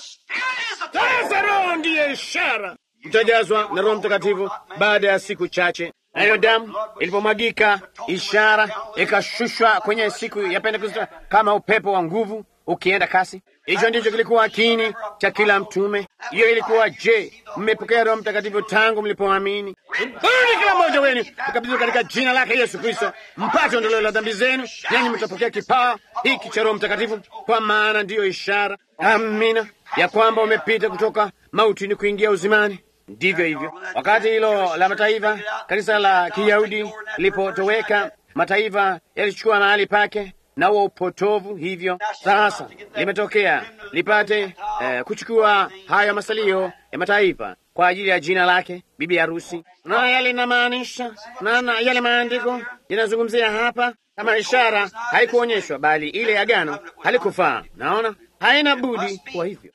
Sasa Roho ndiye ishara. Mtajazwa na Roho Mtakatifu baada ya siku chache. Nayo damu ilipomwagika, ishara ikashushwa kwenye siku ya Pentekoste kama upepo wa nguvu ukienda kasi. Hicho ndicho kilikuwa kiini cha kila mtume. Hiyo ilikuwa, je, mmepokea Roho Mtakatifu tangu mlipoamini? Mbuni kila mmoja wenu ukabidhiwa katika jina lake Yesu Kristo, mpate ondoleo la dhambi zenu, nanyi mtapokea kipawa hiki cha Roho Mtakatifu, kwa maana ndiyo ishara, amina, ya kwamba umepita kutoka mautini kuingia uzimani. Ndivyo hivyo, wakati hilo la mataifa, kanisa la Kiyahudi lipotoweka, mataifa yalichukua mahali pake na huo upotovu. Hivyo sasa limetokea lipate kuchukua haya masalio ya mataifa kwa ajili ya jina lake, bibi harusi. Na yale inamaanisha, na yale maandiko yanazungumzia hapa, kama ishara haikuonyeshwa, bali ile agano halikufaa. Naona haina budi kwa hivyo,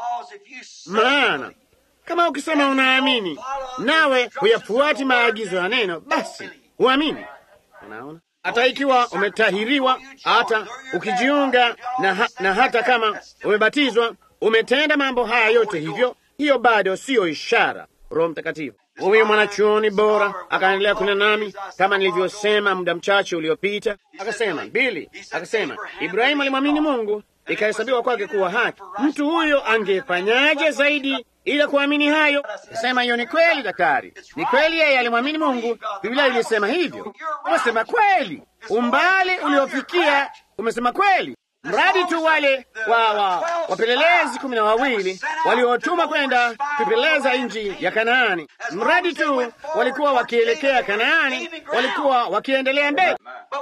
maana kama ukisema unaamini nawe huyafuati maagizo ya neno, basi huamini. Unaona, hata ikiwa umetahiriwa, hata ukijiunga na hata kama umebatizwa, umetenda mambo haya yote hivyo, hiyo bado siyo ishara. Roho Mtakatifu. Huyu mwanachuoni bora akaendelea kunena nami kama nilivyosema muda mchache uliopita, akasema akasema Ibrahimu alimwamini Mungu, ikahesabiwa kwake kuwa haki. Mtu huyo angefanyaje zaidi ila kuamini hayo? Sema hiyo ni kweli daktari, ni kweli, yeye alimwamini Mungu. Biblia ilisema hivyo. Umesema kweli, umbali uliofikia umesema kweli. Mradi tu wale wapelelezi 12 waliotuma kwenda kupeleleza nchi ya Kanaani, mradi tu walikuwa wakielekea Kanaani, walikuwa wakiendelea mbele,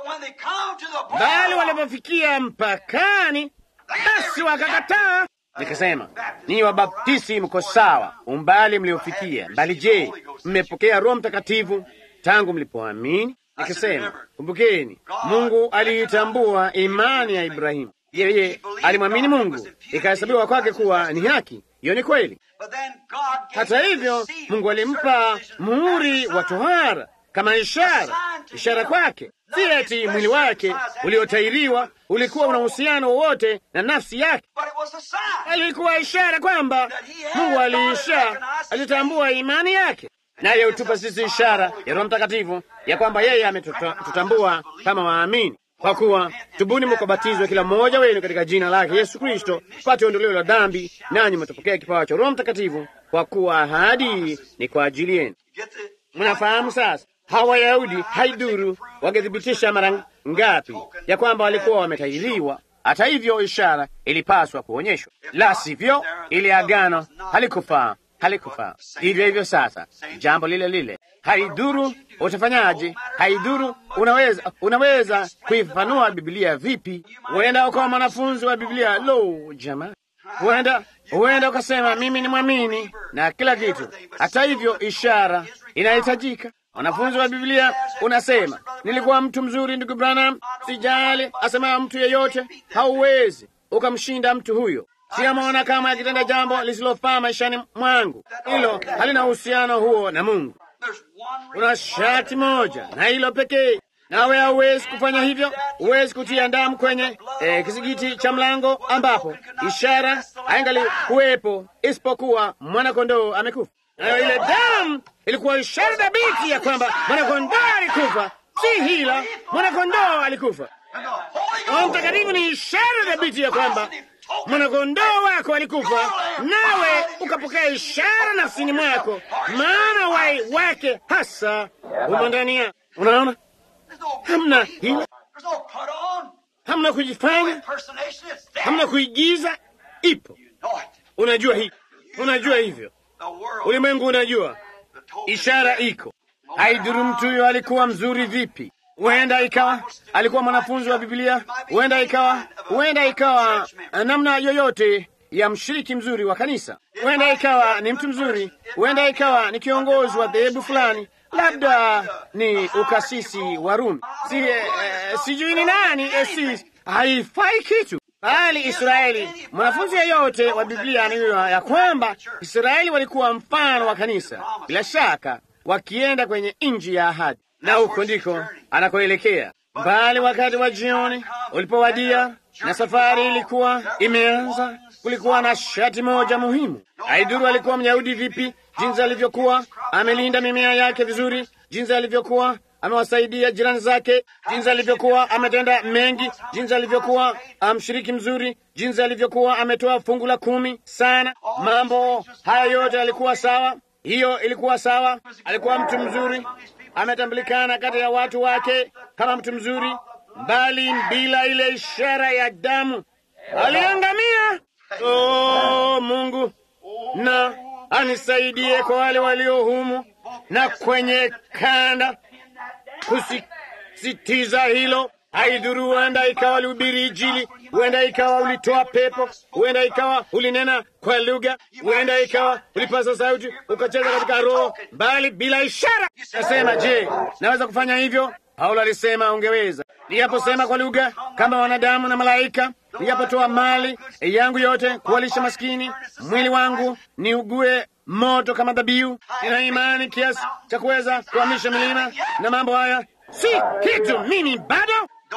bali walipofikia mpakani, basi wakakataa. Nikasema, ninyi Wabaptisti mko sawa umbali mliofikia, bali je, mmepokea Roho Mtakatifu tangu mlipoamini? Nikasema, kumbukeni, Mungu aliitambua imani ya Ibrahimu. Yeye alimwamini Mungu, ikahesabiwa kwake kuwa ni haki. Hiyo ni kweli. Hata hivyo, Mungu alimpa muhuri wa tohara kama ishara kwake. Si eti mwili wake uliotairiwa ulikuwa una uhusiano wowote na nafsi yake, alikuwa ishara kwamba Mungu alitambua imani yake, naye hutupa sisi ishara ya Roho Mtakatifu ya kwamba yeye ametutambua kama waamini. Kwa kuwa tubuni mkabatizwe kila mmoja wenu katika jina lake Yesu Kristo pate ondoleo la dhambi, nanyi mtapokea kipawa cha Roho Mtakatifu, kwa kuwa ahadi ni kwa ajili yenu. Mnafahamu sasa, hawa Wayahudi haidhuru wangethibitisha mara ngapi ya kwamba walikuwa wametahiriwa, hata hivyo ishara ilipaswa kuonyeshwa, la sivyo ile agano halikufaa. Hivyo hivyo sasa, jambo lile, haidhuru utafanyaje, haidhuru unaweza kuifafanua Biblia vipi. Huenda ukawa mwanafunzi wa Biblia. Lo, jamaa, Huenda ukasema mimi ni mwamini na kila kitu. Hata hivyo, ishara inahitajika. Wanafunzi wa Biblia unasema, nilikuwa mtu mzuri ndugu Branham, sijali asema mtu yeyote, hauwezi ukamshinda mtu huyo. Siyamwona kama akitenda jambo lisilofaa maishani mwangu. Hilo halina uhusiano huo na Mungu. Kuna sharti moja na hilo pekee, nawe hauwezi kufanya hivyo. Huwezi kutia damu kwenye kizingiti cha mlango ambapo ishara haingali kuwepo isipokuwa mwana-kondoo amekufa. Nayo ile damu ilikuwa ishara dhabiti ya kwamba mwana-kondoo alikufa. Si hila, mwana-kondoo alikufa. Roho Mtakatifu ni ishara dhabiti ya kwamba mwana-kondoo wako alikufa, nawe ukapokea ishara nafsini mwako, maana wai wake hasa umo ndani yako. Unaona, hamna hila, hamna kujifanya, hamna kuigiza. Ipo, unajua hii, unajua hivyo, ulimwengu unajua, ishara iko. Haidhuru mtu huyo alikuwa mzuri vipi. Huenda ikawa alikuwa mwanafunzi wa Biblia, huenda ikawa namna yoyote ya mshiriki mzuri wa kanisa, huenda ikawa ni mtu mzuri, huenda ikawa ni kiongozi wa dhehebu fulani, labda ni ukasisi wa Rumi, sijui ni nani. Haifai kitu, bali Israeli, mwanafunzi yeyote wa Biblia anajua ya kwamba Israeli walikuwa mfano wa kanisa, bila shaka wakienda kwenye nchi ya ahadi, na huko ndiko anakoelekea. Bali wakati wa jioni ulipowadia na safari ilikuwa imeanza, kulikuwa na shati moja muhimu. Haidhuru alikuwa Myahudi vipi, jinsi alivyokuwa amelinda mimea yake vizuri, jinsi alivyokuwa amewasaidia jirani zake, jinsi alivyokuwa ametenda mengi, jinsi alivyokuwa mshiriki mzuri, jinsi alivyokuwa ametoa fungu la 10 sana. Mambo haya yote yalikuwa sawa. Hiyo ilikuwa sawa. Alikuwa mtu mzuri, ametambulikana kati ya watu wake kama mtu mzuri, bali bila ile ishara ya damu aliangamia. Mungu na anisaidie kwa wale walio humu na kwenye kanda kusisitiza hilo. Haidhuru, huenda ikawa ulihubiri Injili, huenda ikawa ulitoa pepo, huenda ikawa ulinena kwa lugha, huenda ikawa ulipasa sauti ukacheza katika roho, bali bila ishara. Nasema, je, naweza kufanya hivyo? Paulo alisema ungeweza. Nijaposema kwa lugha kama wanadamu na malaika, nijapotoa mali yangu yote kuwalisha maskini, mwili wangu niugue moto kama dhabihu, nina imani kiasi cha kuweza kuhamisha milima na mambo haya, si kitu mimi bado.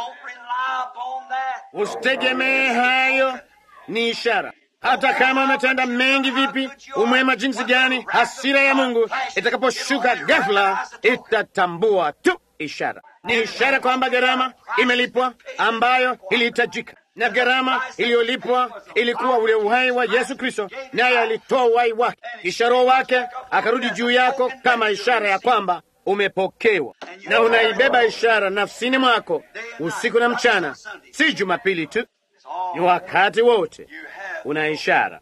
Usitegemee hayo, ni ishara. Hata kama umetenda mengi vipi, umwema jinsi gani, hasira ya Mungu itakaposhuka ghafla itatambua tu ishara. Ni ishara kwamba gharama imelipwa ambayo ilihitajika, na gharama iliyolipwa ilikuwa ule uhai wa Yesu Kristo, naye alitoa uhai wake, kisha Roho wake akarudi juu yako kama ishara ya kwamba umepokewa, na unaibeba ishara nafsini mwako usiku na mchana. Si Jumapili tu, ni wakati wote una ishara.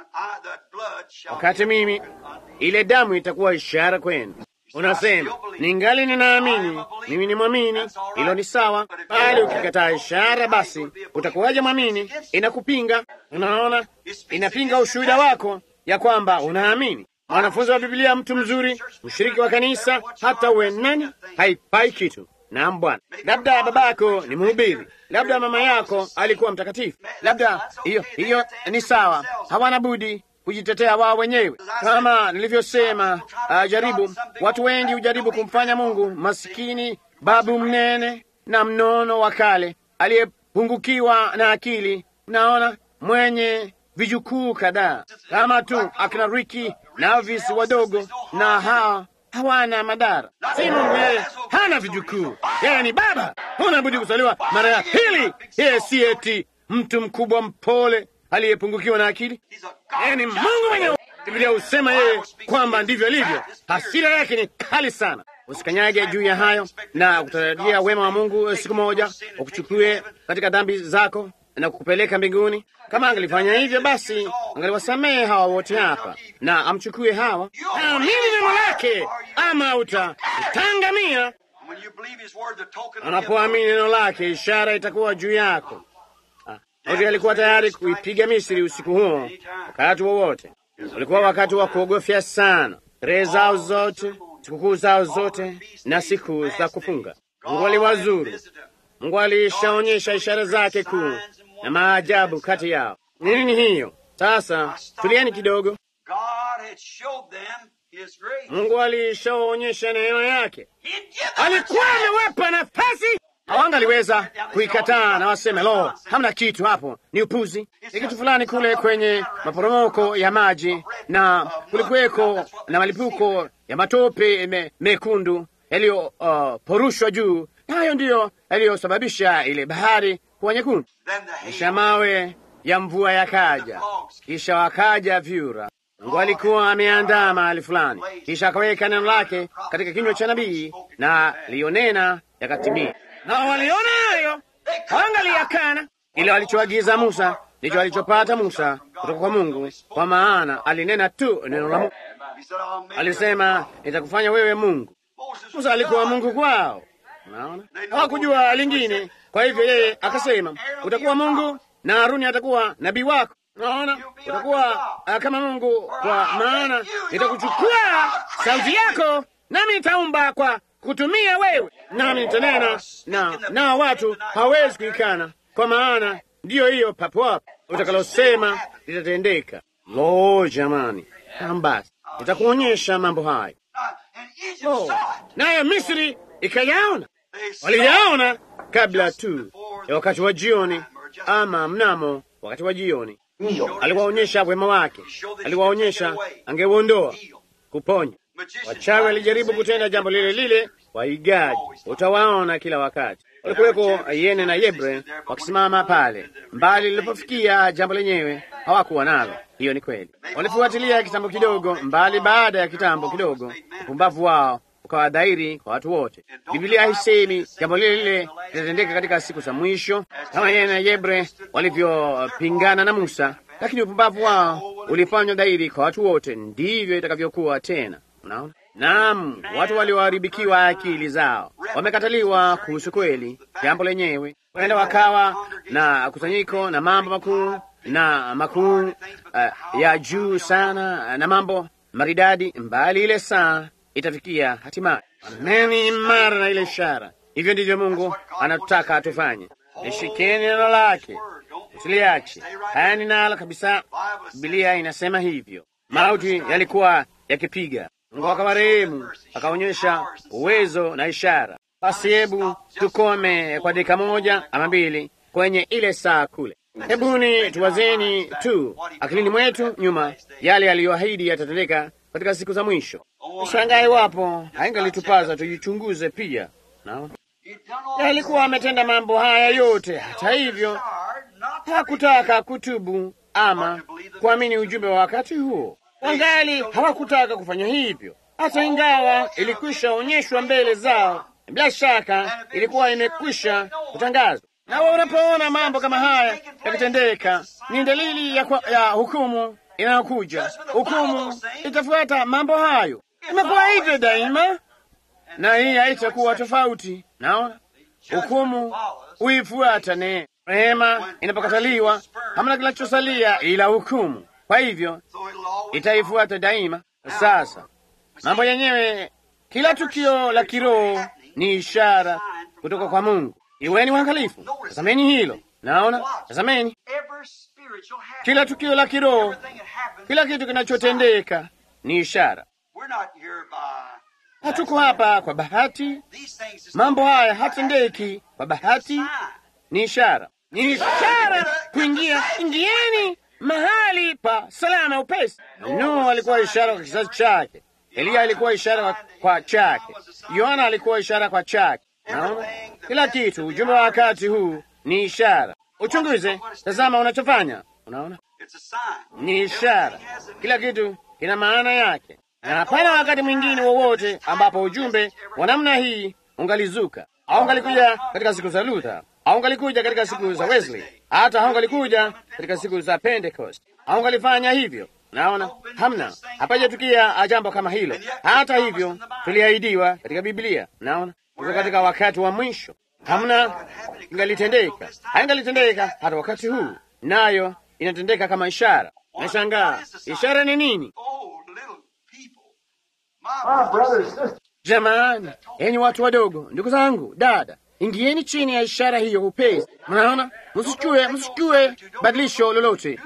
Wakati mimi, ile damu itakuwa ishara kwenu. Unasema, ningali ninaamini, mimi ni mwamini, hilo ni sawa. Bali ukikataa ishara, basi utakuwaje mwamini? Inakupinga. Unaona, inapinga ushuhuda wako ya kwamba unaamini. Mwanafunzi wa Biblia, mtu mzuri, mshiriki wa kanisa, hata uwe nani, haifai kitu. Naam Bwana. Labda babako ni mhubiri, labda mama yako alikuwa mtakatifu, labda hiyo ni sawa. Hawana budi kujitetea wao wenyewe. Kama nilivyosema, watu wengi hujaribu kumfanya Mungu masikini, babu mnene na mnono wa kale, aliyepungukiwa na akili, naona mwenye vijukuu kadhaa, kama tu akina Ricky na Elvis wadogo, na hawana madara. Si Mungu, yeye hana vijukuu, yeye ni baba. Huna budi kuzaliwa mara ya pili. Yeye si eti mtu mkubwa mpole aliyepungukiwa na akili. Yeye ni Mungu mwenyewe. Biblia husema yeye kwamba ndivyo alivyo. Hasira yake ni kali sana. Usikanyage juu ya hayo na kutarajia wema wa Mungu siku moja ukuchukue katika dhambi zako na kukupeleka mbinguni. Kama angelifanya hivyo, basi angeliwasamehe hawa wote hapa na amchukue hawa. Amini neno lake ama utaangamia. Unapoamini neno lake, ishara itakuwa juu yako. Daudi alikuwa tayari kuipiga Misri usiku huo, wakati wowote. Ulikuwa wakati wa kuogofya sana. Sherehe zao zote, sikukuu zao zote na siku za kufunga, Mungu aliwazuru. Mungu alishaonyesha ishara zake kuu na maajabu kati yao. Nini hiyo? Sasa tulieni kidogo. Mungu alishaonyesha neema yake. Alikuwa amewapa nafasi. Hawangaliweza kuikataa na waseme, lo, hamna kitu hapo, ni upuzi. Ni kitu fulani kule kwenye maporomoko ya maji, na kulikuweko na malipuko ya matope mekundu yaliyoporushwa juu, na hayo ndiyo yaliyosababisha ile bahari kuwa nyekundu. Kisha mawe ya mvua yakaja, kisha wakaja vyura. Mungu alikuwa ameandaa mahali fulani, kisha akaweka neno lake katika kinywa cha nabii, na lionena yakatimia. Na waliona hayo, hawangaliyakana. Ile walichoagiza Musa ndicho alichopata Musa kutoka kwa Mungu, kwa maana alinena tu neno la Mungu. Alisema, nitakufanya wewe Mungu. Musa alikuwa Mungu kwao. Unaona, hawakujua lingine. Kwa hivyo yeye akasema, utakuwa Mungu na Haruni atakuwa nabii wako. Unaona, utakuwa kama Mungu, kwa maana nitakuchukua sauti yako, nami nitaumba kwa kutumia wewe, nami nitanena na watu hawezi kuikana, kwa maana ndiyo hiyo papo hapo utakalosema litatendeka. Lo, jamani, basi nitakuonyesha mambo haya. Nayo Misri ikayaona. Waliyaona kabla tu ya wakati wa jioni, ama mnamo wakati wa jioni. Aliwaonyesha wema wake, aliwaonyesha angeuondoa, kuponya. Wachawi walijaribu kutenda jambo lile lile, waigaji utawaona kila wakati. Walikuweko Yene na Yebre wakisimama pale, mbali lilipofikia jambo lenyewe hawakuwa nalo. Hiyo ni kweli. Walifuatilia kitambo kidogo mbali. Baada ya kitambo kidogo, upumbavu wao ukawa dhahiri kwa watu wote. Biblia haisemi jambo lile lile litatendeka katika siku za mwisho kama Yene na Yebre walivyopingana na Musa, lakini upumbavu wao ulifanywa dhahiri kwa watu wote. Ndivyo itakavyokuwa tena. Unaona? Naam, watu walioharibikiwa akili zao, wamekataliwa kuhusu kweli jambo lenyewe, wanaenda wakawa na kusanyiko na mambo makuu ya juu sana na mambo maridadi, mbali ile saa itafikia hatimaye. Ameni imara na ile ishara. Hivyo ndivyo Mungu anataka tufanye. Nishikeni neno lake, usiliache. Haya ni nalo kabisa. Biblia inasema hivyo. Mauti yalikuwa yakipiga, Mungu akawarehemu, akaonyesha uwezo na ishara. Basi hebu tukome kwa dakika moja ama mbili kwenye ile saa kule. Hebuni tuwazeni tu akilini mwetu nyuma yale aliyoahidi yatatendeka katika siku za mwisho. Ushangae wapo haingalitupaza tujichunguze pia. Naona alikuwa ametenda mambo haya yote, hata hivyo hakutaka kutubu ama kuamini ujumbe wa wakati huo. Wangali hawakutaka kufanya hivyo, hata ingawa ilikwisha onyeshwa mbele zao. Bila shaka ilikuwa imekwisha kutangazwa. Na unapoona mambo kama haya yakitendeka, ni dalili ya hukumu inayokuja. Hukumu itafuata mambo hayo. Imekuwa hivyo daima, na hii haitakuwa tofauti. Naona hukumu huifuata neema. Rehema inapokataliwa, hamna kinachosalia ila hukumu. Kwa hivyo itaifuata daima. Sasa mambo yenyewe, kila tukio la kiroho ni ishara kutoka kwa Mungu. Iweni waangalifu. Tazameni hilo. Naona, tazameni kila tukio la kiroho, kila kitu kinachotendeka ni ishara. Hatuko hapa kwa bahati. Mambo haya hatendeki kwa bahati, ni ishara. Ni ishara kuingia. Ingieni mahali pa salama upesi. Nuhu alikuwa ishara kwa kizazi chake. Eliya alikuwa ishara kwa chake. Yohana alikuwa ishara kwa chake. Naona kila kitu, ujumbe wa wakati huu ni ishara. Uchunguze, tazama unachofanya. Unaona, ni ishara. Kila kitu kina maana yake, na hapana wakati mwingine wowote ambapo ujumbe wa namna hii ungalizuka. Au ungalikuja katika siku za Luther, au ungalikuja katika siku za Wesley, hata ungalikuja katika siku za Pentecost, au ungalifanya hivyo. Naona hamna, hapajatukia jambo kama hilo. Hata hivyo tuliahidiwa katika Biblia. Naona uko katika wakati wa mwisho. hamna ingalitendeka, haingalitendeka hata wakati huu, nayo inatendeka kama ishara. Nashangaa, ishara ni nini? Jamani, enyi watu wadogo, ndugu zangu, dada, ingieni chini ya ishara hiyo upesi. Mnaona, msichukue badilisho lolote,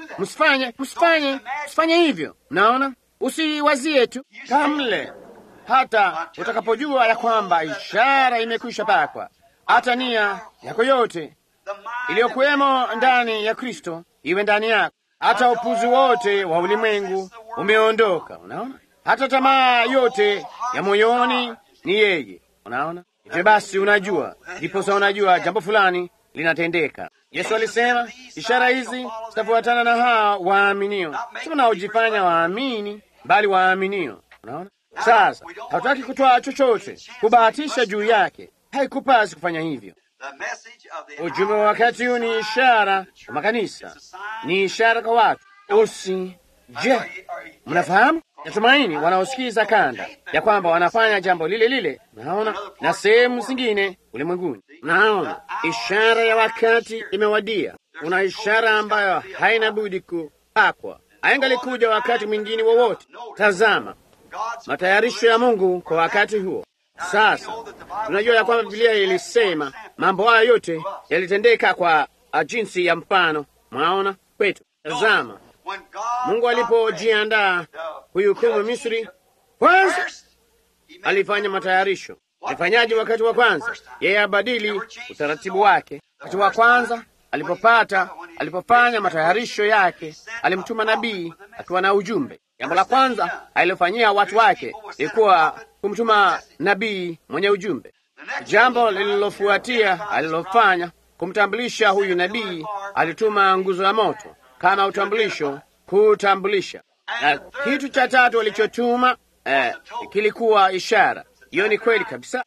msifanye hivyo. Mnaona, usiwazie tu, kamle hata utakapojua ya kwamba ishara imekwisha pakwa. Hata nia yako yote iliyokuwemo ndani ya Kristo iwe ndani yako. Hata upuzi wote wa ulimwengu umeondoka. Unaona, hata tamaa yote ya moyoni ni yeye. Unaona, hivyo basi unajua, ndiposa unajua jambo fulani linatendeka. Yesu alisema ishara hizi zitafuatana na hao waaminio, si wanaojifanya waamini, bali waaminio. Unaona, sasa hatutaki kutoa chochote kubahatisha juu yake. Haikupasi kufanya hivyo. Ujumbe wa wakati huu ni ishara kwa makanisa, ni ishara kwa watu. Je, mnafahamu? Natumaini wanaosikiza kanda ya kwamba wanafanya jambo lile lile, naona, na sehemu zingine ulimwenguni. Naona ishara ya wakati imewadia. Kuna ishara ambayo haina budi kupakwa, haingalikuja wakati mwingine wowote. Tazama matayarisho ya Mungu kwa wakati huo. Sasa tunajua ya kwamba Biblia ilisema mambo haya yote yalitendeka kwa jinsi ya mfano. Mwaona kwetu. Tazama, Mungu alipojiandaa kuihukumu Misri, kwanza alifanya matayarisho. Alifanyaje wakati wa kwanza? Yeye abadili utaratibu wake. Wakati wa kwanza alipofanya matayarisho yake, alimtuma nabii akiwa na ujumbe. Jambo la kwanza alilofanyia watu wake ilikuwa kumtuma nabii mwenye ujumbe. Jambo lililofuatia alilofanya kumtambulisha huyu nabii, alituma nguzo ya moto kama utambulisho, kutambulisha. Na kitu cha tatu alichotuma kilikuwa ishara. Hiyo ni kweli kabisa,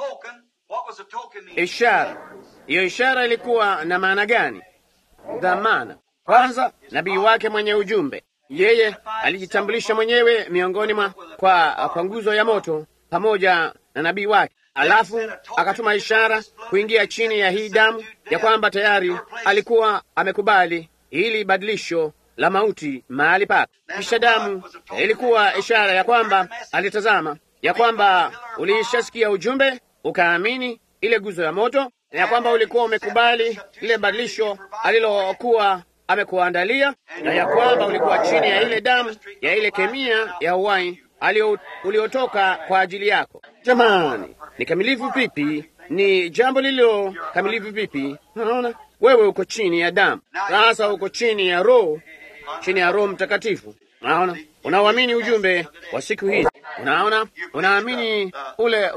ishara. Hiyo ishara ilikuwa na maana gani? Dhamana. Kwanza, nabii wake mwenye ujumbe, yeye alijitambulisha mwenyewe miongoni mwa kwa nguzo ya moto pamoja na nabii wake. Alafu akatuma ishara kuingia chini ya hii damu, ya kwamba tayari alikuwa amekubali hili badilisho la mauti mahali pake. Kisha damu ilikuwa ishara ya kwamba alitazama, ya kwamba ulishasikia ujumbe ukaamini ile nguzo ya moto, na ya kwamba ulikuwa umekubali ile badilisho alilokuwa amekuandalia, na ya kwamba ulikuwa chini ya ile damu ya ile kemia ya uhai uliotoka kwa ajili yako. Jamani, ni kamilifu vipi? Ni jambo lililo kamilifu vipi? Unaona, wewe uko chini ya damu, sasa uko chini ya Roho, chini ya Roho Mtakatifu. Unaona, unaamini ujumbe wa siku hizi. Unaona, unaamini ule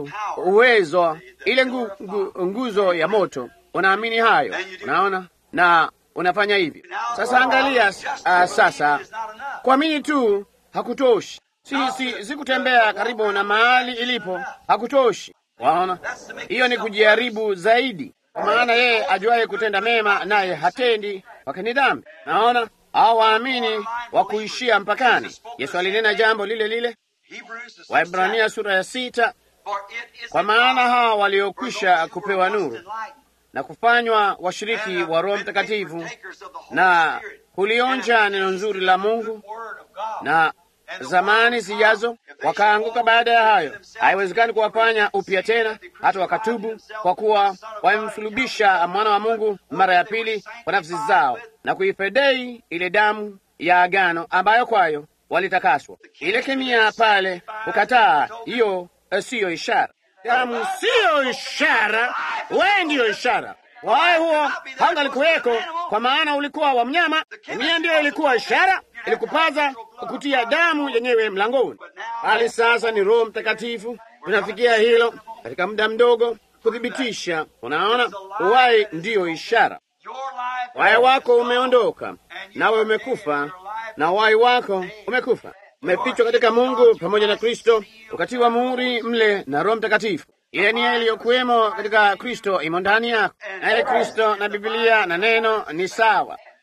uwezo, ile nguzo ya moto, unaamini hayo. Unaona, na unafanya hivi. Sasa angalia, sasa kuamini tu hakutoshi. Si kutembea karibu na mahali ilipo hakutoshi. Waona, hiyo ni kujaribu zaidi, kwa maana yeye ajuaye kutenda mema naye hatendi wakini dhambi. Naona hao waamini wa kuishia mpakani. Yesu alinena jambo lile lile, Waebrania sura ya 6, kwa maana hao waliokwisha kupewa nuru na kufanywa washiriki wa Roho Mtakatifu na kulionja neno nzuri la Mungu na zamani zijazo wakaanguka baada ya hayo, haiwezekani kuwafanya upya tena hata wakatubu, kwa kuwa wamemsulubisha mwana wa Mungu mara ya pili kwa nafsi zao na kuifedei ile damu ya agano ambayo kwayo walitakaswa. Ile kemia pale kukataa, hiyo siyo ishara. Damu siyo ishara, wewe ndiyo ishara. Wao huo hangalikuweko, kwa maana ulikuwa wa mnyama. Kemia ndiyo ilikuwa ishara, ilikupaza kukutia damu yenyewe mlangoni. Hali sasa ni Roho Mtakatifu. Tunafikia hilo katika muda mdogo kuthibitisha. Unaona, uhai ndiyo ishara. Uhai wako umeondoka, nawe umekufa, na uhai wako umekufa. Umepitwa katika Mungu pamoja na Kristo, ukatiwa muhuri mle na Roho Mtakatifu. Ile nia iliyokuwemo katika Kristo imo ndani yako, na ile Kristo na Biblia na neno ni sawa.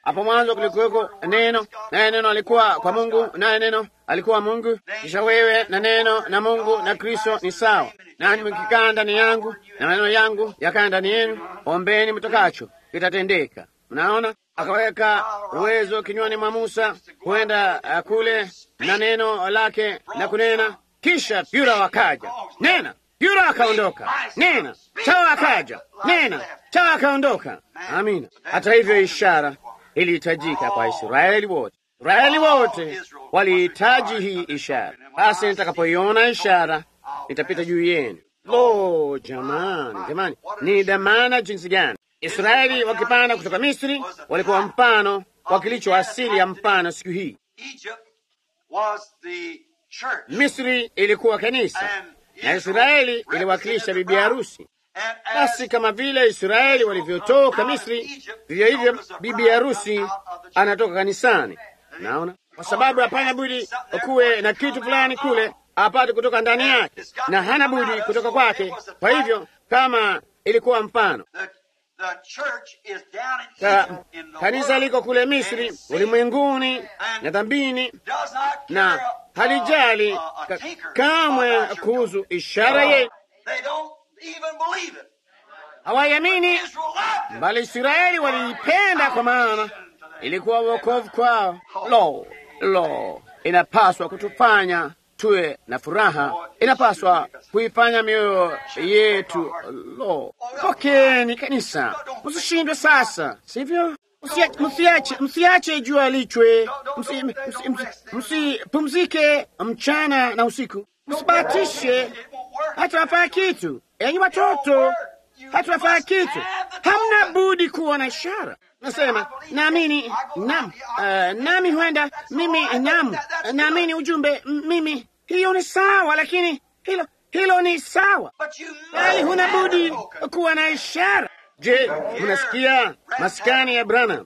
Hapo mwanzo kulikuweko neno, naye neno alikuwa kwa Mungu, naye neno alikuwa Mungu. Kisha wewe na neno na Mungu na Kristo ni sawa, nanyi mkikaa ndani yangu na maneno yangu yakaa ndani yenu, ombeni mtakacho, kitatendeka. Mnaona, akaweka uwezo kinywani mwa Musa huenda kule na neno lake na kunena. Kisha Yura wakaja, nena, Yura akaondoka, nena, chawa akaja, nena, chawa akaondoka. Amina. Hata hivyo ishara ilihitajika kwa Israeli wote. Israeli wote walihitaji hii ishara. Basi nitakapoiona ishara itapita juu yenu. Lo, jamani, ni dhamana jinsi gani! Israeli wakipanda kutoka Misri walikuwa mfano wa kilicho asili ya mfano siku hii. Misri ilikuwa kanisa na Israeli iliwakilisha bibi harusi. Basi kama vile Israeli walivyotoka Misri, vivyo hivyo bibi harusi anatoka kanisani. Naona, kwa sababu hapana budi kuwe na kitu fulani kule apate kutoka ndani yake, na hana budi kutoka kwake. Kwa hivyo kama ilikuwa mfano, kanisa liko kule Misri, ulimwenguni na dhambini, na halijali kamwe kuhusu ishara ye. Hawaiamini, bali Israeli waliipenda kwa maana ilikuwa wokovu kwao. Lo, inapaswa kutufanya tuwe na furaha, inapaswa kuifanya mioyo yetu. Lo, pokeeni kanisa, msishindwe sasa, sivyo? Msiache jua lichwe, msipumzike mchana na usiku, msibahatishe. Hata wafaa kitu, enyi watoto, hata wafaa kitu. Hamna budi kuwa na ishara. Nasema naamini, nami huenda mimi, naamini ujumbe mimi, hiyo ni sawa, lakini hilo ni sawa, bali huna budi kuwa na ishara. Je, unasikia maskani ya Branham?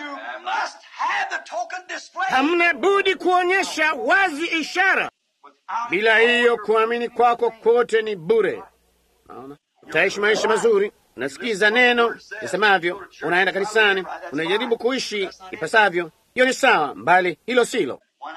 Hamna budi kuonyesha wazi ishara. Bila hiyo kuamini kwako kote ni bure. Utaishi maisha mazuri, unasikiza neno nisemavyo, unaenda kanisani, unajaribu kuishi ipasavyo, hiyo ni sawa, mbali hilo silo.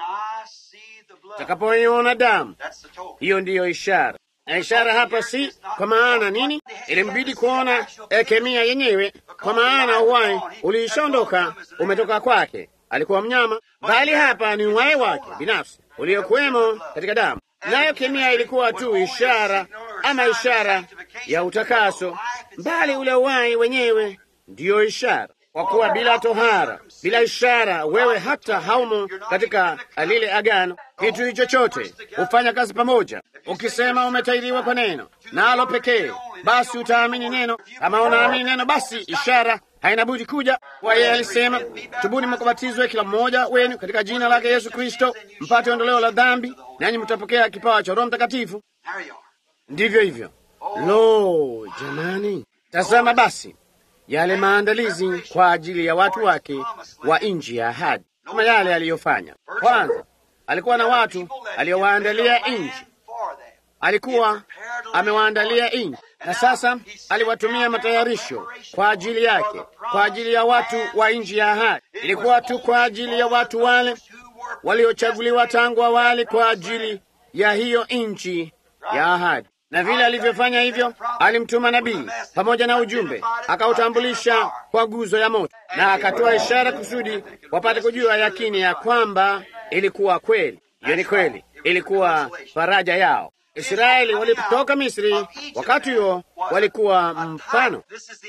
Utakapoiona damu, hiyo ndiyo ishara. Na ishara hapa si kwa maana nini, ilimbidi kuona kemia yenyewe, kwa maana uhai uliishaondoka, umetoka kwake, alikuwa mnyama, bali hapa ni uhai wake binafsi uliokuwemo katika damu. Nayo kemia ilikuwa tu ishara, ama ishara ya utakaso, bali ule uhai wenyewe ndiyo ishara. Kwa kuwa bila tohara, bila ishara, wewe hata haumo katika lile agano. Kitu chochote hufanya kazi pamoja. Ukisema umetahiriwa kwa neno nalo pekee, basi utaamini neno. Kama unaamini neno, basi ishara haina budi kuja. Kwa yeye alisema, tubuni mkabatizwe kila mmoja wenu katika jina lake Yesu Kristo, mpate ondoleo la dhambi, nanyi mtapokea kipawa cha Roho Mtakatifu. Ndivyo hivyo. Lo, jamani, tazama basi yale maandalizi kwa ajili ya watu wake wa nchi ya ahadi, kama yale aliyofanya. Kwanza alikuwa na watu aliyowaandalia nchi, alikuwa amewaandalia nchi, na sasa aliwatumia matayarisho kwa ajili yake, kwa ajili ya watu wa nchi ya ahadi. Ilikuwa tu kwa ajili ya watu wale waliochaguliwa tangu awali kwa ajili ya hiyo nchi ya ahadi. Na vile alivyofanya hivyo, alimtuma nabii pamoja na ujumbe, akautambulisha kwa nguzo ya moto, na akatoa ishara kusudi wapate kujua yakini ya kwamba ilikuwa kweli. Hiyo ni kweli, ilikuwa faraja yao. Israeli walipotoka Misri, wakati huo walikuwa mfano.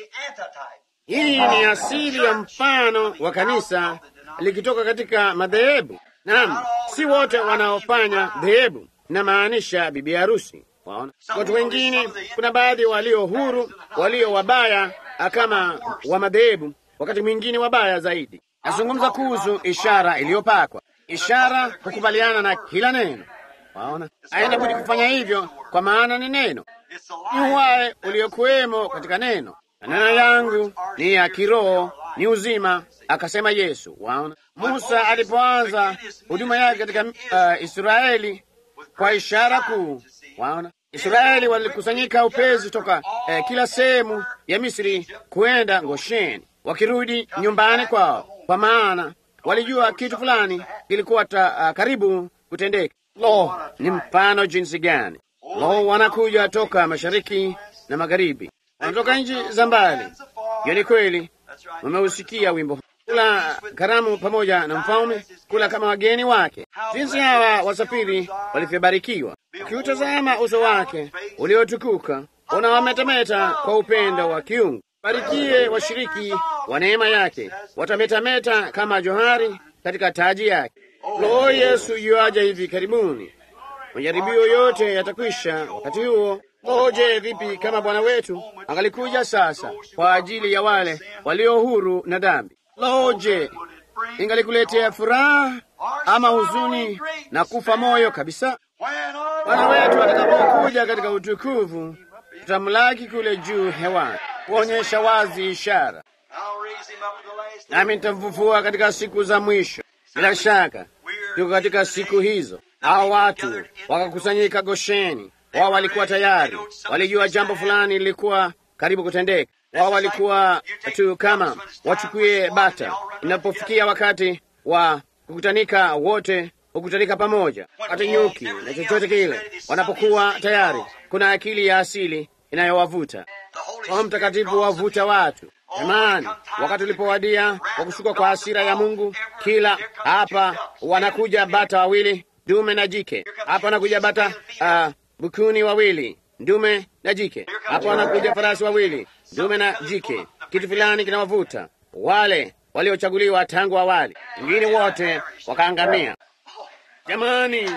Hii ni asili ya mfano wa kanisa likitoka katika madhehebu. Naam, si wote wanaofanya dhehebu, na maanisha bibi harusi. Waona, watu wengine, kuna baadhi walio huru, walio wabaya kama wa madhehebu, wakati mwingine wabaya zaidi. Nazungumza kuhusu ishara iliyopakwa. Ishara kukubaliana na kila neno. Waona, haina budi kufanya hivyo, kwa maana ni neno, ni uhai uliokuwemo katika neno. Maneno yangu ni ya kiroho, ni uzima, akasema Yesu. Waona, Musa alipoanza huduma yake katika Israeli kwa ishara kuu. Waona, Israeli walikusanyika upesi toka kila sehemu ya Misri kuenda Gosheni, wakirudi nyumbani kwao. kwa maana walijua kitu fulani kilikuwa karibu kutendeka. Lo, ni mfano jinsi gani! Lo, wanakuja toka mashariki na magharibi, wanatoka nchi za mbali. Hiyo ni kweli. Umeusikia wimbo, kula karamu pamoja na mfalme, kula kama wageni wake. Jinsi hawa wasafiri walivyobarikiwa! Ukiutazama uso wake uliotukuka, unawametameta kwa upendo wa kiungu. Barikie washiriki wa neema yake, watametameta kama johari katika taji yake. Lo, Yesu yuaja hivi karibuni. Majaribio yote yatakwisha wakati huo. Lo, je, vipi kama Bwana wetu angalikuja sasa kwa ajili ya wale walio huru na dhambi? Lo, je, ingalikuletea furaha ama huzuni na kufa moyo kabisa? Bwana wetu atakapokuja katika utukufu, tutamlaki kule juu hewani, kuonyesha wazi ishara. Nami nitamfufua katika siku za mwisho. Bila shaka tuko katika siku hizo. Hao watu wakakusanyika Gosheni. Wao walikuwa tayari, walijua jambo fulani lilikuwa karibu kutendeka. Wao walikuwa tu kama wachukue bata. Inapofikia wakati wa kukutanika, wote hukutanika pamoja. Wakati nyuki na chochote kile wanapokuwa tayari, kuna akili ya asili inayowavuta. Roho Mtakatifu wavuta watu. Jamani, wakati ulipowadia wa kushuka kwa hasira ya Mungu, kila hapa wanakuja bata wawili, dume na jike. Hapa wanakuja bata bukuni wawili, dume na jike. Hapa wanakuja farasi wawili, dume na jike. Kitu fulani kinawavuta wale waliochaguliwa tangu awali, wengine wote wakaangamia. Jamani,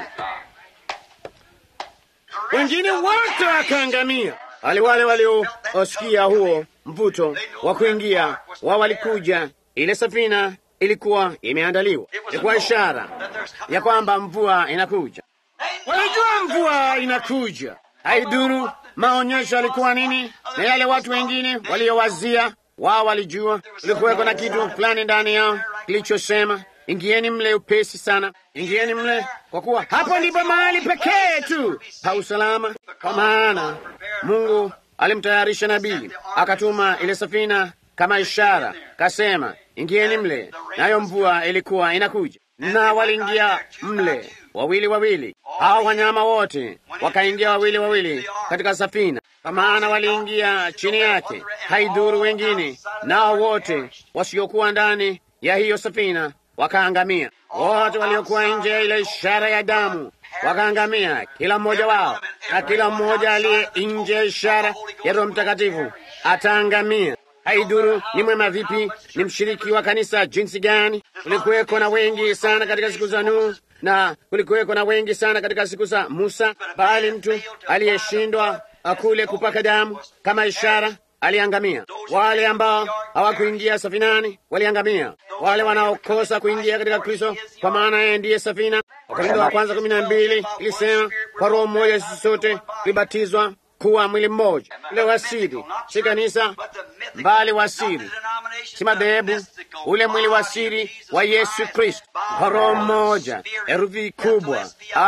wengine wote wakaangamia. Wale waliosikia huo mvuto wa kuingia, wao walikuja. Ile safina ilikuwa imeandaliwa, ilikuwa ishara ya kwamba mvua inakuja. Walijua mvua inakuja. Haiduru maonyesho alikuwa nini, na yale watu wengine waliowazia, wao walijua kulikuweko na kitu fulani ndani yao kilichosema, ingieni mle upesi sana, ingieni mle, kwa kuwa hapo ndipo mahali pekee tu pa usalama. Kwa maana Mungu alimtayarisha nabii, akatuma ile safina kama ishara, kasema ingieni mle, nayo mvua ilikuwa inakuja. Na waliingia mle wawili wawili, hao wanyama wote wakaingia wawili wawili katika safina, kwa maana waliingia chini yake. Haidhuru wengine, nao wote wasiokuwa ndani ya hiyo safina wakaangamia. Wote waliokuwa nje ya ile ishara ya damu wakaangamia, kila mmoja wao, na kila mmoja aliye nje ya ishara ya Roho Mtakatifu ataangamia. Haidhuru ni mwema vipi, ni mshiriki wa kanisa jinsi gani. Kulikuweko na wengi sana katika siku za Nuhu, na kulikuweko na wengi sana katika siku za Musa, bali mtu aliyeshindwa kule kupaka damu kama ishara aliangamia. Wale ambao hawakuingia safinani waliangamia. Wale wanaokosa kuingia katika Kristo, kwa maana yeye ndiye safina. Wakorintho wa kwanza 12 ilisema, kwa roho mmoja sisi sote tulibatizwa kuwa mwili mmoja. Ule wasiri si kanisa, mbali wasiri si madhehebu, ule mwili wasiri wa Yesu Kristo, kwa roho mmoja, herufi kubwa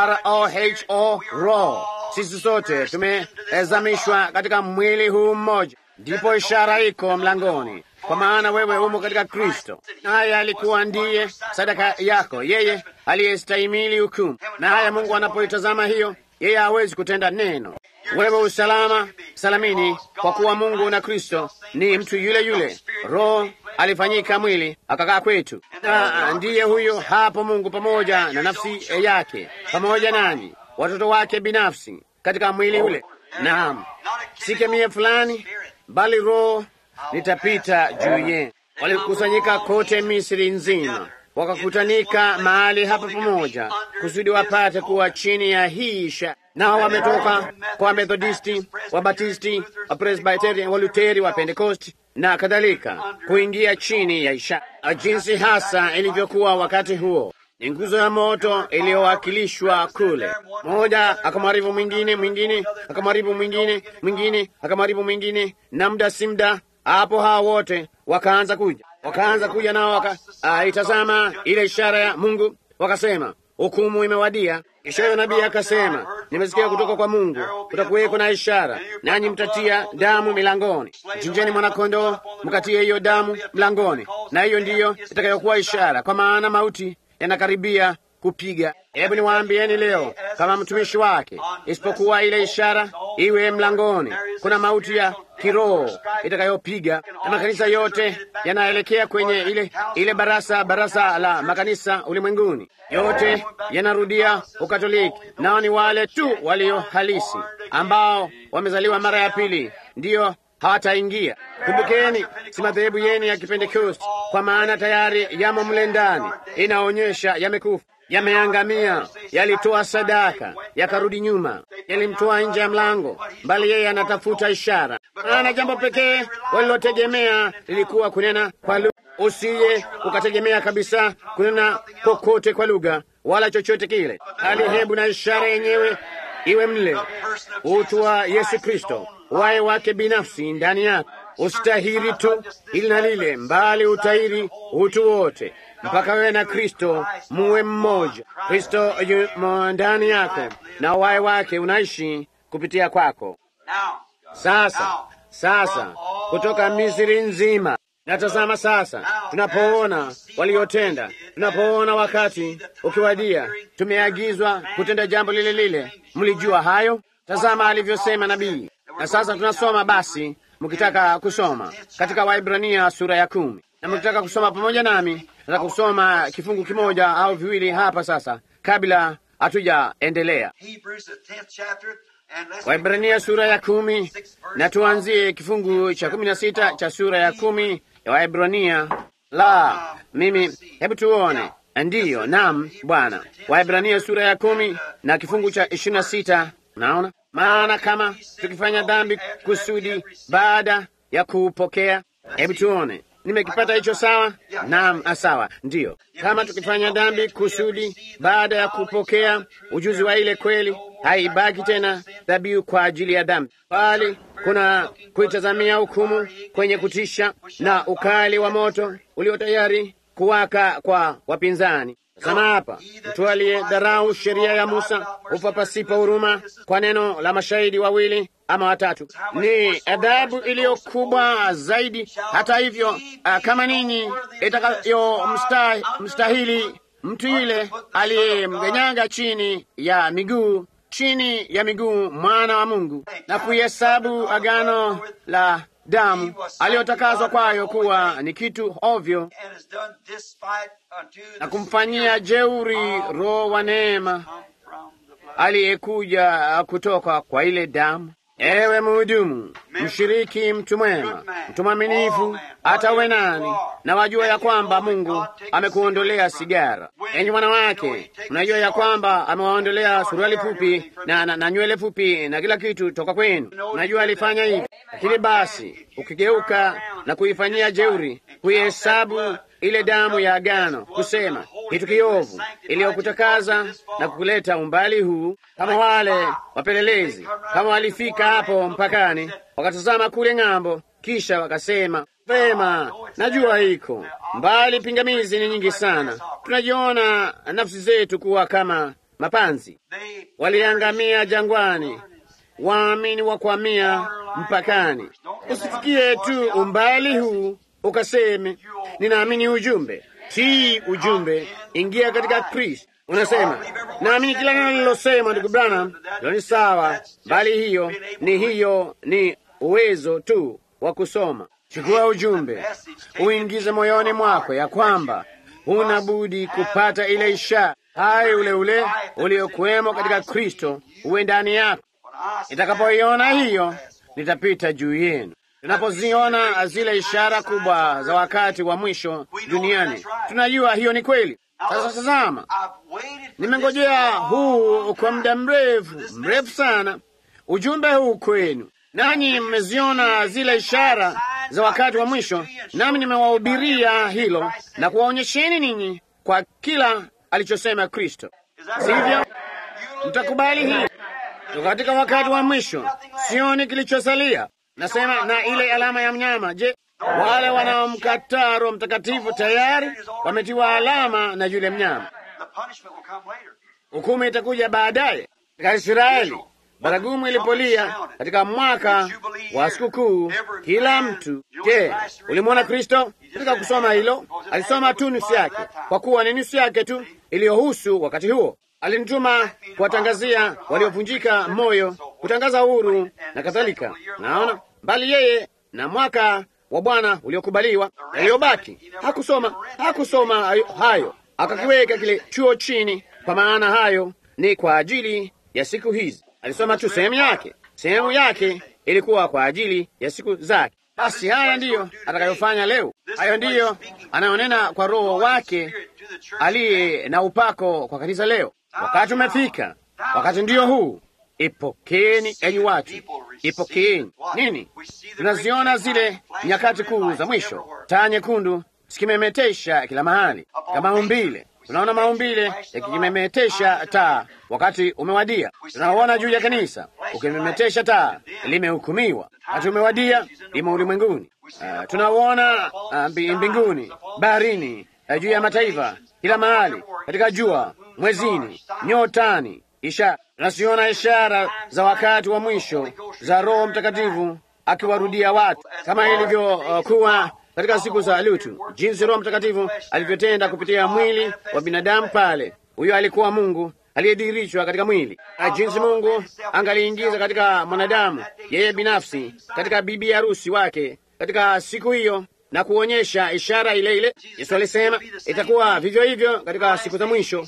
R-O-H-O, roho. Sisi sote tumezamishwa katika mwili huu mmoja. Ndipo ishara iko mlangoni, kwa maana wewe umo katika Kristo, naye alikuwa ndiye sadaka yako, yeye aliyestahimili hukumu. Na haya Mungu anapoitazama hiyo, yeye hawezi kutenda neno. Wewe usalama salamini, kwa kuwa Mungu na Kristo ni mtu yule yule. Roho alifanyika mwili akakaa kwetu, na ndiye huyo hapo Mungu pamoja na nafsi yake, pamoja nanyi watoto wake binafsi katika mwili ule. Naam, si kemia fulani, bali Roho litapita juu yenu. Walikusanyika kote Misri nzima, wakakutanika mahali hapa pamoja, kusudi wapate kuwa chini ya hii ishara. Nao wametoka kwa Methodisti, Wabatisti, Wapresbiteri, Waluteri, wa Pentekosti na kadhalika, kuingia chini ya ishara. Jinsi hasa ilivyokuwa wakati huo, ni nguzo ya moto iliyowakilishwa kule. Mmoja akamharibu mwingine, mwingine akamharibu mwingine, mwingine akamharibu mwingine, na muda si muda hapo hao wote wakaanza kuja nao wakaitazama ile ishara ya Mungu, wakasema hukumu imewadia. Kisha huyo nabii akasema, nimesikia kutoka kwa Mungu, kutakuweko na ishara, nanyi mtatia damu milangoni. Chinjeni mwanakondoo, mkatie hiyo damu mlangoni, na hiyo ndiyo itakayokuwa ishara, kwa maana mauti yanakaribia kupiga. Hebu niwaambieni leo, kama mtumishi wake, isipokuwa ile ishara iwe mlangoni, kuna mauti ya kiroho itakayopiga, na makanisa yote yanaelekea kwenye ile barasa la makanisa ulimwenguni. Yote yanarudia Ukatoliki, nao ni wale tu walio halisi ambao wamezaliwa mara ya pili ndiyo hawataingia. Kumbukeni, si madhehebu yenu ya Kipentekosti, kwa maana tayari yamo mle ndani. Inaonyesha yamekufa, yameangamia, yalitoa sadaka, yakarudi nyuma, yalimtoa nje ya mlango, bali yeye anatafuta ishara. Na jambo pekee walilotegemea lilikuwa kunena kwa lugha. Usije ukategemea kabisa kunena kokote kwa lugha wala chochote kile, bali hebu na ishara yenyewe iwe mle, utu wa Yesu Kristo, waye wake binafsi ndani yako. Usitahiri tu ili na lile, mbali utahiri utu wote, mpaka wewe na Kristo muwe mmoja. Kristo yumo ndani yako na waye wake unaishi kupitia kwako. Sasa kutoka Misri nzima, natazama sasa, tunapoona waliotenda, tunapoona wakati ukiwadia, tumeagizwa kutenda jambo lile lile. Mlijua hayo? Tazama alivyosema nabii. Na sasa tunasoma basi, mkitaka kusoma katika Waibrania sura ya 10, na mkitaka kusoma pamoja nami, nataka kusoma kifungu kimoja au viwili hapa sasa, kabla hatujaendelea. Waibrania sura ya 10, na tuanzie kifungu cha 16 cha sura ya 10 ya Waibrania. Hebu tuone. Ndiyo, naam Bwana. Waibrania sura ya 10 na kifungu cha 26. Naona, maana kama tukifanya dhambi kusudi baada ya kuupokea. Hebu tuone, nimekipata hicho sawa? Naam, sawa. Ndiyo, kama tukifanya dhambi kusudi baada ya kupokea ujuzi wa ile kweli, haibaki tena dhabihu kwa ajili ya dhambi, bali kuna kuitazamia hukumu kwenye kutisha na ukali wa moto ulio tayari kuwaka kwa wapinzani. Sama hapa, mtu aliyedharau sheria ya Musa ufa pasipo huruma kwa neno la mashahidi wawili ama watatu. Ni adhabu iliyo kubwa zaidi, hata hivyo, kama ninyi itakayo mstahili mtu yule aliyemganyanga chini ya miguu mwana wa Mungu, na kuihesabu agano la damu aliyotakaswa kwayo kuwa ni kitu ovyo, na kumfanyia jeuri Roho wa neema aliyekuja kutoka kwa ile damu. Ewe mhudumu, mshiriki, mtu mwema, mtu mwaminifu, hata uwe nani, na wajua ya kwamba Mungu amekuondolea sigara. Enyi wanawake, unajua ya kwamba amewaondolea suruali fupi na nywele fupi na kila kitu toka kwenu. Unajua alifanya hivi. Lakini basi ukigeuka na kuifanyia jeuri, kuihesabu ile damu ya agano, kusema kitu kiovu iliyokutakaza na kukuleta umbali huu, kama wale wapelelezi, kama walifika hapo mpakani wakatazama kule ng'ambo, kisha wakasema, vema, najua iko mbali, pingamizi ni nyingi sana, tunajiona nafsi zetu kuwa kama mapanzi. Waliangamia jangwani, waamini wakwamia mpakani. Usifikie tu umbali huu ukaseme, ninaamini ujumbe. Si ujumbe, ingia katika Kristo. Unasema, naamini kila neno lilosema ndugu Branham, hilo ni sawa, bali hiyo ni uwezo tu wa kusoma. Chukua ujumbe, uingize moyoni mwako ya kwamba huna budi kupata ile ishara hai ule uliokuwemo katika Kristo uwe ndani yako. Itakapoiona hiyo, nitapita juu yenu. Tunapoziona zile ishara kubwa za wakati wa mwisho duniani, tunajua hiyo ni kweli. Sasa tazama, nimengojea huu kwa muda mrefu sana, ujumbe huu kwenu, nanyi mmeziona zile ishara za wakati wa mwisho, nami nimewahubiria hilo na kuwaonyesheni ninyi kwa kila alichosema Kristo. Sivyo? Mtakubali hii katika wakati wa mwisho. Sioni kilichosalia. Nasema na ile alama ya mnyama. Je, wale wanaomkataa Roho Mtakatifu tayari wametiwa alama na yule mnyama. hukumu itakuja baadaye. Katika Israeli baragumu ilipolia katika mwaka wa sikukuu, kila mtu. Je, ulimwona Kristo katika kusoma hilo? Alisoma tu nusu yake, kwa kuwa ni nusu yake tu iliyohusu wakati huo. Alinituma kuwatangazia waliovunjika moyo, kutangaza uhuru na kadhalika. Naona bali yeye na mwaka wa Bwana uliokubaliwa yaliyobaki, hakusoma hayo, akakiweka kile chuo chini, kwa maana hayo ni kwa ajili ya siku hizi. Alisoma tu sehemu yake ilikuwa kwa ajili ya siku zake. Basi haya ndiyo atakayofanya leo. Hayo ndiyo anayonena kwa Roho wake aliye na upako kwa kanisa leo. Wakati umefika, wakati ndiyo huu. Ipokeeni enyi watu, ipokeeni. Nini? Tunaziona zile nyakati kuu za mwisho, taa nyekundu zikimemetesha kila mahali kama maumbile. Tunaona maumbile yakimemetesha taa, wakati umewadia. Tunaona juu ya kanisa ukimemetesha taa, limehukumiwa. Wakati umewadia, limo ulimwenguni. Tunaona mbinguni, baharini, juu ya mataifa, kila mahali, katika jua, mwezini, nyotani. Tunasiona ishara za wakati wa mwisho za Roho Mtakatifu akiwarudia watu, kama ilivyokuwa katika siku za Lutu, jinsi Roho Mtakatifu alivyotenda kupitia mwili wa binadamu pale. Huyo alikuwa Mungu aliyedhihirishwa katika mwili, jinsi Mungu angaliingiza katika mwanadamu yeye binafsi katika bibi harusi wake katika siku hiyo, na kuonyesha ishara ile ile. Yesu alisema itakuwa vivyo hivyo katika siku za mwisho.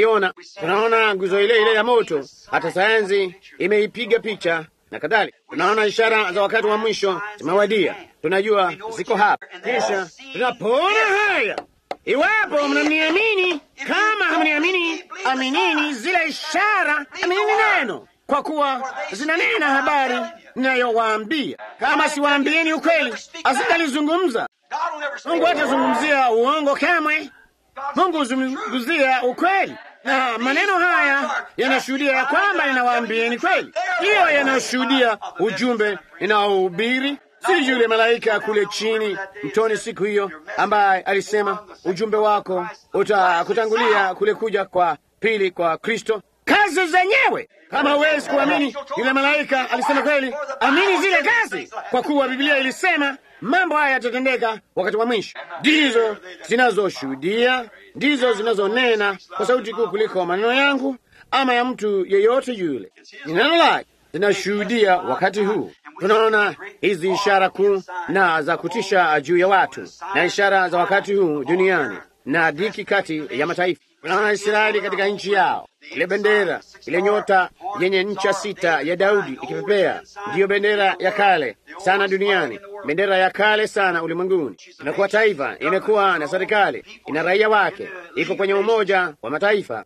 Tunaona nguzo ile ile ya moto, hata sayansi imeipiga picha na kadhalika. Tunaona ishara za wakati wa mwisho zimewadia, tunajua ziko hapa. Kisha tunapoona haya, iwapo mnaniamini, kama hamniamini, aminini zile ishara, aminini neno, kwa kuwa zinanena habari ninayowaambia. Kama siwaambieni ukweli, asingalizungumza. Mungu hatazungumzia uongo kamwe. Mungu huzungumzia ukweli, na maneno haya yanashuhudia ya kwamba ninawaambieni kweli. Hiyo yanashuhudia ujumbe ninaohubiri. Si yule malaika kule chini mtoni siku hiyo ambaye alisema ujumbe wako utakutangulia kule kuja kwa pili kwa Kristo. Kazi zenyewe, kama huwezi kuamini yule malaika alisema kweli, amini zile kazi, kwa kuwa Biblia ilisema mambo haya yatatendeka wakati wa mwisho. Ndizo zinazoshuhudia, ndizo zinazonena kwa sauti kuu kuliko maneno yangu ama ya mtu yeyote yule. Ni neno lake zinashuhudia wakati huu. Tunaona hizi ishara kuu na za kutisha juu ya watu, na ishara za wakati huu duniani, na dhiki kati ya mataifa. Tunaona Israeli katika nchi yao, ile bendera, ile nyota yenye ncha sita ya Daudi ikipepea, ndiyo bendera ya kale sana duniani, bendera ya kale sana ulimwenguni. Inakuwa taifa, imekuwa na serikali, ina raia wake, iko kwenye Umoja wa Mataifa,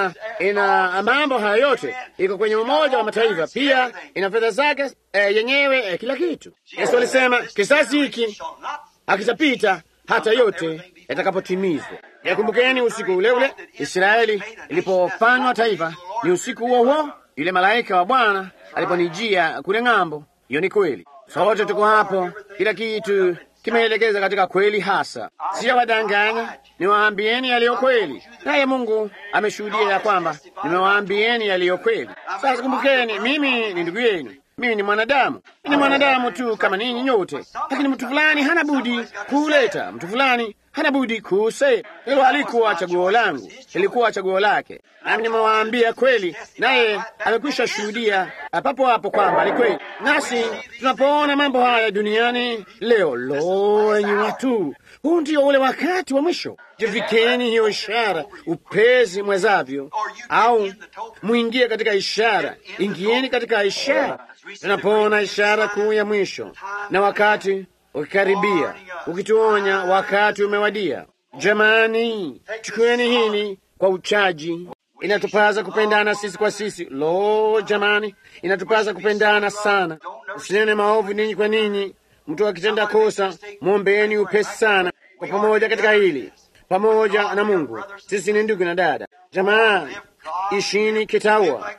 ina mambo haya yote, iko kwenye Umoja wa Mataifa, pia ina fedha zake yenyewe, kila kitu. Yesu alisema kisasi hiki hakitapita hata yote yatakapotimizwa. Yakumbukeni usiku ule ule Israeli ilipofanywa taifa, ni usiku huo huo yule malaika wa Bwana aliponijia kule ng'ambo. Hiyo ni kweli, sote tuko hapo, kila kitu kimeelekeza katika kweli hasa. Sijawadanganya, niwaambieni yaliyo kweli, naye Mungu ameshuhudia ya kwamba nimewaambieni yaliyo kweli. Sasa kumbukeni, mimi ni ndugu yenu. Mimi ni mwanadamu, ni mwanadamu tu kama ninyi nyote, lakini mtu fulani hana budi kuuleta, mtu fulani hana budi kuusema. Hilo halikuwa chaguo langu, ilikuwa chaguo lake, nami nimewaambia kweli, naye amekwisha shuhudia papo hapo kwamba ni kweli. Nasi tunapoona mambo haya duniani leo, enyi watu, huu ndio ule wakati wa mwisho. Jivikeni hiyo ishara upesi mwezavyo, au muingie katika ishara. Ingieni katika ishara. Tunapoona ishara kuu ya mwisho na wakati ukikaribia, ukituonya wakati umewadia. Jamani, chukueni hili kwa uchaji. Inatupasa kupendana sisi kwa sisi. Jamani, inatupasa kupendana sana. Usinene maovu ninyi kwa ninyi. Mtu akitenda kosa, mwombeeni upesi sana kwa pamoja katika hili, pamoja na Mungu. Sisi ni ndugu na dada. Jamani, ishini kitaua.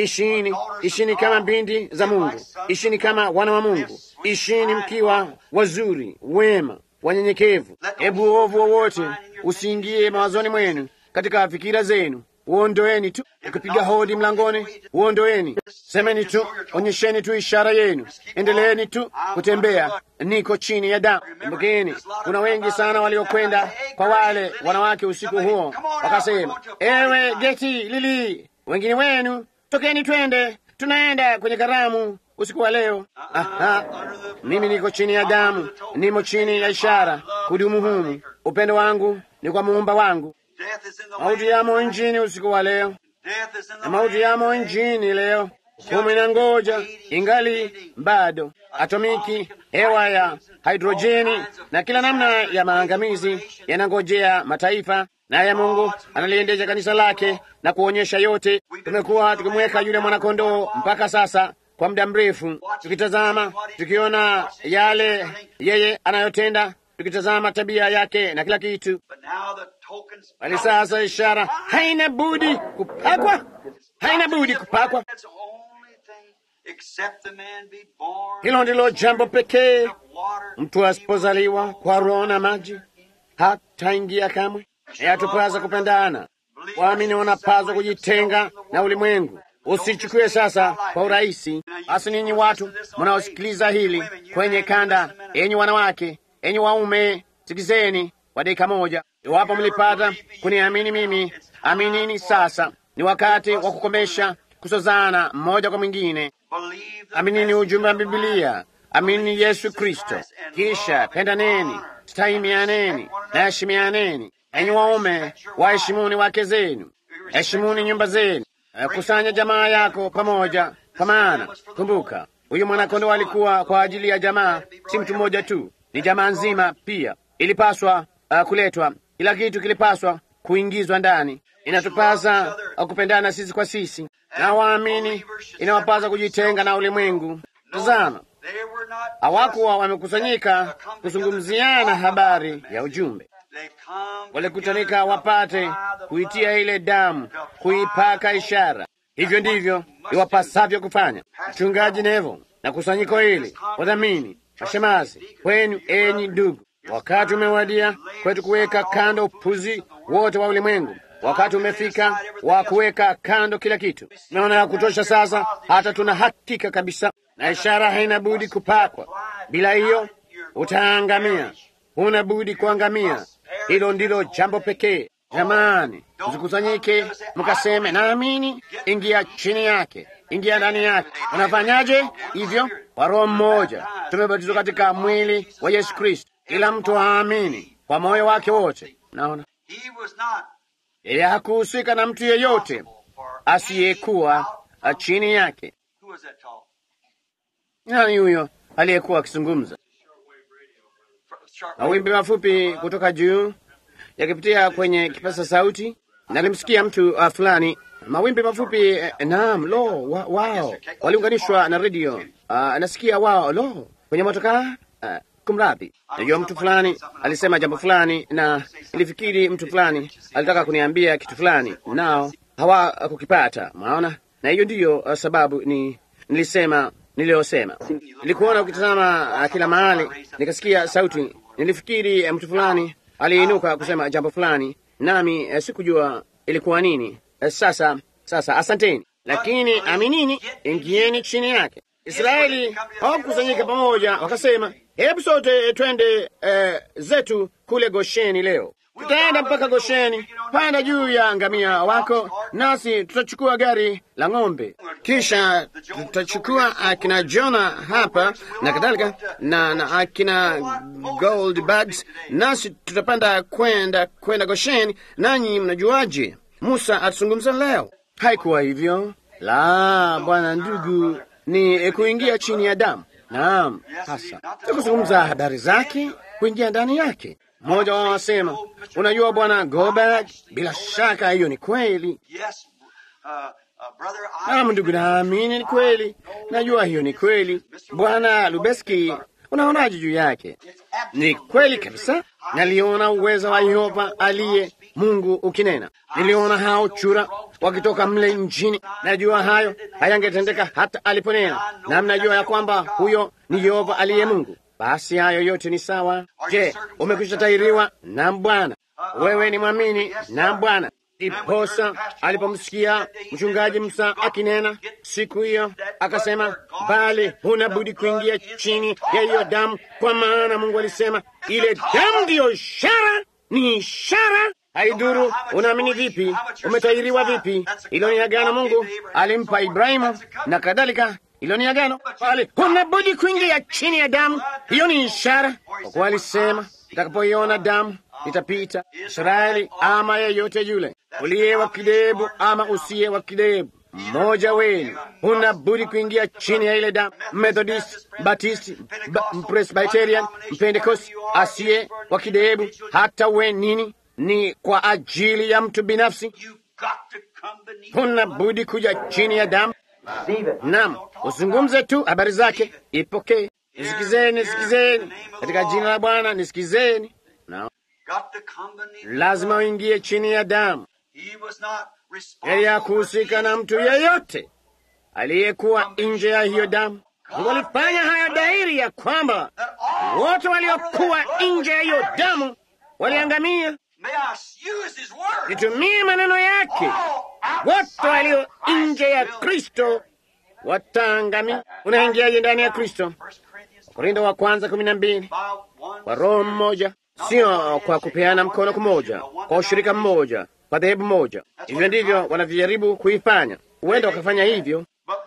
Ishini kama binti za Mungu. Ishini kama wana wa Mungu. Ishini mkiwa wazuri, wema, wanyenyekevu. Hebu uovu wowote usiingie mawazoni mwenu, katika fikira zenu. uondoeni tu. Ukipiga hodi mlangoni, uondoeni. Semeni tu, onyesheni tu ishara yenu, endeleeni tu kutembea. Niko chini ya damu. Kumbukeni, kuna wengi sana waliokwenda kwa wale wanawake usiku huo, wakasema, ewe geti lili, wengine wenu tokeni, twende, tunaenda kwenye karamu usiku wa leo. Mimi niko chini ya damu, nimo chini ya ishara, kudumu humu. Upendo wangu ni kwa muumba wangu. Mauti yamo nchini usiku wa leo, na mauti yamo nchini leo. Hukumu inangoja, ingali bado. Atomiki, hewa ya hidrojeni na kila namna ya maangamizi yanangojea mataifa, naye Mungu analiendesha kanisa lake na kuonyesha yote. Tumekuwa tukimweka yule mwanakondoo mpaka sasa kwa muda mrefu, tukitazama, tukiona yale yeye anayotenda, tukitazama tabia yake na kila kitu. Bali sasa ishara haina budi kupakwa, haina budi kupakwa. Hilo ndilo jambo pekee. Mtu asipozaliwa kwa Roho na maji hataingia kamwe. Yatupasa kupendana. Waamini wanapaswa kujitenga na ulimwengu. Usichukue sasa kwa urahisi. Basi ninyi watu mnaosikiliza hili kwenye kanda, enyi wanawake, enyi waume, sikizeni kwa dakika moja. Iwapo mlipata kuniamini mimi, aminini sasa. Ni wakati wa kukomesha kusozana mmoja kwa mwingine. Aminini ujumbe wa Biblia, aminini Yesu Kristo, kisha pendaneni, stahimianeni na heshimianeni. Enyi waume, waheshimuni wake zenu, heshimuni nyumba zenu. Kusanya jamaa yako pamoja, kwa maana kumbuka, huyu mwanakondoo alikuwa kwa ajili ya jamaa, si mtu mmoja tu, ni jamaa nzima pia. Ilipaswa kuletwa, kila kitu kilipaswa kuingizwa ndani. Inatupasa kupendana sisi kwa sisi, na waamini inawapasa kujitenga na ulimwengu. Tazama, hawakuwa wamekusanyika kuzungumziana habari ya ujumbe. Walikutanika wapate kuitia ile damu, kuipaka ishara. Hivyo ndivyo iwapasavyo kufanya. Mchungaji Nevo na kusanyiko hili, wadhamini, mashemazi kwenu, enyi ndugu, wakati umewadia kwetu kuweka kando upuzi wote wa ulimwengu. Wakati umefika wa kuweka kando kila kitu. Naona ya kutosha sasa, hata tuna hakika kabisa, na ishara haina budi kupakwa. Bila hiyo utaangamia, huna budi kuangamia. Hilo ndilo jambo pekee. Jamani, msikusanyike mkaseme naamini. Ingia chini yake, ingia ndani yake. Unafanyaje hivyo? Kwa Roho mmoja tumebatizwa katika mwili wa Yesu Kristo. Kila mtu aamini kwa moyo wake wote. Naona yeye hakuhusika na mtu yeyote asiyekuwa chini yake. Nani huyo aliyekuwa akizungumza? Mawimbi mafupi kutoka juu yakipitia kwenye kipaza sauti. Nalimsikia mtu fulani, mawimbi mafupi. Naam, wao waliunganishwa na redio. Nasikia wao, kwenye motokaa. Kumradhi, najua mtu fulani alisema jambo fulani, na ilifikiri mtu fulani alitaka kuniambia kitu fulani, nao hawakukipata. Maona, na hiyo ndiyo sababu nilisema niliyosema. Nilikuona ukitazama kila mahali, nikasikia sauti. Nilifikiri mtu fulani aliinuka kusema jambo fulani, nami sikujua ilikuwa nini. Sasa asanteni, lakini aminini, ingieni chini yake. Israeli hawakusanyika pamoja wakasema, hebu sote twende zetu kule Gosheni leo. Tutaenda mpaka Gosheni, panda juu ya ngamia wako, nasi tutachukua gari la ng'ombe, kisha tutachukua akina Jona hapa na kadhalika na akina Goldbugs, nasi tutapanda kwenda Gosheni. Nanyi mnajuaje? Musa atazungumza leo. Haikuwa hivyo. La, bwana ndugu, ni kuingia chini ya damu. Naam, hasa tukuzungumza habari zake, kuingia ndani yake. Mmoja wao wasema, unajua bwana Goldberg, bila shaka hiyo ni kweli. Naam ndugu, naamini ni kweli. Najua hiyo ni kweli. Bwana Lubeski, unaonaje juu yake? Ni kweli kabisa. Naliona uwezo wa Yehova aliye Mungu ukinena. Niliona hao chura wakitoka mle nchini. Najua hayo hayangetendeka hata aliponena, na mnajua ya kwamba huyo ni Yehova aliye Mungu. Basi hayo yote ni sawa. Je, umekwisha tahiriwa? Naam Bwana. Wewe ni mwamini? Naam Bwana. Iposa alipomsikia mchungaji Musa akinena siku hiyo, akasema, bali huna budi kuingia chini ya hiyo damu, kwa maana Mungu alisema ile damu ndiyo ishara. Ni ishara. Haidhuru unaamini vipi, umetahiriwa vipi, ilo ni agano Mungu alimpa Ibrahimu na kadhalika. Ilo ni agano, bali huna budi kuingia chini ya damu. Hiyo ni ishara, kwa kuwa alisema, nitakapoiona damu nitapita. Israeli ama yeyote yule, uliye wa kidebu ama usiye wa kidebu, mmoja wenu huna budi kuingia chini ya ile damu. Methodist, Baptist, Presbyterian, Pentecost, asiye wa kidebu, hata we nini, ni kwa ajili ya mtu binafsi. Huna budi kuja chini ya damu. Naam, uzungumze tu habari zake, ipokee. Nisikizeni, nisikizeni katika jina la Bwana, nisikizeni. Naam, lazima uingie chini ya damu. Yeye hakuhusika na mtu yeyote aliyekuwa nje ya hiyo damu. Mungu alifanya haya dhahiri ya kwamba wote waliokuwa nje ya hiyo damu waliangamia. Nitumie maneno yake, wote walio nje ya Kristo wataangamia. Unaingiaje ndani ya Kristo? Korintho wa kwanza 12, kwa roho mmoja, sio kwa kupeana mkono kumoja, kwa ushirika mmoja, kwa dhehebu moja. Hivyo ndivyo wanavyojaribu kuifanya. Huenda wakafanya hivyo,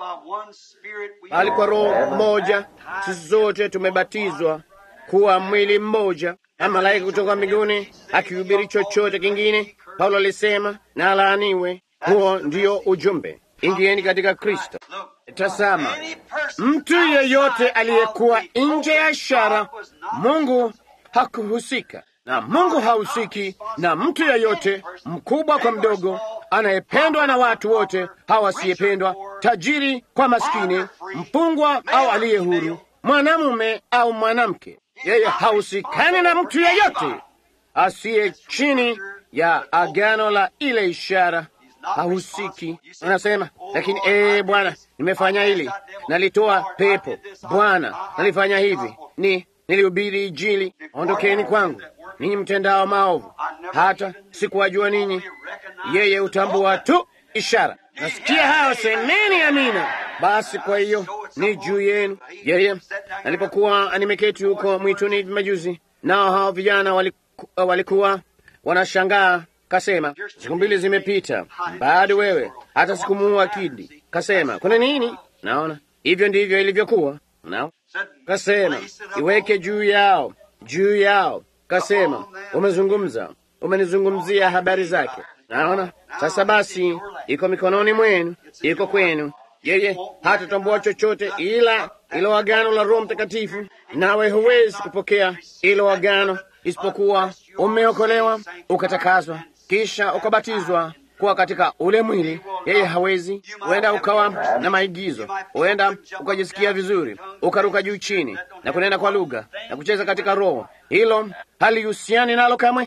bali kwa roho mmoja sisi zote tumebatizwa kuwa mwili mmoja. Ama malaika kutoka mbinguni akihubiri chochote kingine, Paulo alisema, na alaaniwe. Huo ndio ujumbe. Ingieni katika Kristo. Tazama, mtu yeyote aliyekuwa nje ya ishara, Mungu hakuhusika. Na Mungu hahusiki na mtu yeyote, mkubwa kwa mdogo, anayependwa na watu wote, au asiyependwa, tajiri kwa maskini, mpungwa au aliye huru, mwanamume au mwanamke. Yeye hahusikani na mtu yeyote asiye chini ya agano la ile ishara. Hahusiki. Anasema, lakini Bwana, nimefanya hili, nalitoa pepo, Bwana, nalifanya hivi, nilihubiri Injili. Ondokeni kwangu ninyi mtendao maovu, hata sikuwajua ninyi. Yeye hutambua tu ishara. Nasikia hao, semeni amina. Basi kwa hiyo ni juu yenu. Yeye alipokuwa nimeketi huko mwituni hivi majuzi, nao hao vijana walikuwa wanashangaa, kasema, siku 2 zimepita, bado wewe hata sikumuua kidi. Kasema, kuna nini? Naona hivyo ndivyo ilivyokuwa. Nao kasema, iweke juu yao, juu yao. Kasema, umenizungumzia habari zake. Naona sasa basi, iko mikononi mwenu, iko kwenu. Yeye hatatambua chochote ila ilo agano la Roho Mtakatifu, nawe huwezi kupokea ilo agano isipokuwa umeokolewa, ukatakaswa, kisha ukabatizwa kuwa katika ule mwili. Yeye hawezi. Huenda ukawa na maigizo, huenda ukajisikia vizuri, ukaruka juu chini na kunena kwa lugha na kucheza katika roho. Hilo halihusiani nalo kamwe.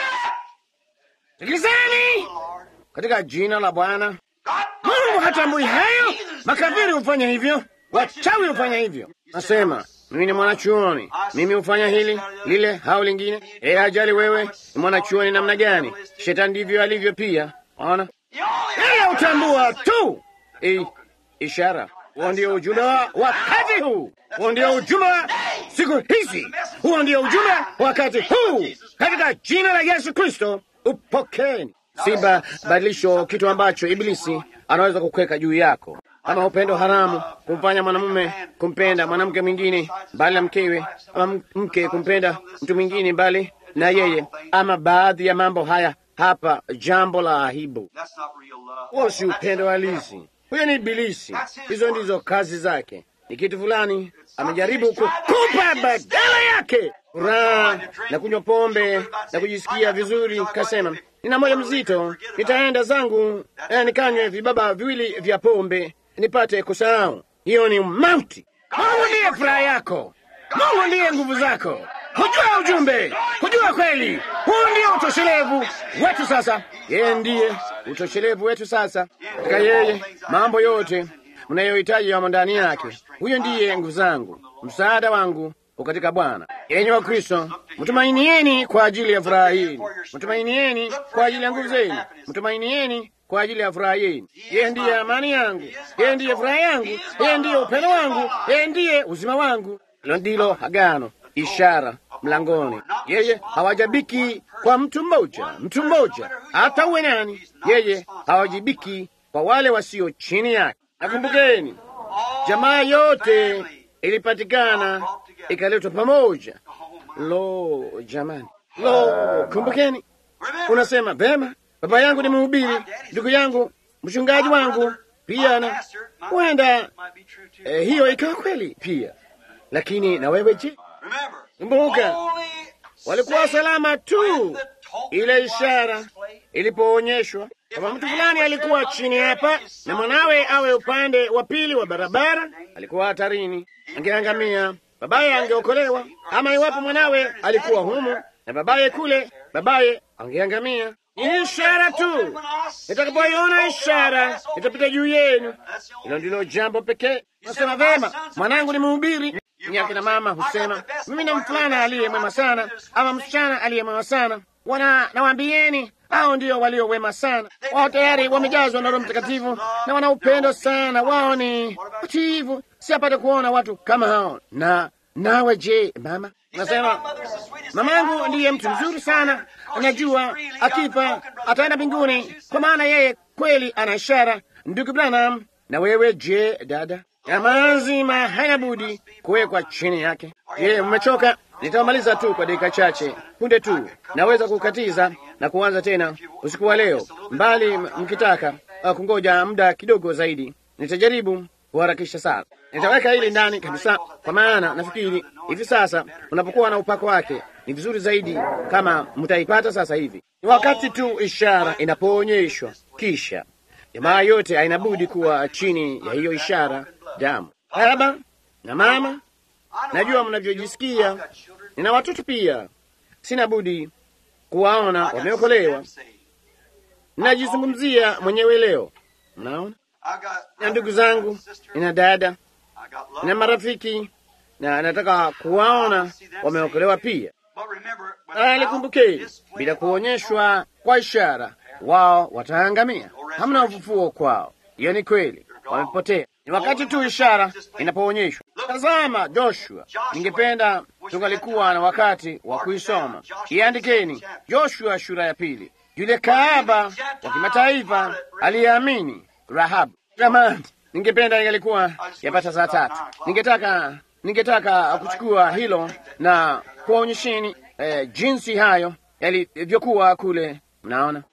Sikilizeni katika jina la Bwana. Mungu hatambui hayo. Makafiri hufanya hivyo, wachawi hufanya hivyo. Nasema, mimi ni mwanachuoni, mimi hufanya hili lile au lingine. Hajali wewe ni mwanachuoni namna gani. Shetani ndivyo alivyo pia. Ona, yeye hutambua tu ishara. Huo ndio ujumbe wa wakati huu. Huo ndio ujumbe wa siku hizi. Huo ndio ujumbe wa wakati huu. Katika jina la Yesu Kristo, upokeni. Si badilisho kitu ambacho Ibilisi anaweza kukweka juu yako, kama upendo haramu, kumfanya mwanamume kumpenda mwanamke mwingine mbali na mkewe, ama mke kumpenda mtu mwingine mbali na yeye, ama baadhi ya mambo haya hapa. Jambo la aibu. Huo si upendo halisi. Huyo ni Ibilisi. Hizo ndizo kazi zake. Ni kitu fulani amejaribu kukupa badala yake, furaha na kunywa pombe na kujisikia vizuri. Kasema, nina moyo mzito, nitaenda zangu nikanywe vibaba 2 vya pombe nipate kusahau. Hiyo ni mauti. Mungu ndiye furaha yako. Mungu ndiye nguvu zako. Kujua ujumbe, kujua kweli, huu ndio utoshelevu wetu sasa. Yeye ndiye utoshelevu wetu sasa. Katika yeye mambo yote mnayohitaji yamo ndani yake. Huyo ndiye nguvu zangu, msaada wangu katika Bwana. Enyi wa Kristo, mtumainieni kwa ajili ya furaha yenu, mtumainieni kwa ajili ya nguvu zenu, mtumainieni kwa ajili ya furaha yenu. Yeye ndiye amani yangu, yeye ndiye furaha yangu, yeye ndiye upendo wangu, yeye ndiye uzima wangu. Hilo ndilo agano, ishara mlangoni. Yeye hawajibiki kwa mtu mmoja, hata uwe nani. Yeye hawajibiki kwa wale wasio chini yake. Nakumbukeni, jamaa yote ilipatikana ikaletwa pamoja. Lo, jamani, lo, kumbukeni. Unasema vema, baba yangu ni mhubiri, ndugu yangu mchungaji wangu pia, na huenda hiyo ikawa kweli pia, lakini na wewe je? Kumbuka, walikuwa salama tu ile ishara ilipoonyeshwa. Kama mtu fulani alikuwa chini hapa na mwanawe awe upande wa pili wa barabara, alikuwa hatarini, angeangamia. Babaye angeokolewa. Ama iwapo mwanawe alikuwa humu na babaye kule, babaye angeangamia. Ni ishara tu. Nitakapoiona ishara itapita juu yenu. Hilo ndilo jambo pekee. Nasema vema, mwanangu ni mhubiri. Ni akina mama husema, mimi na mfulana aliye mwema sana, ama msichana aliye mwema sana. Nawaambieni, hao ndio walio wema sana. Wao tayari wamejazwa na Roho Mtakatifu na wana upendo sana. Wao ni watiifu. Siapate kuona watu kama hao. Nawe je, mama? Nasema mamangu ndiye mtu mzuri sana, anajua akifa ataenda mbinguni, kwa maana yeye kweli ana ishara. Ndugu Branham, na wewe je, dada? Jamaa nzima haina budi kuwekwa chini yake. Je, mmechoka? Nitamaliza tu kwa dakika chache, punde tu naweza kukatiza na kuanza tena usiku wa leo, mbali mkitaka kungoja muda kidogo zaidi. Nitajaribu kuharakisha sana. Nitaweka hili ndani kabisa, kwa maana nafikiri hivi sasa unapokuwa na upako wake ni vizuri zaidi kama mtaipata sasa hivi. Ni wakati tu ishara inapoonyeshwa, kisha jamaa yote hainabudi kuwa chini ya hiyo ishara. Damu, baba na mama, najua mnavyojisikia. Nina watoto pia, sina budi kuwaona wameokolewa. Najizungumzia mwenyewe leo, mnaona. Na ndugu zangu, nina dada, nina marafiki, na nataka kuwaona wameokolewa pia. Alikumbukeni, bila kuonyeshwa kwa ishara, wao wataangamia. Hamna ufufuo kwao. Hiyo ni kweli, wamepotea. Ni wakati tu ishara inapoonyeshwa. Tazama Joshua, ningependa tungalikuwa na wakati wa kuisoma. Iandikeni Joshua sura ya 2. Yule kahaba wa kimataifa aliyeamini, Rahabu. Jamani, ningependa ingalikuwa yapata saa 3. Ningetaka kuchukua hilo na kuwaonyesheni jinsi hayo yalivyokuwa kule. Mnaona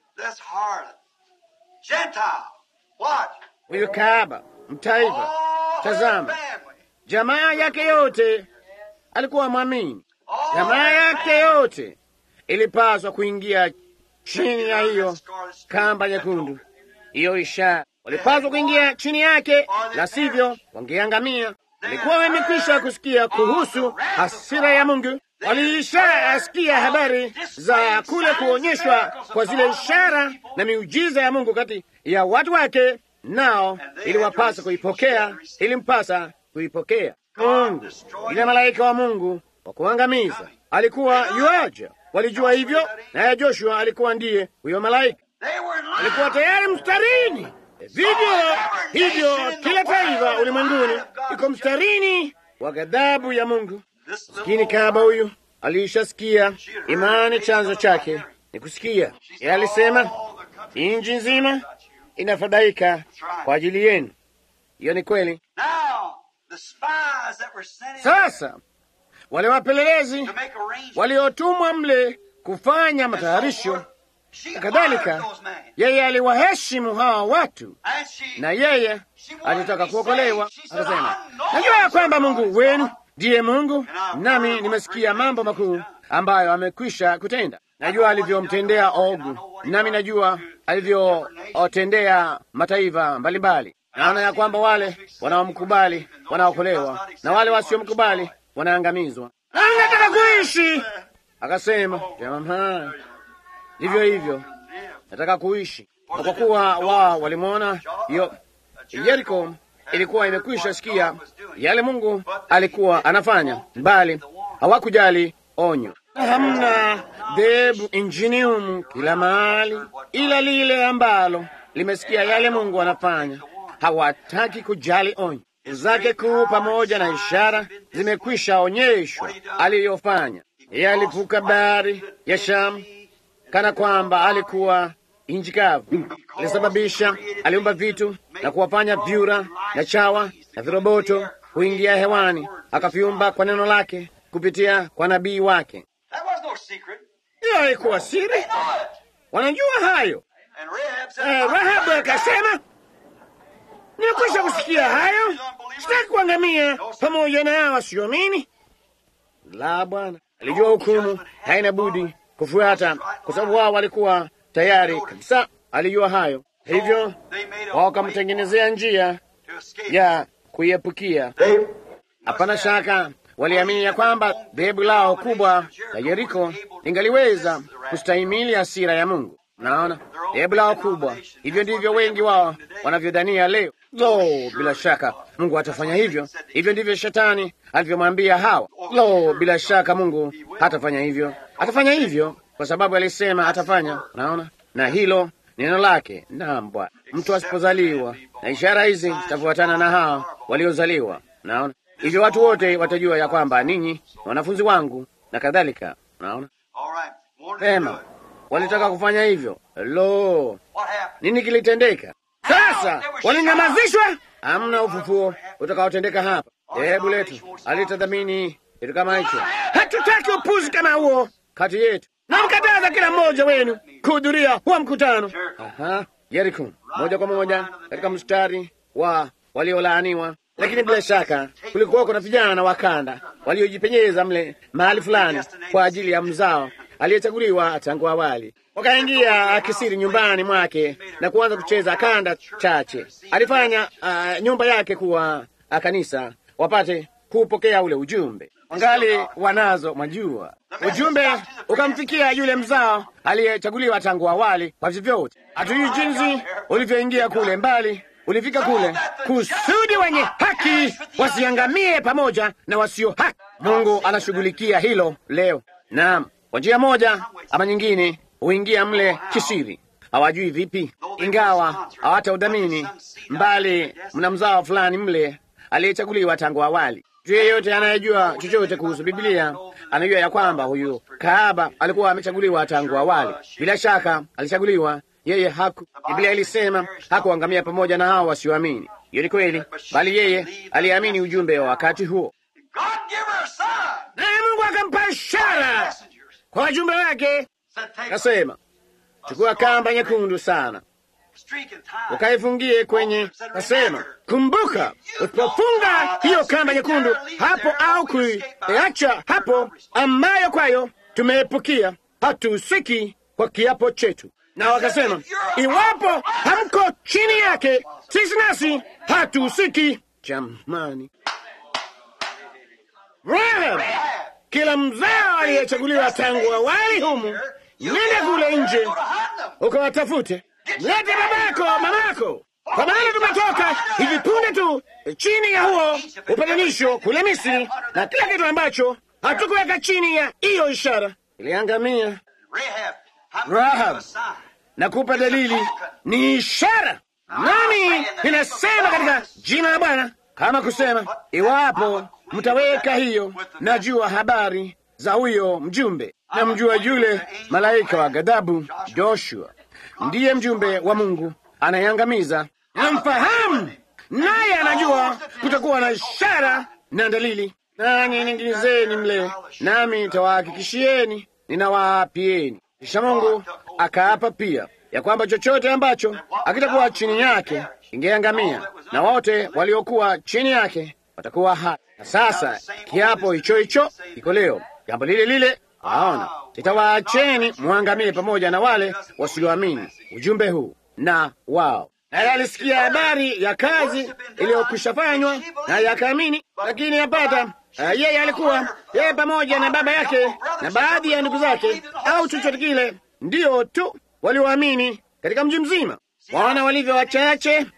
huyu kahaba mtaifa, tazama, jamaa yake yote alikuwa mwamini. Jamaa yake yote ilipaswa kuingia chini ya hiyo kamba nyekundu, hiyo ishara. Walipaswa kuingia chini yake, la sivyo wangeangamia. Walikuwa wamekwisha kusikia kuhusu hasira ya Mungu. Walishasikia habari za kule kuonyeshwa kwa zile ishara na miujiza ya Mungu kati ya watu wake, nao ilimpasa kuipokea. Mungu, ile malaika wa Mungu wa kuangamiza alikuwa yuaja. Walijua hivyo, naye Joshua alikuwa ndiye huyo malaika. Alikuwa tayari mstarini. Hivyo kila taifa ulimwenguni iko mstarini wa ghadhabu ya Mungu. Lakini kahaba huyu alishasikia. Imani chanzo chake ni kusikia. Yeye alisema, nchi nzima inafadhaika kwa ajili yenu. Hiyo ni kweli. Sasa wale wapelelezi waliotumwa mle kufanya matayarisho na kadhalika, yeye aliwaheshimu hawa watu, na yeye alitaka kuokolewa. Akasema, najua ya kwamba Mungu wenu ndiye Mungu, nami nimesikia mambo makuu ambayo amekwisha kutenda. Najua alivyomtendea Ogu, nami najua alivyotendea mataifa mbalimbali. Naona ya kwamba wale wanaomkubali wanaokolewa na wale wasiomkubali wanaangamizwa. Nataka kuishi. Akasema, jamaa, ndivyo hivyo, nataka kuishi. Na kwa kuwa wao walimwona Yeriko ilikuwa imekwisha sikia yale Mungu alikuwa anafanya, bali hawakujali onyo. Hamna dhehebu injini humu kila mahali, ila lile ambalo limesikia yale Mungu anafanya. Hawataki kujali onyo zake kuu pamoja na ishara zimekwisha onyeshwa aliyofanya. Yeye alivuka bahari ya Shamu kana kwamba alikuwa nchi kavu. Alisababisha, aliumba vitu na kuwafanya vyura na chawa na viroboto kuingia hewani, akaviumba kwa neno lake kupitia kwa nabii wake. Hiyo haikuwa siri, wanajua hayo. Rahabu akasema, nimekwisha kusikia hayo, sitaki kuangamia pamoja na hao wasioamini. La, Bwana alijua hukumu haina budi kufuata, kwa sababu wao walikuwa tayari kabisa. Alijua hayo, hivyo wakamtengenezea njia ya kuiepukia. Hapana shaka waliamini ya kwamba dhehebu lao kubwa la Yeriko lingaliweza kustahimili hasira ya Mungu. Naona dhehebu lao kubwa, hivyo ndivyo wengi wao wanavyodhania leo. Lo, bila shaka Mungu atafanya hivyo. Hivyo ndivyo Shetani alivyomwambia Hawa. Lo, bila shaka Mungu hatafanya hivyo. Atafanya hivyo kwa sababu alisema atafanya. Naona, na hilo neno lake. Naam Bwana, mtu asipozaliwa, na ishara hizi zitafuatana na hao waliozaliwa. Naona, hivyo watu wote watajua ya kwamba ninyi wanafunzi wangu na kadhalika. Naona pema, walitaka kufanya hivyo. Lo, nini kilitendeka? Sasa walinyamazishwa. Hamna ufufuo utakaotendeka hapa. Dhehebu letu alitadhamini kitu kama hicho. Hatutaki upuzi kama huo kati yetu, na mkataza kila mmoja wenu kuhudhuria huo mkutano. Yeriko, moja kwa moja katika mstari wa waliolaaniwa. Lakini bila shaka kulikuwa kuna vijana wa kanda waliojipenyeza mle mahali fulani kwa ajili ya mzao aliyechaguliwa tangu awali. Wakaingia kisiri nyumbani mwake na kuanza kucheza kanda chache. Alifanya nyumba yake kuwa kanisa, wapate kupokea ule ujumbe. Wangali wanazo, majua. Ujumbe ukamfikia yule mzao aliyechaguliwa tangu awali. Kwa vyote hatujui jinsi ulivyoingia kule mbali. Ulifika kule kusudi wenye haki wasiangamie pamoja na wasio haki. Mungu anashughulikia hilo leo. Naam, kwa njia moja ama nyingine huingia mle kisiri. Hawajui vipi, ingawa hawataudhamini, mbali mna mzao fulani mle aliyechaguliwa tangu awali. Mtu yeyote anayejua chochote kuhusu Biblia anajua ya kwamba huyu kahaba alikuwa amechaguliwa tangu awali. Bila shaka alichaguliwa yeye. Biblia ilisema hakuangamia pamoja na hao wasioamini. Hiyo ni kweli, bali yeye aliamini ujumbe wa wakati huo, naye Mungu akampa ishara kwa wajumbe wake. Kasema, chukua kamba nyekundu sana ukaifungie kwenye. Kasema, kumbuka, usipofunga hiyo kamba nyekundu hapo au kuiacha hapo, ambayo kwayo tumeepukia, hatuhusiki kwa kiapo chetu. Na wakasema, iwapo hamko chini yake, sisi nasi hatuhusiki. Jamani, Rahab, kila mzao aliyechaguliwa tangu awali humu, nenda kule nje ukawatafute. Mlete babako, mamako, kwa maana tumetoka hivi punde tu chini ya huo upatanisho kule Misri, na kila kitu ambacho hatukuweka chini ya hiyo ishara iliangamia. Rahab, nakupa dalili, ni ishara. Nami ninasema katika jina la Bwana, kama kusema, iwapo mtaweka hiyo, najua habari za huyo mjumbe. Namjua yule malaika wa ghadhabu, Joshua ndiye mjumbe wa Mungu anayeangamiza. Namfahamu, naye anajua kutakuwa na ishara na dalili. Nani ningilizeni mle, nami nitawahakikishieni, ninawaapieni. Kisha Mungu akaapa pia ya kwamba chochote ambacho hakitakuwa chini yake ingeangamia, na wote waliokuwa chini yake watakuwa hai. Na sasa kiapo hicho iko leo, jambo lile lile. Aona, sitawaacheni muangamie pamoja na wale wasioamini ujumbe huu na wao. Naye alisikia habari ya kazi iliyokwisha fanywa na yakaamini, lakini yapata yeye alikuwa pamoja na baba yake na baadhi ya ndugu zake au chochote kile, ndio tu walioamini katika mji mzima. Waona walivyo wachache.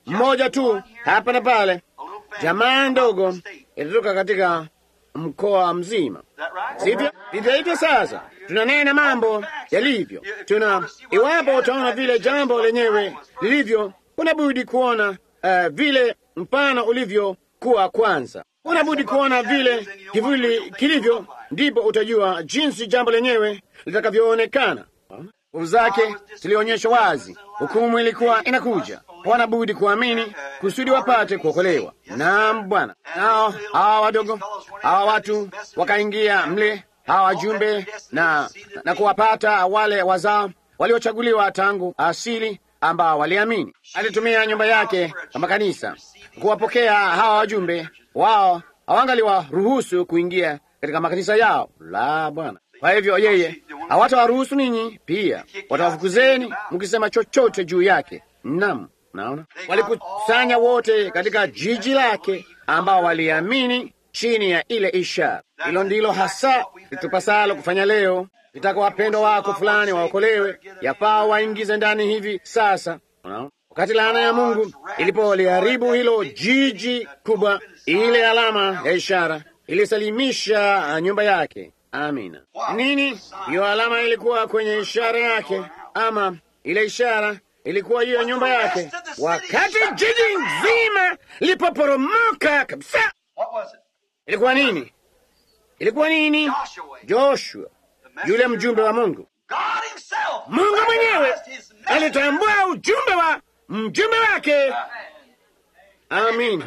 mmoja tu hapa na pale, jamaa ndogo ilitoka katika mkoa mzima. Sivyo? Vivyo hivyo sasa tunanena mambo yalivyo. Iwapo utaona vile jambo lenyewe lilivyo, unabudi kuona vile mpana ulivyokuwa kwanza. Unabudi kuona vile kivuli kilivyo, ndipo utajua jinsi jambo lenyewe litakavyoonekana. Nguvu zake zilionyeshwa wazi, hukumu ilikuwa inakuja. Wanabudi kuamini kusudi wapate kuokolewa. Naam Bwana. Nao hawa wadogo, hawa watu wakaingia mle, hawa wajumbe na kuwapata wale wazao waliochaguliwa tangu asili, ambao waliamini. Alitumia nyumba yake kama kanisa kuwapokea hawa wajumbe. Wao hawangaliwaruhusu kuingia katika makanisa yao. La, Bwana. Kwa hivyo yeye hawatawaruhusu ninyi pia, watawafukuzeni mkisema chochote juu yake. Naam, naona walikusanya wote katika jiji lake, ambao waliamini chini ya ile ishara. Hilo ndilo hasa litupasalo kufanya leo. Nitaka wapendwa wako fulani waokolewe, yafaa waingize ndani hivi sasa. Wakati laana ya Mungu ilipoliharibu hilo jiji kubwa, ile alama ya ishara ilisalimisha nyumba yake. Amina. Nini hiyo alama ilikuwa kwenye ishara yake? Ama ile ishara ilikuwa hiyo nyumba yake. Wakati jiji nzima lipoporomoka kabisa, ilikuwa nini? Ilikuwa nini? Joshua, yule mjumbe wa Mungu. Mungu mwenyewe alitambua ujumbe wa mjumbe wake. Amina.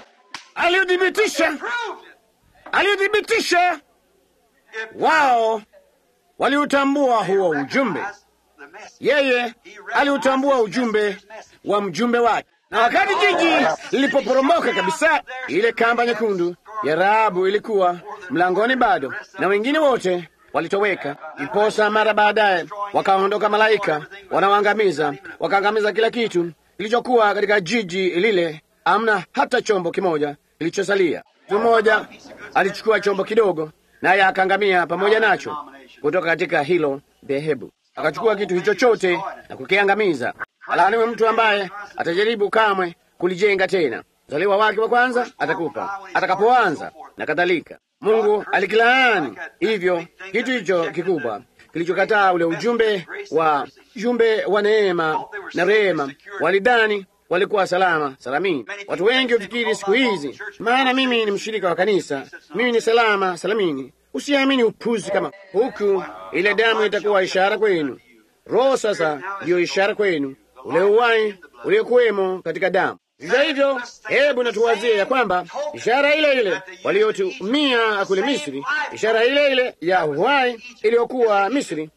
Aliuthibitisha. Wao waliutambua huo ujumbe. Yeye aliutambua ujumbe wa mjumbe wake. Na wakati jiji lilipoporomoka kabisa, ile kamba nyekundu ya Rahabu ilikuwa mlangoni bado, na wengine wote walitoweka. Iposa mara baadaye wakaondoka malaika wanaoangamiza, wakaangamiza kila kitu kilichokuwa katika jiji lile. Amna hata chombo kimoja kilichosalia. Mtu mmoja alichukua chombo kidogo, naye akaangamia pamoja nacho kutoka katika hilo dhehebu. Akachukua kitu hicho chote na kukiangamiza. Alaaniwe mtu ambaye atajaribu kamwe kulijenga tena. Mzaliwa wake wa kwanza atakufa atakapoanza, na kadhalika. Mungu alikilaani hivyo kitu hicho kikubwa kilichokataa ule ujumbe wa neema na rehema. Walidhani walikuwa salamini. Watu wengi hufikiri siku hizi, maana mimi ni mshirika wa kanisa, mimi ni salamini. Usiamini upuzi kama huku. Ile damu itakuwa ishara kwenu. Roho sasa ndiyo ishara kwenu, ule uhai uliokuwemo katika damu. Vivyo hivyo, hebu natuwazie ya kwamba ishara ile ile waliotumia kule Misri, ishara ile ile ya uhai iliyokuwa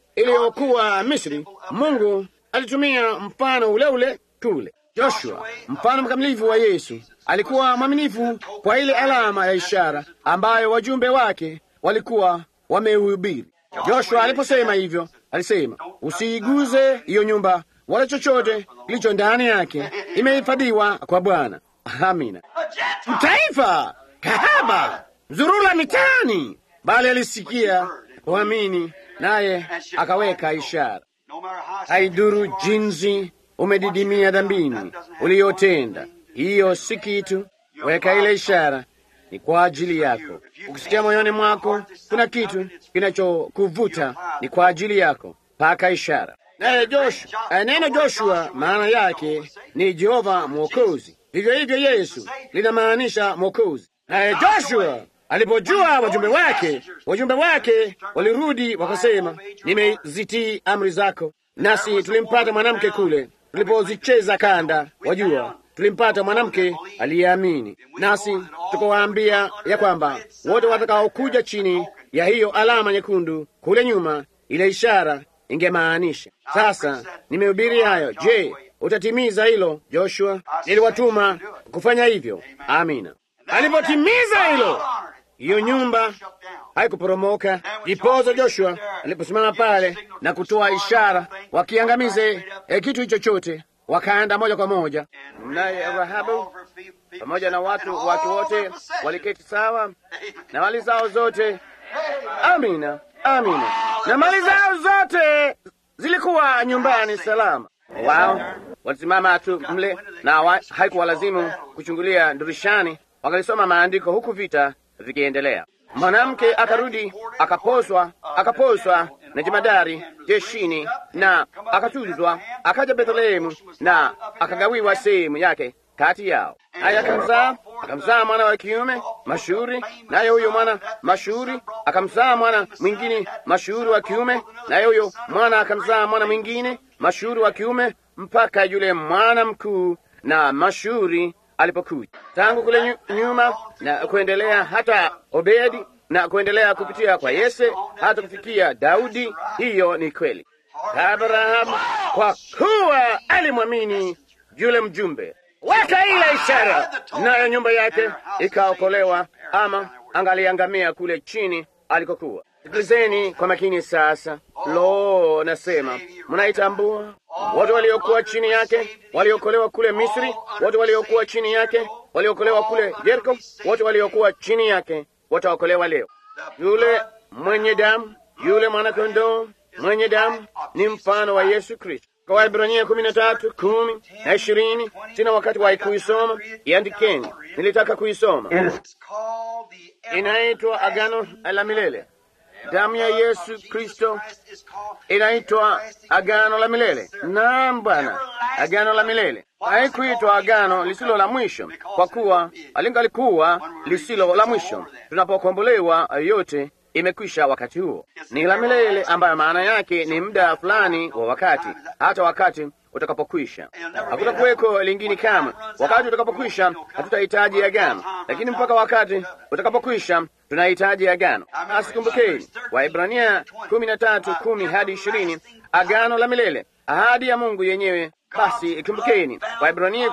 Misri, Mungu alitumia mfano ule ule kule. Joshua, mfano mkamilifu wa Yesu, alikuwa mwaminifu kwa ile alama ya ishara ambayo wajumbe wake walikuwa wamehubiri. Joshua aliposema hivyo, alisema, usiiguze hiyo nyumba wala chochote kilicho ndani yake, imehifadhiwa kwa Bwana. Amina. Mtaifa kahaba zurula mitaani, bali alisikia kuamini, naye akaweka ishara. Haiduru jinsi umedidimia dhambini uliyotenda, hiyo si kitu. Weka ile ishara, ni kwa ajili yako. Ukisikia moyoni mwako kuna kitu kinachokuvuta, ni kwa ajili yako. Paka ishara. Neno Joshua maana yake ni Jehova Mwokozi. Vivyo hivyo Yesu linamaanisha Mwokozi. Naye Joshua alipojua wajumbe wake walirudi wakasema, nimezitii amri zako, nasi tulimpata mwanamke kule tulipozicheza kanda. Wajua, tulimpata mwanamke aliyeamini, nasi tukawaambia ya kwamba wote watakaokuja chini ya hiyo alama nyekundu kule nyuma, ile ishara ingemaanisha. Sasa nimehubiri hayo. Je, utatimiza hilo Joshua? Niliwatuma kufanya hivyo. Amina. Alipotimiza hilo, hiyo nyumba haikuporomoka. Ipoza Joshua aliposimama pale na kutoa ishara wakiangamize kitu hicho chote, wakaenda moja kwa moja. Naye Rahabu pamoja na watu wote waliketi sawa na mali zao zote. Amina, amina. Na mali zao zote zilikuwa nyumbani salama. Wao walisimama tu mle na haikuwalazimu kuchungulia dirishani, wakalisoma maandiko huku vita vikiendelea. Mwanamke akarudi akaposwa na jemadari jeshini na akatuzwa, akaja Bethlehemu na akagawiwa sehemu yake kati yao. Naye akamzaa mwana wa kiume mashuhuri, naye huyo mwana mashuhuri akamzaa mwana mwingine mashuhuri wa kiume, naye huyo mwana akamzaa mwana mwingine mashuhuri wa kiume, mpaka yule mwana mkuu na mashuhuri alipokuja. Tangu kule nyuma na kuendelea hata Obedi na kuendelea kupitia kwa Yese hata kufikia Daudi. Hiyo ni kweli. Abrahamu kwa kuwa alimwamini yule mjumbe, weka ile ishara, nayo nyumba yake ikaokolewa, ama angaliangamia kule chini alikokuwa. Sikilizeni kwa makini sasa. Lo, nasema mnaitambua? Wote waliokuwa chini yake waliokolewa kule Misri, wote waliokuwa chini yake waliokolewa kule Yeriko, wote waliokuwa chini yake wataokolewa leo. Yule mwenye damu, yule mwanakondoo mwenye damu ni mfano wa Yesu Kristo. Kwa Waebrania 13:10 na 20, sina wakati wa kuisoma, iandikeni, nilitaka kuisoma. Inaitwa agano la milele. Damu ya Yesu Kristo inaitwa agano la milele. Naam Bwana, agano la milele. Haikuitwa agano lisilo la mwisho, kwa kuwa alingalikuwa lisilo la mwisho. Tunapokombolewa, yote imekwisha wakati huo. Ni la milele, ambayo maana yake ni muda fulani wa wakati, hata wakati utakapokwisha. Hakutakuweko lingine kama. Wakati utakapokwisha, hatutahitaji agano, lakini mpaka wakati utakapokwisha tunahitaji agano. Asikumbukeni Waebrania 13:10 hadi 20, agano la milele, ahadi ya Mungu yenyewe. Basi kumbukeni Waebrania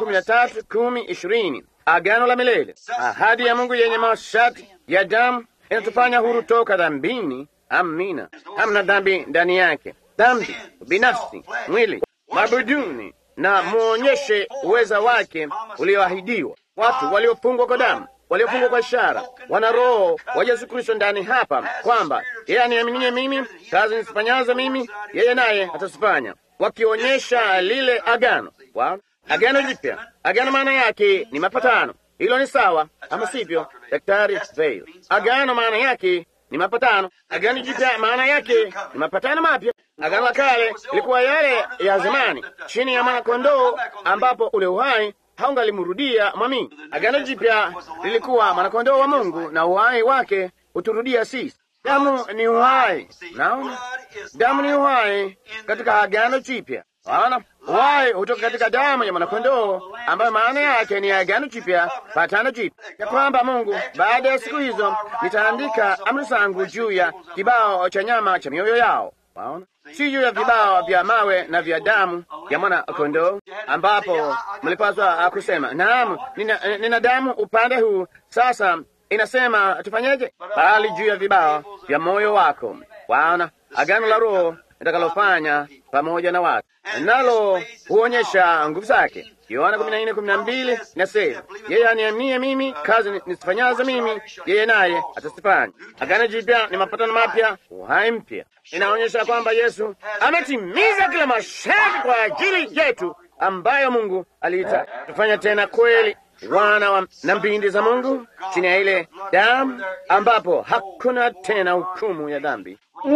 13:10-20, agano la milele, ahadi ya Mungu yenye masharti ya damu inatufanya huru toka dhambini. Amina. Hamna dhambi ndani yake. Dhambi, binafsi, mwili, mabuduni, na muonyeshe uweza wake ulioahidiwa. Watu waliofungwa kwa damu, waliofungwa kwa ishara, wana roho wa Yesu Kristo ndani hapa, kwamba yeye aniaminie mimi, kazi nisifanyazo mimi, yeye naye atazifanya, wakionyesha lile agano. Agano jipya. Agano maana yake ni mapatano. Hilo ni sawa, ama sivyo, Daktari Veil? Agano maana yake ni mapatano. Agano jipya maana yake ni mapatano mapya. Agano la kale ilikuwa yale ya zamani chini ya mwana kondoo, ambapo ule uhai haungalimrudia mwamini. Agano jipya lilikuwa mwana kondoo wa Mungu, na uhai wake uturudia sisi. Damu ni uhai. Naona damu ni uhai katika agano jipya. Waona, uhai hutoka katika damu ya mwanakondoo, ambayo maana yake ni agano jipya, patano jipya, ya kwamba Mungu baada ya siku hizo nitaandika amri zangu juu ya kibao cha nyama cha mioyo yao. Waona, si juu ya vibao vya mawe na vya damu ya mwanakondoo, ambapo mlipaswa kusema naam, nina damu upande huu, sasa inasema tufanyeje? Bali juu ya vibao vya moyo wako. Waona, agano la Roho nitakalofanya pamoja na watu, nalo huonyesha nguvu zake. Yohana 14:12 nasema, yeye aniaminie mimi, kazi nisifanyazo mimi, yeye naye atazifanya. Agano jipya ni mapatano mapya, uhai mpya. Inaonyesha kwamba Yesu ametimiza kila masharti kwa ajili yetu, ambayo Mungu aliita tufanya tena kweli wana na mbindi za Mungu chini ya ile damu, ambapo hakuna tena hukumu ya dhambi.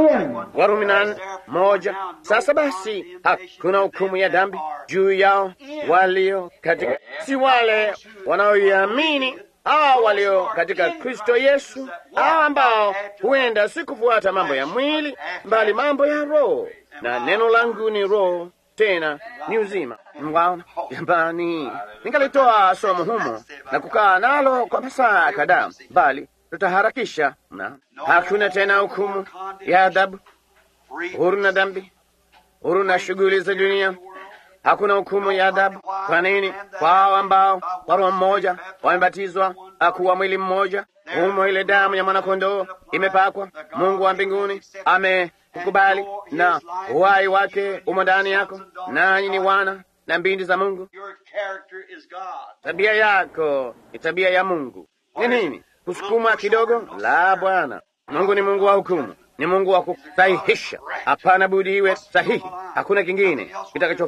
Warumi 1. Sasa basi hakuna hukumu ya dhambi juu yao walio katika, si wale wanaoiamini, au walio katika Kristo Yesu, au ambao huenda si kufuata mambo ya mwili, bali mambo ya Roho. Na neno langu ni roho, tena ni uzima. Mwaona jamani, ningalitoa somo humo na kukaa nalo kwa masaa kadhaa, bali tutaharakisha. Na hakuna tena hukumu ya adhabu, huru na dhambi, huru na shughuli za dunia. Hakuna hukumu ya adhabu. Kwa nini? Kwa hao ambao kwa roho mmoja wamebatizwa kuwa mwili mmoja, humo ile damu ya mwanakondoo imepakwa. Mungu wa mbinguni amekukubali na uhai wake umo ndani yako, nanyi ni wana na mbindi za Mungu. Tabia yako ni tabia ya Mungu. Ni nini? Kusukuma kidogo? La, Bwana Mungu ni Mungu wa hukumu, ni Mungu wa kusahihisha. Hapana budi iwe sahihi, hakuna kingine kitakachofaa.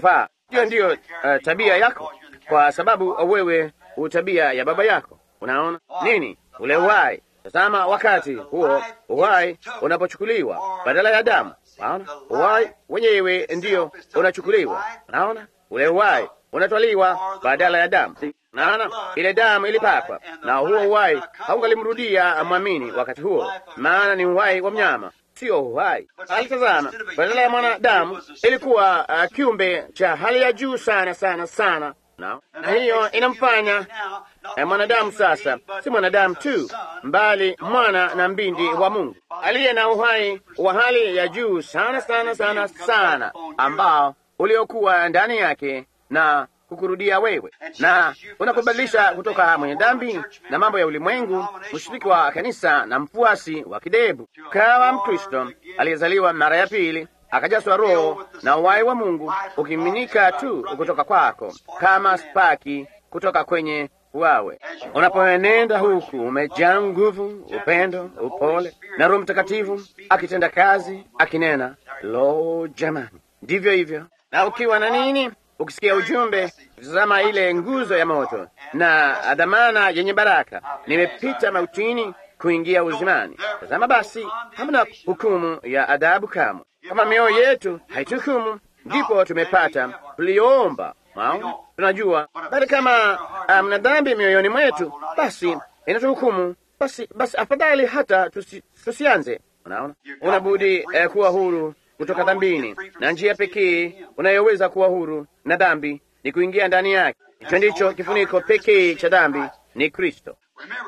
Hiyo ndiyo tabia yako, kwa sababu wewe utabia ya baba yako. Unaona nini? Ule uhai. Tazama, wakati huo uhai unapochukuliwa badala ya damu, unaona uhai wenyewe ndiyo unachukuliwa. Unaona ule uhai unatwaliwa badala ya damu. Naona ile damu ilipakwa, na huo uhai haungalimrudia mwamini wakati huo, maana ni uhai wa mnyama, sio uhai. Alitazama, badala ya mwanadamu ilikuwa kiumbe cha hali ya juu sana sana sana. Na hiyo inamfanya mwanadamu sasa si mwanadamu tu, mbali mwana na mbindi wa Mungu aliye na uhai wa hali ya juu sana sana sana sana, ambao uliokuwa ndani yake na kukurudia wewe, na unakubadilisha kutoka mwenye dhambi na mambo ya ulimwengu, mshiriki wa kanisa na mfuasi wa kidebu, kawa Mkristo aliyezaliwa mara ya pili, akajazwa Roho na uhai wa Mungu ukiminika tu kutoka kwako kama spaki kutoka kwenye wawe. Unapoenenda huku umejaa nguvu, upendo, upole na Roho Mtakatifu akitenda kazi, akinena. Lo, jamani, ndivyo hivyo. Na ukiwa na nini, ukisikia ujumbe, tazama ile nguzo ya moto na dhamana yenye baraka, nimepita mautini kuingia uzimani. Tazama basi, hamna hukumu ya adhabu kamwe. Kama mioyo yetu haituhukumu, ndipo tumepata tuliomba. Tunajua, bali kama mna dhambi mioyoni mwetu, basi inatuhukumu. Basi afadhali hata tusianze. Unaona, unabudi kuwa huru kutoka dhambini, na njia pekee unayoweza kuwa huru na dhambi ni kuingia ndani yake. Hicho ndicho kifuniko pekee cha dhambi, ni Kristo.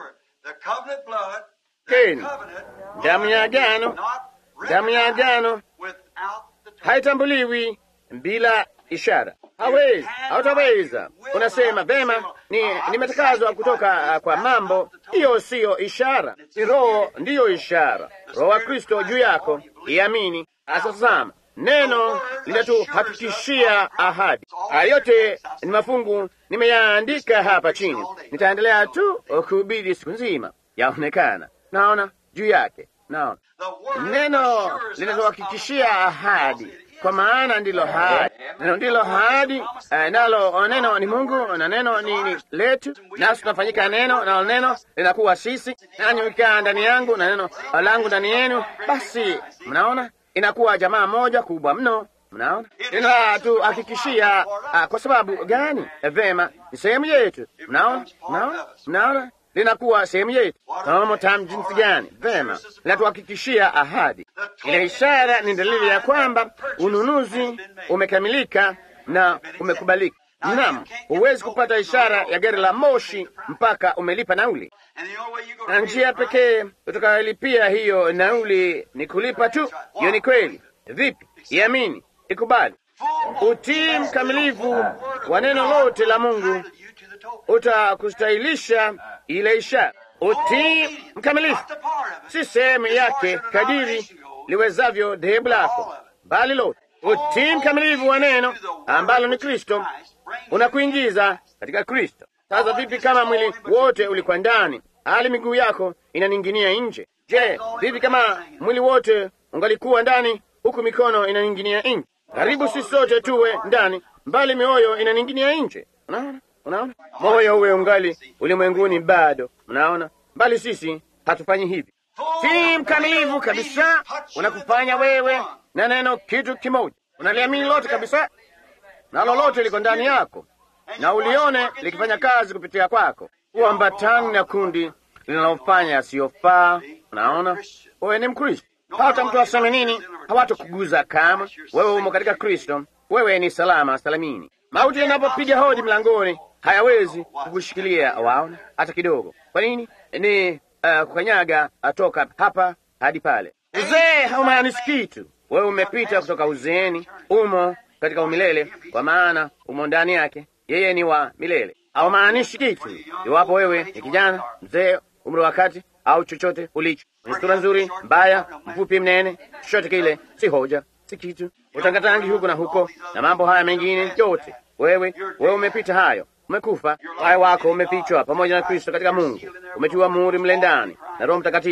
Damu ya agano haitambuliwi bila ishara. Hautaweza. Unasema vema, nimetakazwa kutoka kwa mambo. Hiyo siyo ishara, ni Roho ndiyo ishara. Roho wa Kristo juu yako, iamini. Asasama, neno linatuhakikishia ahadi. Yote ni mafungu nimeyaandika hapa chini. Nitaendelea tu kuhubiri siku nzima, yaonekana. Naona juu yake, naona neno linatuhakikishia ahadi, kwa maana ndilo ahadi. Neno ndilo ahadi, nalo neno ni Mungu na neno ni letu, nasi tunafanyika neno, nalo neno linakuwa sisi, nanyi mkikaa ndani yangu na neno langu ndani yenu. Basi mnaona inakuwa jamaa moja kubwa mno. Mnaona linatuhakikishia. Kwa sababu gani? Vema, ni sehemu yetu. Mnaona linakuwa sehemu yetu. Kama tamu jinsi gani! Vema, linatuhakikishia ahadi. Ile ishara ni dalili ya kwamba ununuzi umekamilika na umekubalika. Naam, huwezi kupata ishara ya gari la moshi mpaka umelipa nauli, na njia pekee utakayolipia hiyo nauli ni kulipa tu. Hiyo ni kweli. Vipi? Iamini, ikubali. Utii mkamilifu wa neno lote la Mungu utakustahilisha ile ishara. Utii mkamilifu si sehemu yake kadiri liwezavyo dhehebu lako, bali lote. Utii mkamilifu wa neno ambalo ni Kristo unakuingiza katika Kristo. Sasa vipi kama mwili wote ulikuwa ndani, hali miguu yako inaning'inia nje? Je, vipi kama mwili wote ungalikuwa ndani, huku mikono inaning'inia nje? Karibu sisi sote tuwe ndani, mbali mioyo inaning'inia nje. Unaona, moyo uwe ungali ulimwenguni bado. Unaona, mbali sisi hatufanyi hivi. Si mkamilifu kabisa unakufanya wewe na neno kitu kimoja. Unaliamini lote kabisa, na lolote liko ndani yako, na ulione likifanya kazi kupitia kwako. Uambatani na kundi linalofanya yasiyofaa. Unaona, wewe ni Mkristo. Hata mtu aseme nini, hawatakuguza kama wewe umo katika Kristo. Wewe ni salama salamini. Mauti yanapopiga hodi mlangoni, hayawezi kukushikilia, waona, hata kidogo. Kwa nini? Ni kukanyaga atoka hapa hadi pale. Uzee haumaanishi kitu. Wewe umepita kutoka uzeeni, umo katika umilele, kwa maana umo ndani yake. Yeye ni wa milele. Haumaanishi kitu iwapo wewe ni kijana, mzee, umri wa kati au chochote ulicho. Ni sura nzuri, mbaya, mfupi, mnene, chochote kile, si hoja, si kitu. Utangatangi huko na huko na mambo haya mengine yote. Wewe umepita hayo. Umekufa, uhai wako umefichwa pamoja na Kristo katika Mungu. Umetiwa muhuri mle ndani na Roho Mtakatifu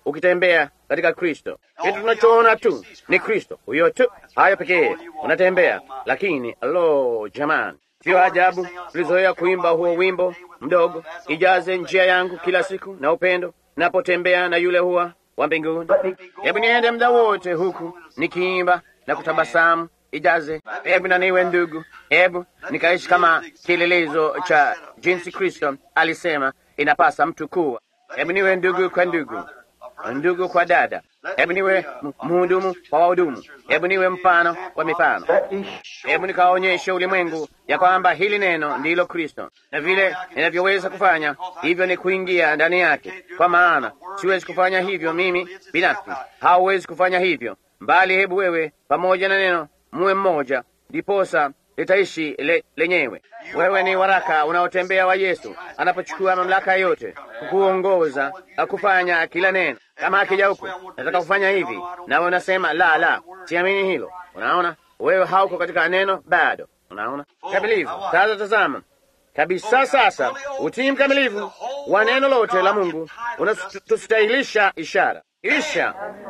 ukitembea katika Kristo. Kitu tunachoona tu ni Kristo, huyo tu, hayo pekee unatembea. Lakini lo, jamani, sio ajabu tulizoea kuimba huo wimbo mdogo, ijaze njia yangu kila siku na upendo, napotembea na yule huwa wa mbinguni. Hebu niende muda wote huku nikiimba na kutabasamu, ijaze. Hebu na niwe ndugu, hebu nikaishi kama kielelezo cha jinsi Kristo alisema inapasa mtu kuwa. Hebu niwe ndugu kwa ndugu, ndugu kwa dada. Hebu niwe mhudumu kwa wahudumu. Hebu niwe mfano wa mifano. Hebu nikaonyeshe ulimwengu ya kwamba hili neno ndilo Kristo, na vile ninavyoweza kufanya hivyo ni kuingia ndani yake, kwa maana siwezi kufanya hivyo mimi binafsi, hauwezi kufanya hivyo, bali hebu wewe pamoja na neno muwe mmoja, ndiposa litaishi lenyewe. Wewe ni waraka unaotembea wa Yesu anapochukua mamlaka yote kukuongoza kufanya kila neno. Kama akija huko, nataka kufanya hivi, nawe unasema la, siamini hilo. Unaona, wewe hauko katika neno bado. Unaona kamilifu. Sasa tazama kabisa, sasa utii mkamilifu wa neno lote la Mungu unatustahilisha ishara. Isha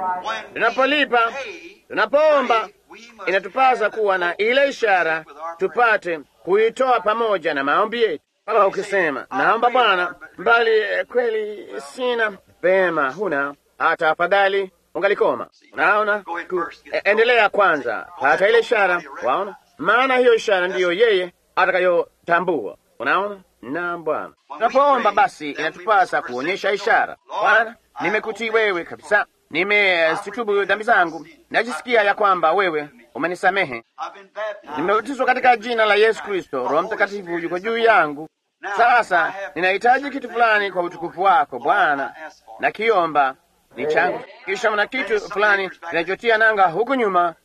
tunapolipa, tunapoomba, inatupasa kuwa na ile ishara tupate kuitoa pamoja na maombi yetu. Kama ukisema naomba Bwana, bali kweli sina, pema huna, hata afadhali ungalikoma. Unaona, endelea kwanza, hata ile ishara. Waona, maana hiyo ishara ndiyo yeye atakayotambua. Unaona, na Bwana tunapoomba, basi inatupasa kuonyesha ishara. Bwana, nimekutii wewe kabisa, nimesitubu dhambi zangu, najisikia ya kwamba wewe umenisamehe, nimebatizwa katika jina la Yesu Kristo, Roho Mtakatifu yuko juu yangu. Sasa ninahitaji kitu fulani kwa utukufu wako Bwana, na kiomba ni changu. Kisha mna kitu fulani kinachotia nanga huku nyuma,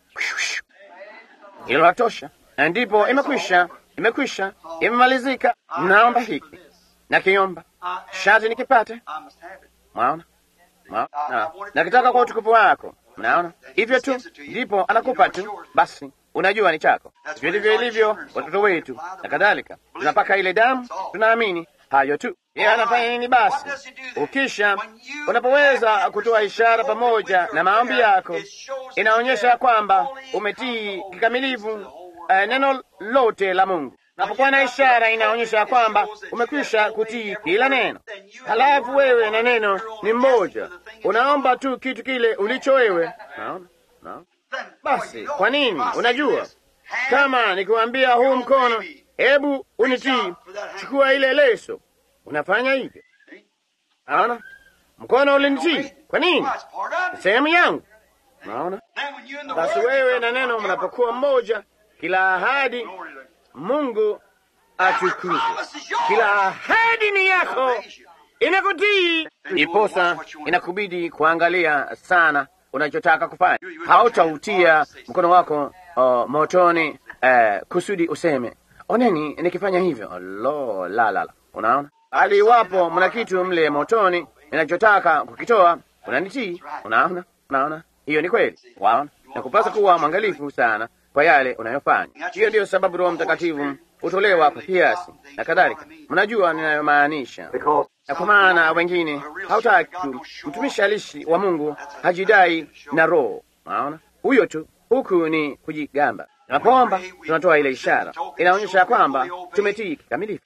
hilo latosha, na ndipo imekwisha, imemalizika. Naomba hiki na kiomba, shati nikipate. Mwaona, nakitaka kwa utukufu wako. Mnaona, hivyo tu ndipo anakupa tu, basi unajua ni chako. Ndivyo ilivyo watoto wetu na kadhalika, tunapaka ile damu, tunaamini hayo tu. Yeye anafanya nini basi? Ukisha unapoweza kutoa ishara pamoja na maombi yako, inaonyesha kwamba umetii kikamilifu neno lote la Mungu. Unapokuwa na ishara, inaonyesha kwamba umekwisha kutii kila neno. Halafu wewe na neno ni mmoja, unaomba tu kitu kile ulicho wewe. Naona? Basi kwa nini? Unajua, kama nikiwaambia huu mkono, hebu unitii, chukua ile leso, unafanya hivyo. Naona mkono ulinitii. Kwa nini? Sehemu yangu. Naona. Basi wewe na neno mnapokuwa mmoja, kila ahadi Mungu atukuzwe. Kila ahadi ni yako, inakutii. Iposa inakubidi kuangalia sana unachotaka kufanya. Hautautia mkono wako motoni kusudi useme, oneni nikifanya hivyo. La. Unaona, hali iwapo mna kitu mle motoni ninachotaka kukitoa, unanitii. Unaona, hiyo ni kweli. Waona, nakupasa kuwa mwangalifu sana kwa yale unayofanya. Hiyo ndiyo sababu Roho Mtakatifu hutolewa kwa kiasi na kadhalika. Mnajua ninayomaanisha. Na kwa maana wengine hautaki mtumishi halisi wa Mungu hajidai na Roho. Unaona, huyo tu, huku ni kujigamba. Tunapoomba tunatoa ile ishara, inaonyesha kwamba tumetii kikamilifu.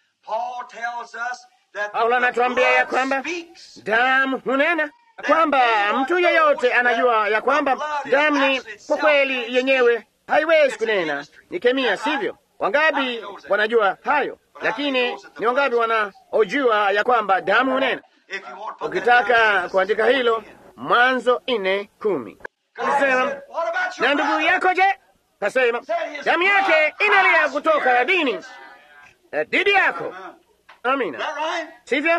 Paulo anatuambia ya kwamba damu hunena, kwamba mtu yeyote anajua ya kwamba damu ni kwa kweli yenyewe haiwezi kunena, ni kemia, sivyo? Wangapi wanajua hayo? Lakini ni wangapi wanaojua ya kwamba damu hunena? Ukitaka kuandika hilo, Mwanzo 4:10 kasema, na ndugu yako je? Kasema damu yake inalia kutoka dini dhidi yako. Amina, sivyo?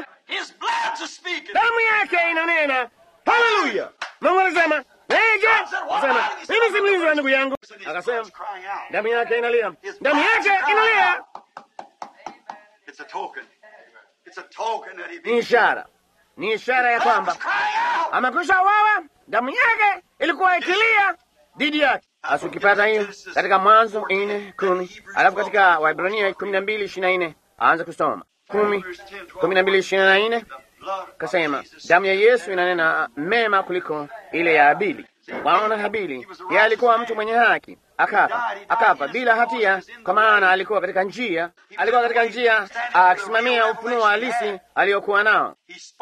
Damu yake inanena. Haleluya! Mungu anasema akasema, mimi si mlinzi wa ndugu yangu. Akasema damu yake inalia, damu yake inalia. Ni ishara ya kwamba amekwisha uwawa. Damu yake ilikuwa ikilia dhidi yake. Basi ukipata hiyo katika Mwanzo 4:10, alafu katika Waebrania 12:24 aanza kusoma 10:12-24, Kasema damu ya Yesu inanena mema kuliko ile ya Habili. Waona, Habili yeye alikuwa mtu mwenye haki, akafa bila hatia, kwa maana alikuwa katika njia akisimamia ufunuo halisi aliyokuwa nao.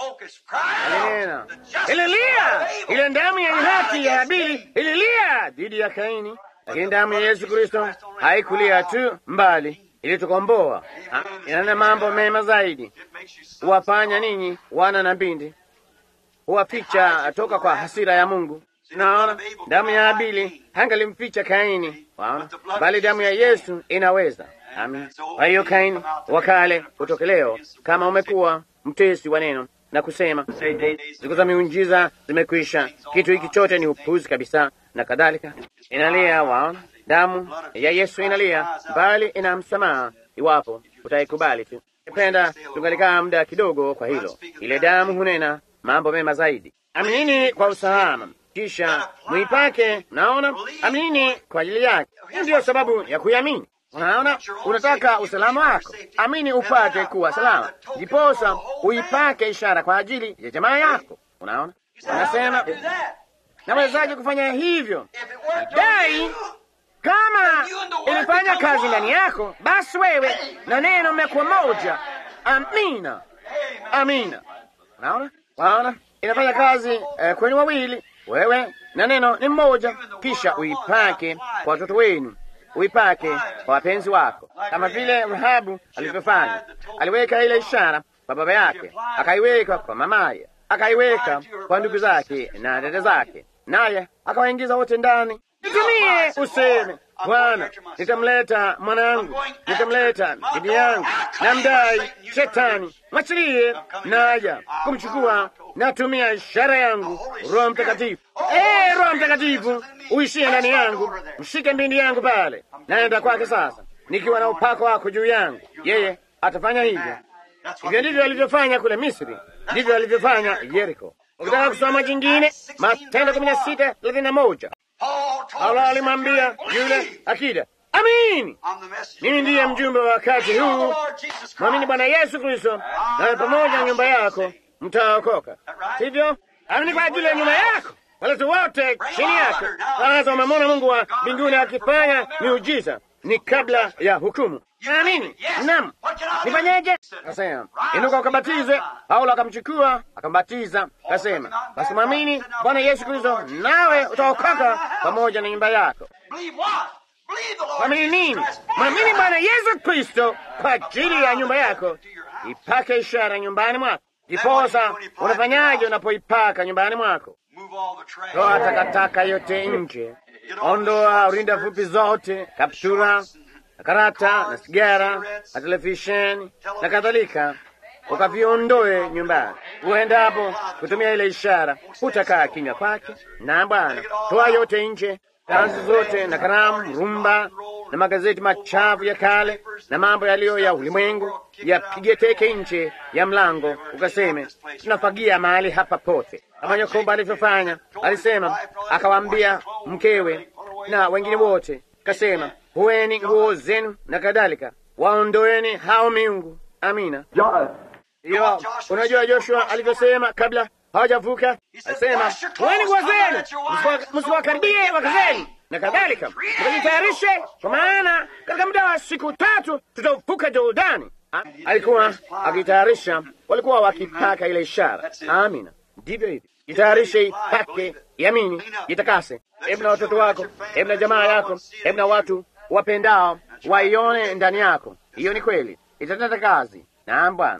Alinena, ililia ile damu ya haki ya Habili, ililia dhidi ya Kaini, lakini damu ya Yesu Kristo haikulia tu, mbali ilitukomboa. Inanena mambo mema zaidi, huwafanya ninyi wana na binti, huwaficha toka kwa hasira ya Mungu. Naona damu ya Habili hangalimficha Kaini, waona, bali damu ya Yesu inaweza. Amen. Kwa hiyo Kaini wakale utokeleo, kama umekuwa mtesi wa neno na kusema siku za miujiza zimekwisha, kitu hiki chote ni upuzi kabisa na kadhalika, inalia. Waona, damu ya Yesu inalia, bali ina msamaha iwapo utaikubali tu. Nipenda tungalikaa muda kidogo kwa hilo. Ile damu hunena mambo mema zaidi. Aminini kwa usalama, kisha muipake. Naona, aminini kwa ajili yake. Hii ndiyo sababu ya kuiamini. Unaona, unataka usalama wako, amini upate kuwa salama, ndiposa uipake ishara kwa ajili ya jamaa yako. Unaona, unasema nawezaje kufanya hivyo? Dai kama ilifanya kazi ndani yako, basi wewe na neno mmekuwa moja. Amina, amina. Unaona, waona, inafanya kazi kwenye wawili, wewe na neno ni mmoja. Kisha uipake kwa watoto wenu, uipake kwa wapenzi wako, kama vile Rahabu alivyofanya. Aliweka ile ishara kwa baba yake, akaiweka kwa mamaye, akaiweka kwa ndugu zake na dada zake, naye akawaingiza wote ndani. Nitumie useme, Bwana, nitamleta mwanangu, nitamleta bibi yangu, na mdai Shetani machilie, naja kumchukua, natumia ishara yangu, Roho Mtakatifu. Roho Mtakatifu uishie ndani yangu, mshike mbindi yangu pale, naenda kwake sasa, nikiwa na upako wako juu yangu. Yeye atafanya hivyo. Hivyo ndivyo alivyofanya kule Misri, ndivyo alivyofanya Yeriko. Ukitaka kusoma jingine, Matendo 16:31, Paulo alimwambia yule akida, amini, mimi ndiye mjumbe wa wakati huu, mwamini Bwana Yesu Kristo, nawe pamoja na nyumba yako mtaokoka. Sivyo? Amini kwa ajili ya nyumba yako, watu wote chini yako. Sasa umemwona Mungu wa mbinguni akifanya miujiza, ni kabla ya hukumu. Amini. Naam. Nifanyeje? Kasema, inuka ukabatize. Paulo akamchukua, akambatiza. Kasema, basi mwamini Bwana Yesu Kristo, nawe utaokoka pamoja na nyumba yako. Mwamini nini? Mwamini Bwana Yesu Kristo kwa ajili ya nyumba yako. Ipake ishara nyumbani mwako. Ndiposa unafanyaje unapoipaka nyumbani mwako? Toa takataka yote nje. Ondoa rinda fupi zote, kaptura, karata na sigara na televisheni na kadhalika, ukaviondoe nyumbani. Uendapo kutumia ile ishara, utakaa kimya kwake. Na Bwana, toa yote nje, kazi zote na karamu, rumba na magazeti machafu ya kale na mambo yaliyo ya ulimwengu, yapige teke nje ya mlango, ukaseme tunafagia mahali hapa pote, kama Yakobo alivyofanya. Alisema, akawaambia mkewe na wengine wote, kasema, hueni nguo zenu na kadhalika, waondoeni hao miungu. Amina. Hiyo unajua Joshua alivyosema kabla hawajavuka, alisema, hueni nguo zenu, msiwakaribie wake zenu na kadhalika, mkajitayarishe, kwa maana katika muda wa siku 3 tutavuka Jordani. Alikuwa akitayarisha, walikuwa wakipaka ile ishara. Amina. Ndivyo hivi, jitayarishe, ipake, yamini, jitakase. Hebu na watoto wako, hebu na jamaa yako, hebu na watu wapendao waione ndani yako. Hiyo ni kweli, itatenda kazi. Naam Bwana.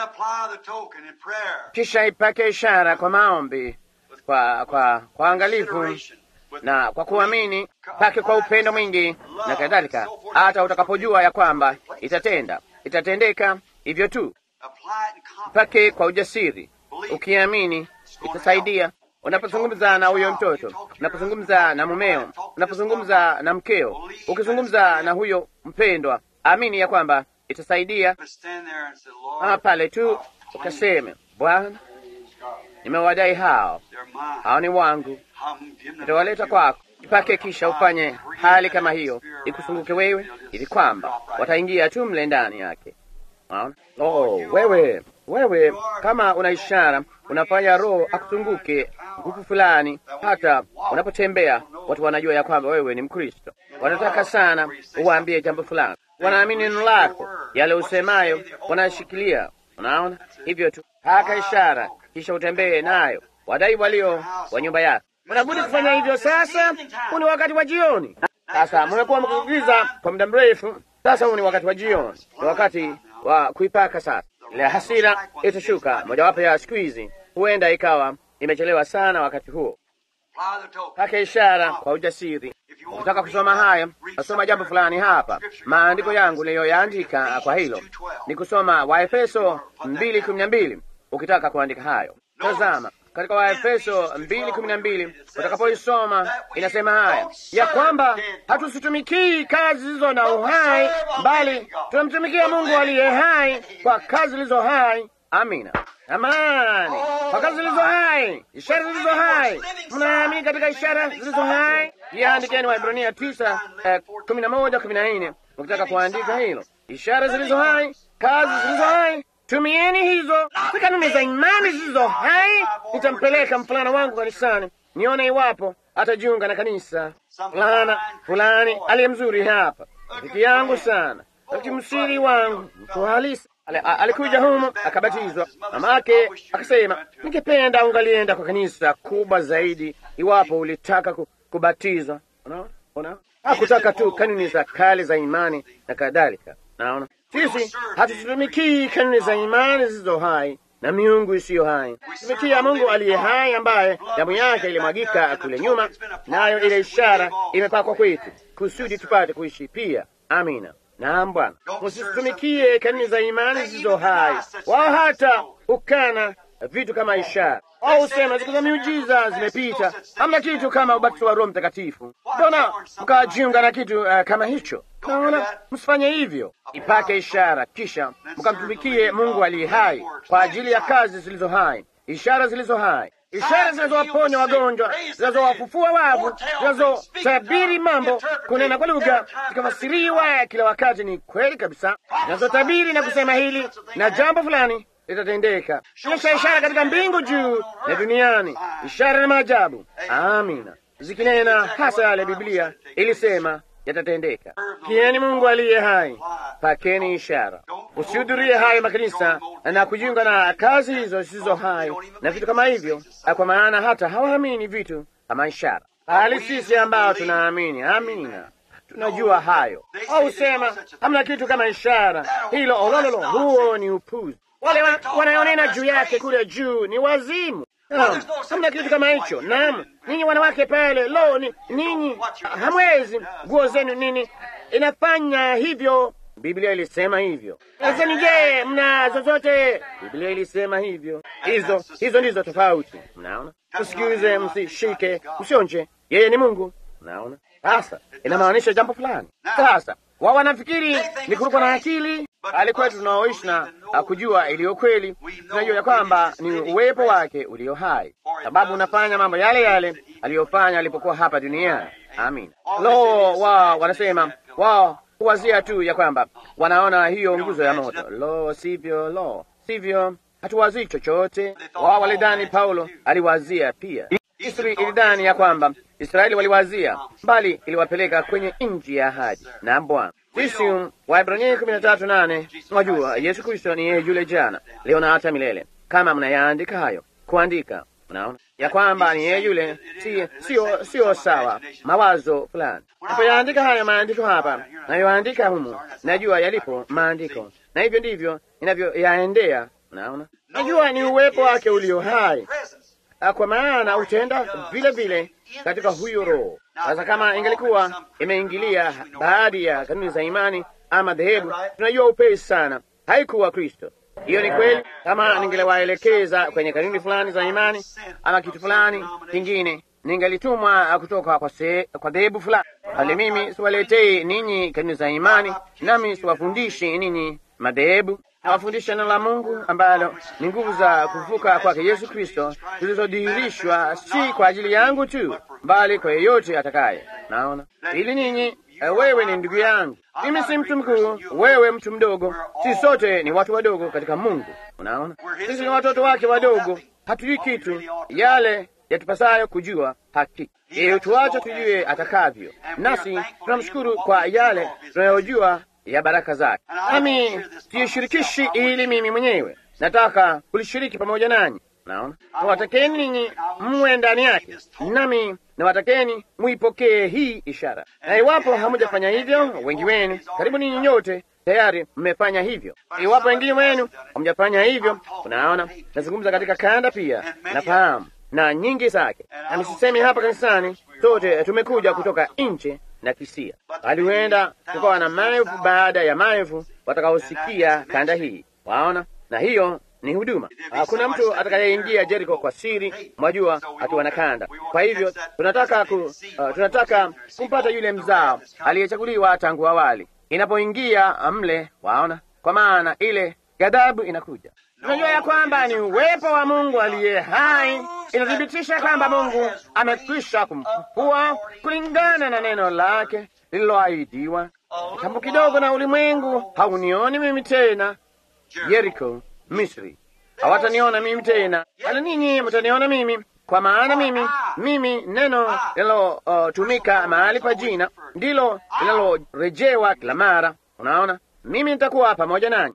Kisha ipake ishara kwa maombi, kwa angalifu na kwa kuamini, pake kwa upendo mwingi na kadhalika, hata utakapojua ya kwamba itatendeka hivyo tu. Pake kwa ujasiri, ukiamini itasaidia. Unapozungumza na huyo mtoto, unapozungumza na mumeo, unapozungumza na mkeo, ukizungumza na huyo mpendwa, amini ya kwamba itasaidia. Pale tu ukaseme, Bwana, nimewadai hao ni wangu, nitawaleta kwako. Ipake, kisha ufanye hali kama hiyo ikusunguke wewe, ili kwamba wataingia tu mle ndani yake. Wewe Wewe kama una ishara, unafanya Roho akutunguke nguvu fulani, hata unapotembea watu wanajua ya kwamba wewe ni Mkristo. Wanataka sana uwaambie jambo fulani, wanaamini neno lako, yale usemayo wanashikilia. Unaona, hivyo tu, haka ishara, kisha utembee nayo. Wadai walio wa nyumba yako unabudi kufanya hivyo. Sasa huu ni wakati wa jioni. Sasa mmekuwa mkiuliza kwa muda mrefu. Sasa huu ni wakati wa jioni, ni wakati wa kuipaka. Sasa ile hasira itashuka. Mojawapo ya siku hizi huenda ikawa imechelewa sana wakati huo. Paka ishara kwa ujasiri. Ukitaka kusoma haya, nasoma jambo fulani hapa. Maandiko yangu niliyoyaandika kwa hilo ni kusoma Waefeso 2:12. Ukitaka kuandika hayo, tazama katika Waefeso 2:12. Utakapoisoma inasema haya ya kwamba hatusitumikii kazi zilizo na uhai, bali tunamtumikia Mungu aliye hai kwa kazi zilizo hai. Amina. Amani. Kwa kazi zilizo hai, ishara zilizo hai. Mnaamini katika ishara zilizo hai? Yaandikeni Waebrania 9:11-14 ukitaka kuandika hilo. Ishara zilizo hai, kazi zilizo hai. Tumieni hizo. Si kanuni za imani zilizo hai. Nitampeleka mfulana wangu kanisani, nione iwapo atajiunga na kanisa fulani aliye mzuri hapa, rafiki yangu sana, msiri wangu, mtu halisi. Alikuja humu akabatizwa. Mamake akasema, ningependa ungalienda kwa kanisa kubwa zaidi iwapo ulitaka kubatizwa. Unaona? Hakutaka tu kanuni za kale za imani na kadhalika. Naona sisi hatutumikii kanuni za imani zilizo hai na miungu isiyo hai. Tumikia Mungu aliye hai, ambaye damu yake ilimwagika kule nyuma, nayo ile ishara imepakwa kwetu kusudi tupate kuishi pia. Amina. Naam Bwana, msitumikie kanuni za imani zilizo hai. Wao hata ukana vitu kama ishara, au usema siku za miujiza zimepita, hamna kitu kama ubatizo wa Roho Mtakatifu. Mbona mkajiunga na kitu kama hicho? Naona msifanye hivyo. Ipake ishara, kisha mkamtumikie Mungu aliye hai kwa ajili ya kazi zilizo hai, ishara zilizo hai, ishara zinazowaponya wagonjwa, zinazowafufua wafu, zinazotabiri mambo, kunena kwa lugha zikafasiriwa kila wakati. Ni kweli kabisa, zinazotabiri na kusema hili na jambo fulani litatendeka. Kisha ishara katika mbingu juu na duniani, ishara na maajabu. Amina, zikinena hasa yale Biblia ilisema yatatendeka. Kieni Mungu aliye hai, pakeni ishara. Usihudhurie hayo makanisa na kujiunga na kazi hizo zisizo hai na vitu kama hivyo, kwa maana hata hawaamini vitu kama ishara, bali sisi ambao tunaamini. Amina, tunajua hayo. Au usema hamna kitu kama ishara. Hilo olololo, huo ni upuzi. Wale wanaonena juu yake kule juu ni wazimu. Hamna kitu kama hicho. Naam, ninyi wanawake pale, ninyi hamwezi, nguo zenu nini inafanya hivyo. Biblia ilisema hivyo. Sasa je, mna zozote? Biblia ilisema hivyo. Hizo ndizo tofauti. Mnaona? Usikiuze, msishike, msionje. Yeye ni Mungu. Mnaona? Sasa inamaanisha jambo fulani. Sasa wao wanafikiri ni kuruka na akili, bali kwetu tunaoishi na kujua iliyo kweli, tunajua ya kwamba ni uwepo wake ulio hai, sababu unafanya mambo yale yale aliyofanya alipokuwa hapa duniani. Amina. Wao wanasema, wao huwazia tu ya kwamba wanaona hiyo nguzo ya moto. Sivyo, hatuwazii chochote. Wao walidhani Paulo aliwazia pia. Misri ilidhani ya kwamba Israeli waliwazia, bali iliwapeleka kwenye nchi ya ahadi. Na Bwana sisi Waebrania 13:8, mwajua Yesu Kristo ni yeye yule jana, leo na hata milele. Kama mnayaandika hayo, kuandika, unaona ya kwamba ni yeye yule, sio sawa mawazo fulani. Napoyaandika hayo maandiko hapa, nayoandika humu, najua yalipo maandiko, na hivyo ndivyo inavyoyaendea. Unaona, najua ni uwepo wake ulio hai, kwa maana utenda vile vile katika huyo Roho. Sasa kama ingelikuwa imeingilia baadhi ya kanuni za imani ama dhehebu, tunajua upesi sana haikuwa Kristo. Hiyo ni kweli. Kama ningeliwaelekeza kwenye kanuni fulani za imani ama kitu fulani kingine, ningelitumwa kutoka kwa dhehebu fulani. Bali mimi siwaletei ninyi kanuni za imani, nami siwafundishi ninyi madhehebu. Nawafundisha neno la Mungu ambalo ni nguvu za kufufuka kwake Yesu Kristo zilizodhihirishwa si kwa ajili yangu tu, bali kwa yeyote atakaye. Naona ili ninyi wewe ni ndugu yangu. Mimi si mtu mkuu, wewe mtu mdogo. Sisi sote ni watu wadogo katika Mungu. Unaona, sisi ni watoto wake wadogo, hatujui kitu yale yatupasayo kujua hakika. Tuache tujue atakavyo, nasi tunamshukuru kwa yale tunayojua ya baraka zake. Nami sishirikishi ili mimi mwenyewe, nataka kulishiriki pamoja nanyi. Naona nawatakeni ninyi mwe ndani yake, nami nawatakeni muipokee hii ishara. Na iwapo hamujafanya hivyo, wengi wenu, karibu ninyi nyote tayari mmefanya hivyo. Iwapo wengine wenu hamjafanya hivyo, unaona, nazungumza katika kanda pia, nafahamu na nyingi zake, na nisisemi hapa kanisani. Sote tumekuja kutoka nje na kisia, bali huenda tukawa na maelfu baada ya maelfu watakaosikia kanda hii, waona, na hiyo ni huduma. Hakuna mtu atakayeingia Jericho kwa siri, mwajua, akiwa na kanda. Kwa hivyo tunataka kumpata yule mzao aliyechaguliwa tangu awali inapoingia mle, waona, kwa maana ile ghadhabu inakuja. Tunajua ya kwamba ni uwepo wa Mungu aliye hai, inathibitisha kwamba Mungu amekwisha kumfufua kulingana na neno lake lililoahidiwa. Kitambo kidogo na ulimwengu haunioni mimi tena, Jericho, Misri, hawataniona mimi tena, bali ninyi mtaniona mimi, kwa maana mimi neno linalotumika mahali pa jina ndilo linalorejewa kila mara. Unaona, mimi nitakuwa pamoja nanyi.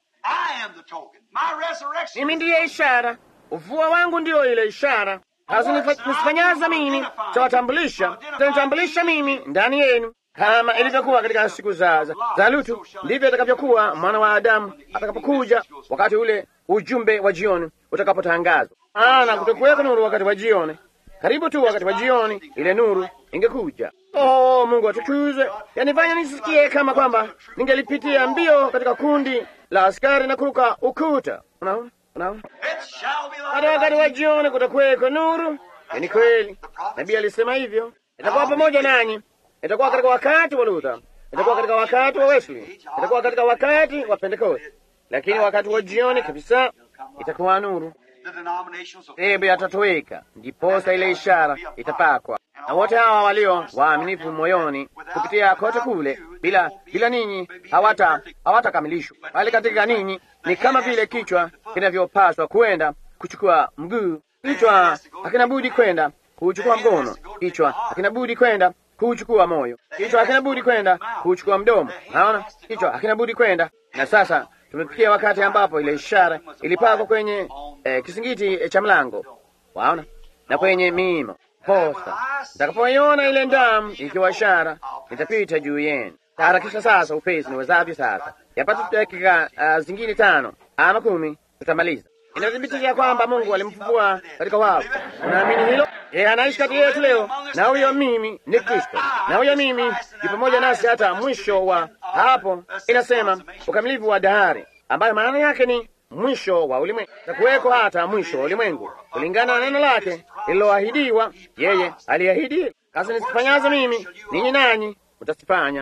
Mimi ndiye ishara, ufufuo wangu ndio ile ishara. Nisifanyaza mimi, tanitambulisha mimi ndani yenu, kama ilivyokuwa katika siku za Lutu, ndivyo atakavyokuwa mwana wa Adamu atakapokuja wakati ule ujumbe wa jioni utakapotangazwa. Na kutokuweka nuru wakati wa jioni, karibu tu wakati wa jioni ile nuru ingekuja. Mungu atukuzwe. Yanifanya nisikie kama kwamba ningelipitia mbio katika kundi la askari na kuruka ukuta. Unaona? Hata wakati wa jioni kutakuweko nuru. Ni kweli, nabii alisema hivyo. Itakuwa pamoja nanyi. Itakuwa katika wakati wa Luther, itakuwa katika wakati wa Wesley, itakuwa katika wakati wa Pentecost, lakini wakati wa jioni kabisa itakuwa nuru. Dhehebu yatatoweka, ndiposa ile ishara itapakwa, na wote hawa walio waaminifu moyoni kupitia kote kule, bila ninyi hawatakamilishwa, bali katika ninyi ni kama vile kichwa kinavyopaswa kwenda kuchukua mguu. Kichwa hakina budi kwenda kuchukua mkono, kichwa hakina budi kwenda kuchukua moyo, kichwa hakina budi kwenda kuchukua mdomo. Naona kichwa hakina budi kwenda. Na sasa tumefikia wakati ambapo ile ishara ilipakwa kwenye kisingiti cha mlango, waona, na kwenye miimo posta. Nitakapoiona ile damu ikiwa ishara, nitapita juu yenu. Taharakisha sasa upesi niwezavyo. Sasa yapata dakika zingine 5 ama 10 tutamaliza. Inathibitisha kwamba Mungu alimfufua katika wafu. Unaamini hilo? Anaishi kati yetu leo, na huyo mimi ni Kristo, na huyo mimi ni pamoja nasi hata mwisho wa hapo. Inasema ukamilifu wa dahari, ambayo maana yake ni mwisho wa ulimwengu, na kuweko hata mwisho wa ulimwengu kulingana na neno lake lililoahidiwa. Yeye aliahidi, kazi nisifanyazo mimi ninyi nanyi mtasifanya.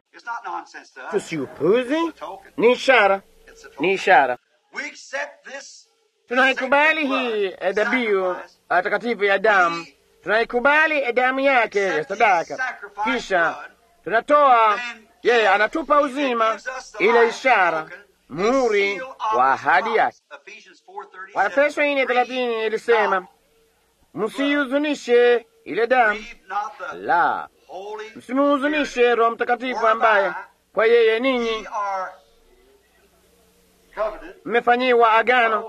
Tusiupuzi, ni ishara, ni ishara. Tunaikubali hii dhabihu takatifu ya damu, tunaikubali damu yake ya sadaka, kisha tunatoa, yeye anatupa uzima, ile ishara, muhuri wa ahadi yake. Waefeso 4:30 ilisema, msihuzunishe ile damu, la, msimuhuzunishe Roho Mtakatifu ambaye kwa yeye ninyi mmefanyiwa agano,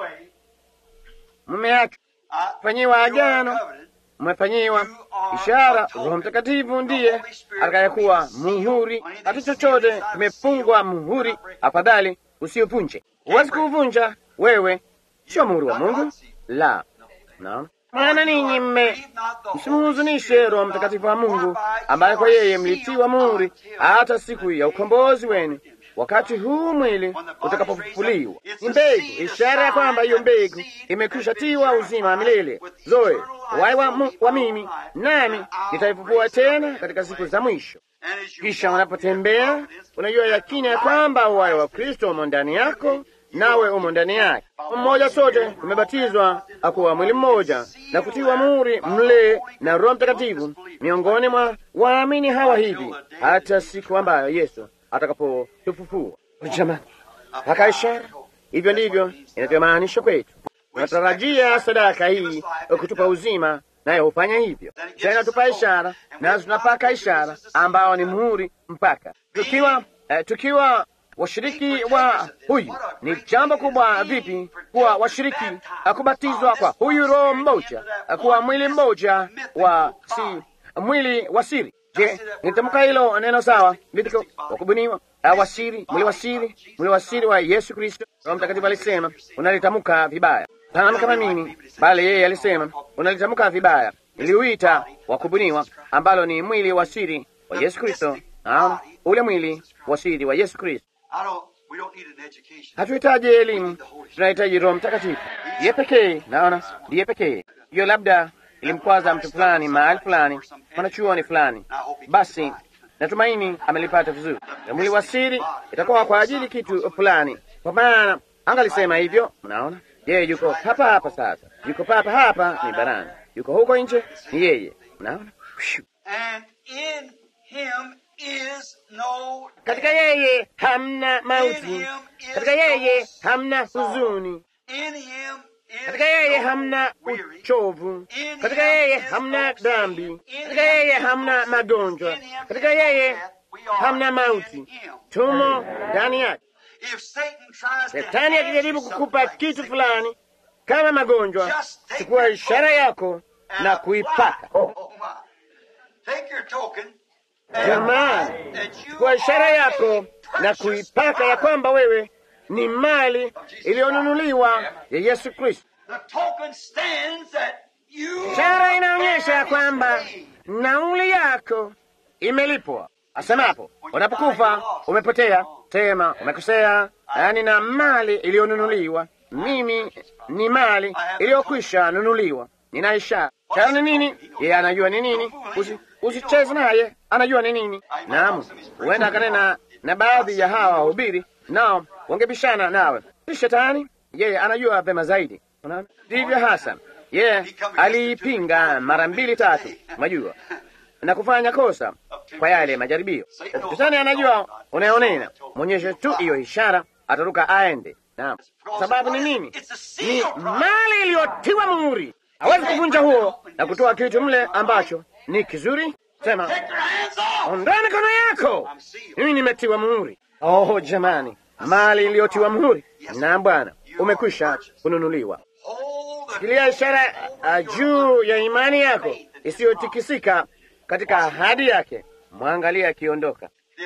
mmefanyiwa agano, mmefanyiwa ishara. Roho Mtakatifu ndiye atakayekuwa muhuri. Hata chochote kimefungwa muhuri, afadhali usiuvunje. Huwezi kuuvunja, wewe sio muhuri wa Mungu, la. Naam, maana ninyi msimuhuzunishe Roho Mtakatifu wa Mungu ambaye kwa yeye mlitiwa muhuri hata siku ya ukombozi wenu, wakati huu mwili utakapofufuliwa. Ni mbegu, ishara ya kwamba hiyo mbegu imekwisha tiwa uzima wa milele. Zoe wai wa mimi, nami nitaifufua tena katika siku za mwisho. Kisha unapotembea unajua yakini ya kwamba uhai wa Kristo umo ndani yako, nawe umo ndani yake. Mmoja sote tumebatizwa akuwa mwili mmoja na kutiwa muhuri mle na Roho Mtakatifu miongoni mwa waamini hawa hivi, hata siku ambayo Yesu atakapotufufua. Jamani, haka ishara. Hivyo ndivyo inavyomaanisha kwetu. Tunatarajia sadaka hii kutupa uzima, naye hufanya hivyo. Tena tupa ishara, nazo tunapaka ishara ambao ni muhuri mpaka tukiwa washiriki wa huyu. Ni jambo kubwa vipi kuwa washiriki, kubatizwa kwa huyu Roho mmoja, kuwa mwili mmoja mwili wa siri. Je, nitamka hilo neno sawa? Ndiko wakubuniwa wasiri, mwili wa siri wa Yesu Kristo. Roho Mtakatifu alisema unalitamka vibaya sana kama mimi, bali yeye alisema unalitamka vibaya. Niliuita wakubuniwa, ambalo ni mwili wa siri wa Yesu Kristo. Naona ule mwili wa siri wa Yesu Kristo. Hatuhitaji elimu, tunahitaji Roho Mtakatifu. Ndiye pekee, naona ndiye pekee. Hiyo labda ilimkwaza mtu fulani mahali fulani, mwanachuoni fulani, basi natumaini amelipata vizuri. Mwili wa siri itakuwa kwa ajili kitu fulani, kwa maana angalisema hivyo. Mnaona, yeye yuko hapa hapa sasa, yuko papa hapa ni barani, yuko huko nje ni yeye. Mnaona, katika yeye hamna mauti, katika yeye hamna huzuni, katika yeye hamna uchovu, katika yeye hamna dhambi, katika yeye hamna magonjwa, katika yeye hamna mauti. Tumo ndani yake. Shetani akijaribu kukupa kitu fulani kama magonjwa, chukua ishara yako na kuipaka. Jamani, chukua ishara yako na kuipaka ya kwamba wewe ni mali iliyonunuliwa ya Yesu Kristo. Ishara inaonyesha ya kwamba nauli yako imelipwa. Asemapo unapokufa umepotea, tema umekosea, yaani na mali iliyonunuliwa. Mimi ni mali iliyokwisha nunuliwa. Nina ishara. Ishara ni nini? Yeye anajua ni nini. Usicheze naye, anajua ni nini. Naam, huenda akanena na baadhi ya hawa wahubiri, nao wangebishana nawe. Si Shetani, yeye anajua vema zaidi. Unaona, ndivyo hasa yeye aliipinga mara 2 3, majua, na kufanya kosa kwa yale majaribio. Shetani anajua unayonena, mwonyeshe tu hiyo ishara, ataruka aende. Naam, sababu ni nini? Ni mali iliyotiwa muhuri. Hawezi kuvunja huo na kutoa kitu mle ambacho ni kizuri. Sema, ondoa mikono yako, mimi nimetiwa muhuri. Oh jamani, mali iliyotiwa muhuri na Bwana umekwisha kununuliwa. Shikilia ishara juu ya imani yako isiyotikisika katika ahadi yake. Mwangalia akiondoka.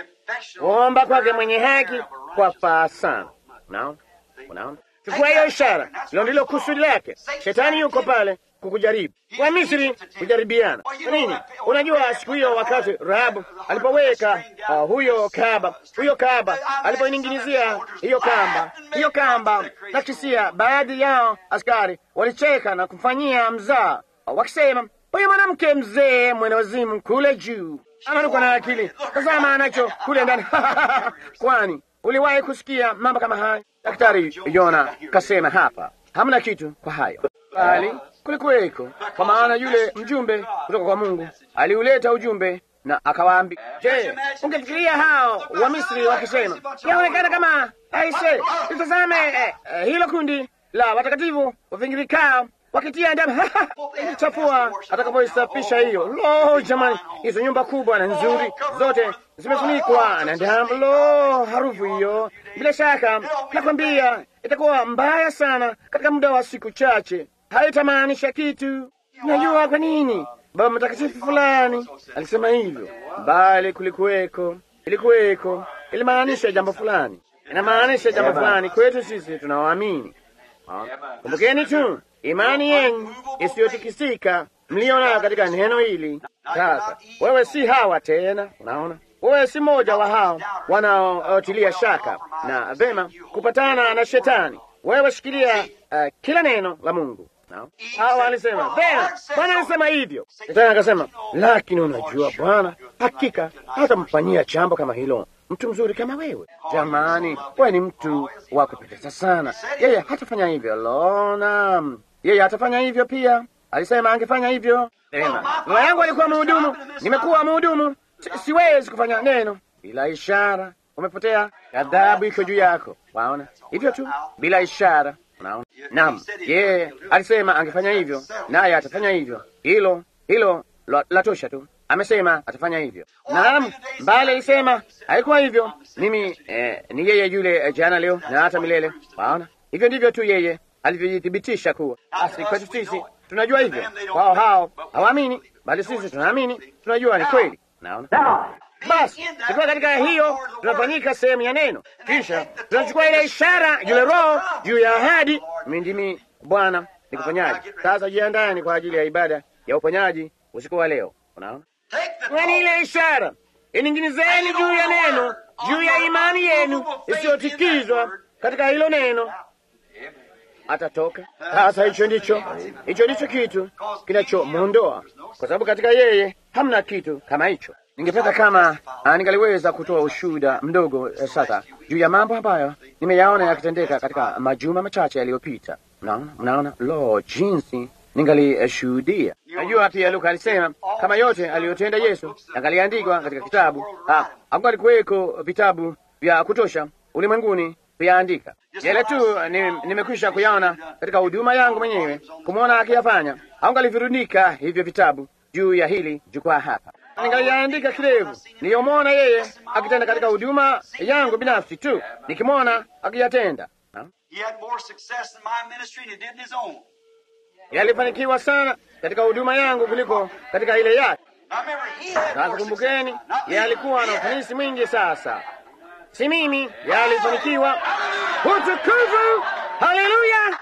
Omba kwake mwenye haki kwa faa sana. Unaona? Chukua hiyo ishara. Hilo ndilo kusudi lake. Shetani yuko pale kukujaribu. Wa Misri kujaribiana. Nini? Unajua siku hiyo wakati Rahabu alipoweka huyo kaba alipoining'inizia hiyo kamba na kisia, baadhi yao askari walicheka na kumfanyia mzaa wakisema, huyu mwanamke mzee mwenda wazimu kule juu anaruka na akili. Tazama anacho kule ndani. Kwani uliwahi kusikia mambo kama haya? Daktari Yona kasema hapa hamna kitu kwa hayo, bali kulikuweko, kwa maana yule mjumbe kutoka kwa Mungu aliuleta ujumbe na akawaambia. Je, ungefikiria hao wa Misri wakisema, yaonekana kama aise, tutazame hilo kundi la watakatifu wavingirikao wakitia damu chafua atakapoisafisha hiyo. Lo jamani, hizo nyumba kubwa na nzuri zote zimefunikwa na damu. Lo, harufu hiyo, bila shaka nakwambia itakuwa mbaya sana katika muda wa siku chache. Haitamaanisha kitu. Najua kwa nini Baba Mtakatifu fulani alisema hivyo, bali ilikuweko, ilimaanisha jambo fulani, inamaanisha jambo fulani kwetu sisi tunaoamini. Kumbukeni tu imani yenu isiyotikisika mliona katika neno hili. Sasa wewe si hawa tena, unaona, wewe si moja wa hao wanaotilia shaka na vema kupatana na Shetani. Wewe shikilia kila neno la Mungu. Hawa alisema vema, Bwana alisema hivyo. Shetani akasema, lakini unajua Bwana hakika hatamfanyia jambo kama hilo mtu mzuri kama wewe. Jamani, wewe ni mtu wa kupendeza sana. Yeye hatafanya hivyo. Lona, yeye hatafanya hivyo pia. Alisema angefanya hivyo. Baba yangu alikuwa mhudumu, nimekuwa mhudumu. Siwezi kufanya neno bila ishara. Umepotea, ghadhabu iko juu yako. Waona hivyo tu, bila ishara. Unaona? Naam, yeye alisema angefanya hivyo, naye atafanya hivyo. Hilo la tosha tu. Amesema atafanya hivyo. Naam, bali alisema haikuwa hivyo. Mimi ni yeye yule jana, leo na hata milele. Waona? Hivyo ndivyo tu yeye alivyojithibitisha kuwa. Basi kwetu sisi tunajua hivyo. Wao hao hawaamini, bali sisi tunaamini, tunajua ni kweli. Naona? Basi tukiwa katika hiyo, tunafanyika sehemu ya neno, kisha tunachukua ile ishara, yule roho juu ya ahadi. Mimi ndimi Bwana nikuponyaji. Sasa jiandaeni kwa ajili ya ibada ya uponyaji usiku wa leo. Unaona, kwani ile ishara ining'inizeni juu ya neno, juu ya imani yenu isiyotikizwa katika hilo neno, atatoka. Sasa hicho ndicho kitu kinachomwondoa, kwa sababu katika yeye hamna kitu kama hicho. Ningependa kama ningaliweza kutoa ushuhuda mdogo sasa juu ya mambo ambayo nimeyaona yakitendeka katika majuma machache yaliyopita. Mnaona lo, jinsi ningalishuhudia. Najua pia Luka alisema kama yote aliyotenda Yesu yangaliandikwa katika kitabu, hakungalikuweko vitabu vya kutosha ulimwenguni kuyaandika. Yale tu nimekwisha kuyaona katika huduma yangu mwenyewe, kumwona akiyafanya. Haungalivirundika hivyo vitabu juu ya hili jukwaa hapa. Ningaliandika kirevu niliyomwona yeye akitenda katika huduma yangu binafsi tu, nikimwona akiyatenda. Yalifanikiwa sana katika huduma yangu kuliko katika ile yake. Sasa kumbukeni, yeye alikuwa na ufanisi mwingi. Sasa si mimi, yalifanikiwa. Utukufu, haleluya!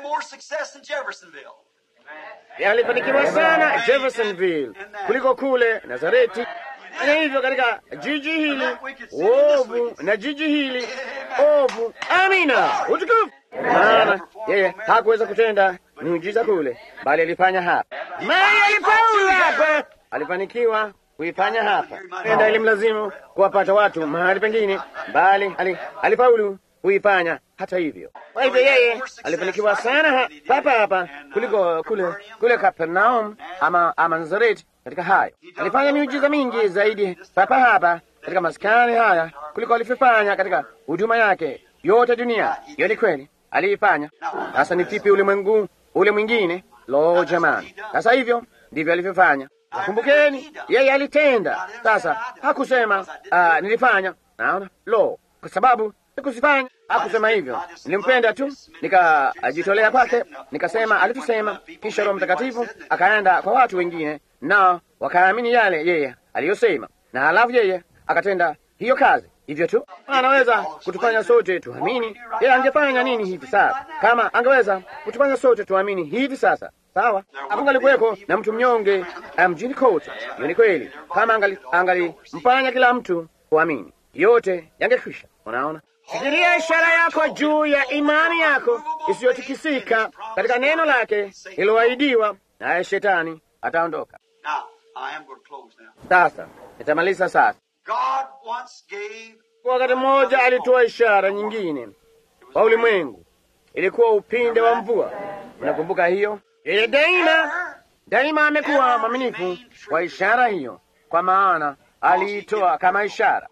Yalifanikiwa sana Jeffersonville kuliko kule Nazareti. Na hivyo katika jiji hili ovu na jiji hili ovu. Amina, utukufu. Maana yeye hakuweza kutenda miujiza kule, bali alifanya hapa. Maya alifaulu hapa, alifanikiwa kuifanya hapa. Enda ilimlazimu kuwapata watu mahali pengine, bali alifaulu kuifanya hata hivyo. Kwa hivyo yeye alifanikiwa sana hapa hapa kuliko kule Kapernaum ama Nazareti. Katika hayo alifanya miujiza mingi zaidi hapa hapa katika maskani haya kuliko alivyofanya katika huduma yake yote dunia. Hiyo ni kweli, aliifanya. Sasa ni vipi ulimwengu ule mwingine? Lo jamani, sasa hivyo ndivyo alivyofanya. Kumbukeni, yeye alitenda. Sasa hakusema nilifanya. Naona lo, kwa sababu sikusifanya. Hakusema hivyo, nilimpenda tu nikajitolea kwake, nikasema alitusema. Kisha Roho Mtakatifu akaenda kwa watu wengine, na wakaamini yale yeye aliyosema, na halafu yeye akatenda hiyo kazi. Hivyo tu anaweza kutufanya sote tuamini. Yeye angefanya nini hivi sasa kama angeweza kutufanya sote tuamini hivi sasa? Sawa, hakungalikuweko na mtu mnyonge mjini kote. Hiyo ni kweli. Kama angalimfanya kila mtu kuamini, yote yangekwisha. Unaona, shikilia ishara yako juu ya imani yako isiyotikisika katika neno lake iliyoahidiwa, naye shetani ataondoka. Sasa nitamaliza sasa. Wakati mmoja alitoa ishara nyingine kwa ulimwengu, ilikuwa upinde wa mvua. Unakumbuka hiyo? Yeye daima amekuwa mwaminifu kwa ishara hiyo, kwa maana aliitoa kama ishara.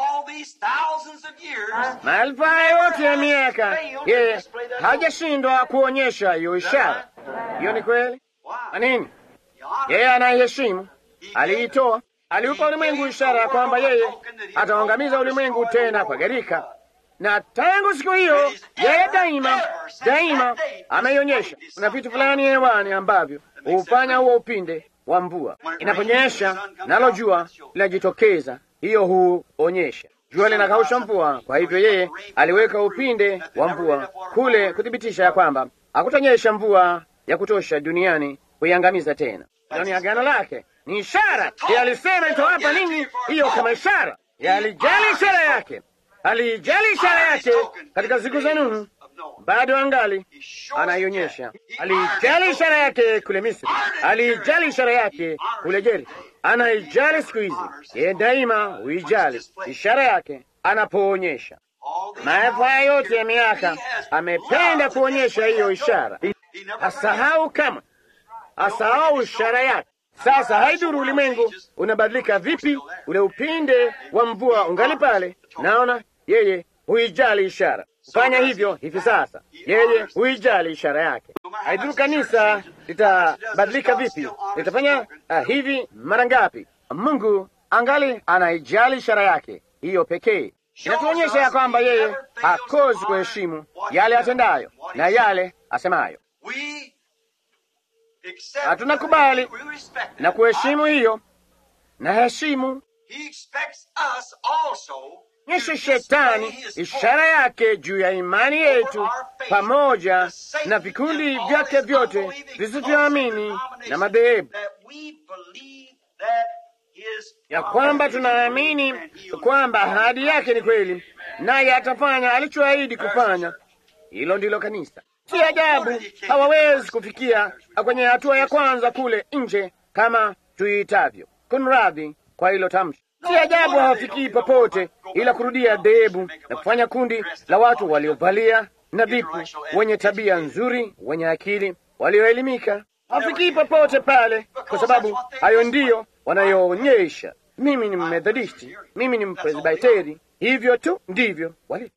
Maelfu yote ya miaka yeye hajashindwa kuonyesha hiyo ishara. Hiyo ni kweli. Kwa nini? Yeye anaiheshimu. Aliitoa, aliupa ulimwengu ishara ya kwamba yeye ataangamiza ulimwengu tena kwa gharika, na tangu siku hiyo yeye daima ameionyesha. Kuna vitu fulani hewani ambavyo hufanya huo upinde wa mvua. Inaponyesha nalo jua linajitokeza, hiyo huonyesha. Jua linakausha mvua, kwa hivyo yeye aliweka upinde wa mvua kule kuthibitisha ya kwamba hakutanyesha mvua ya kutosha duniani kuiangamiza tena. Ni agano lake, ni ishara. Yeye alisema nitawapa ninyi hiyo kama ishara. Yeye alijali ishara yake, alijali ishara yake katika siku za Nuhu, bado angali anaionyesha. Alijali ishara yake kule Misri, alijali ishara yake kule Jeriko. anaijali siku hizi. Yeye daima huijali ishara yake anapoonyesha. Maelfu haya yote ya miaka amependa kuonyesha hiyo ishara. Asahau kama asahau ishara yake. Sasa haidhuru ulimwengu unabadilika vipi, ule upinde wa mvua ungali pale. Naona yeye huijali ishara. Fanya hivyo hivi sasa, yeye huijali ishara yake. Haidhuru kanisa litabadilika vipi, litafanya hivi mara ngapi, Mungu angali anaijali ishara yake hiyo pekee. Inatuonyesha ya kwamba yeye hakosi kuheshimu yale atendayo na yale asemayo. Tunakubali na kuheshimu hiyo na heshimu. Nyeshe shetani ishara yake juu ya imani yetu, pamoja na vikundi vyake vyote visivyoamini na madhehebu, ya kwamba tunaamini kwamba ahadi yake ni kweli, naye atafanya alichoahidi kufanya. Hilo ndilo kanisa. Si ajabu hawawezi kufikia kwenye hatua ya kwanza kule nje kama tuitavyo. Kunradhi kwa hilo tamshi. Si ajabu hawafikii popote ila kurudia dhehebu na kufanya kundi la watu waliovalia nadhifu, wenye tabia nzuri, wenye akili, walioelimika. Hawafikii popote pale, kwa sababu hayo ndiyo wanayoonyesha. Mimi ni Mmethodisti, mimi ni Mpresbiteri. Hivyo tu ndivyo walivyo.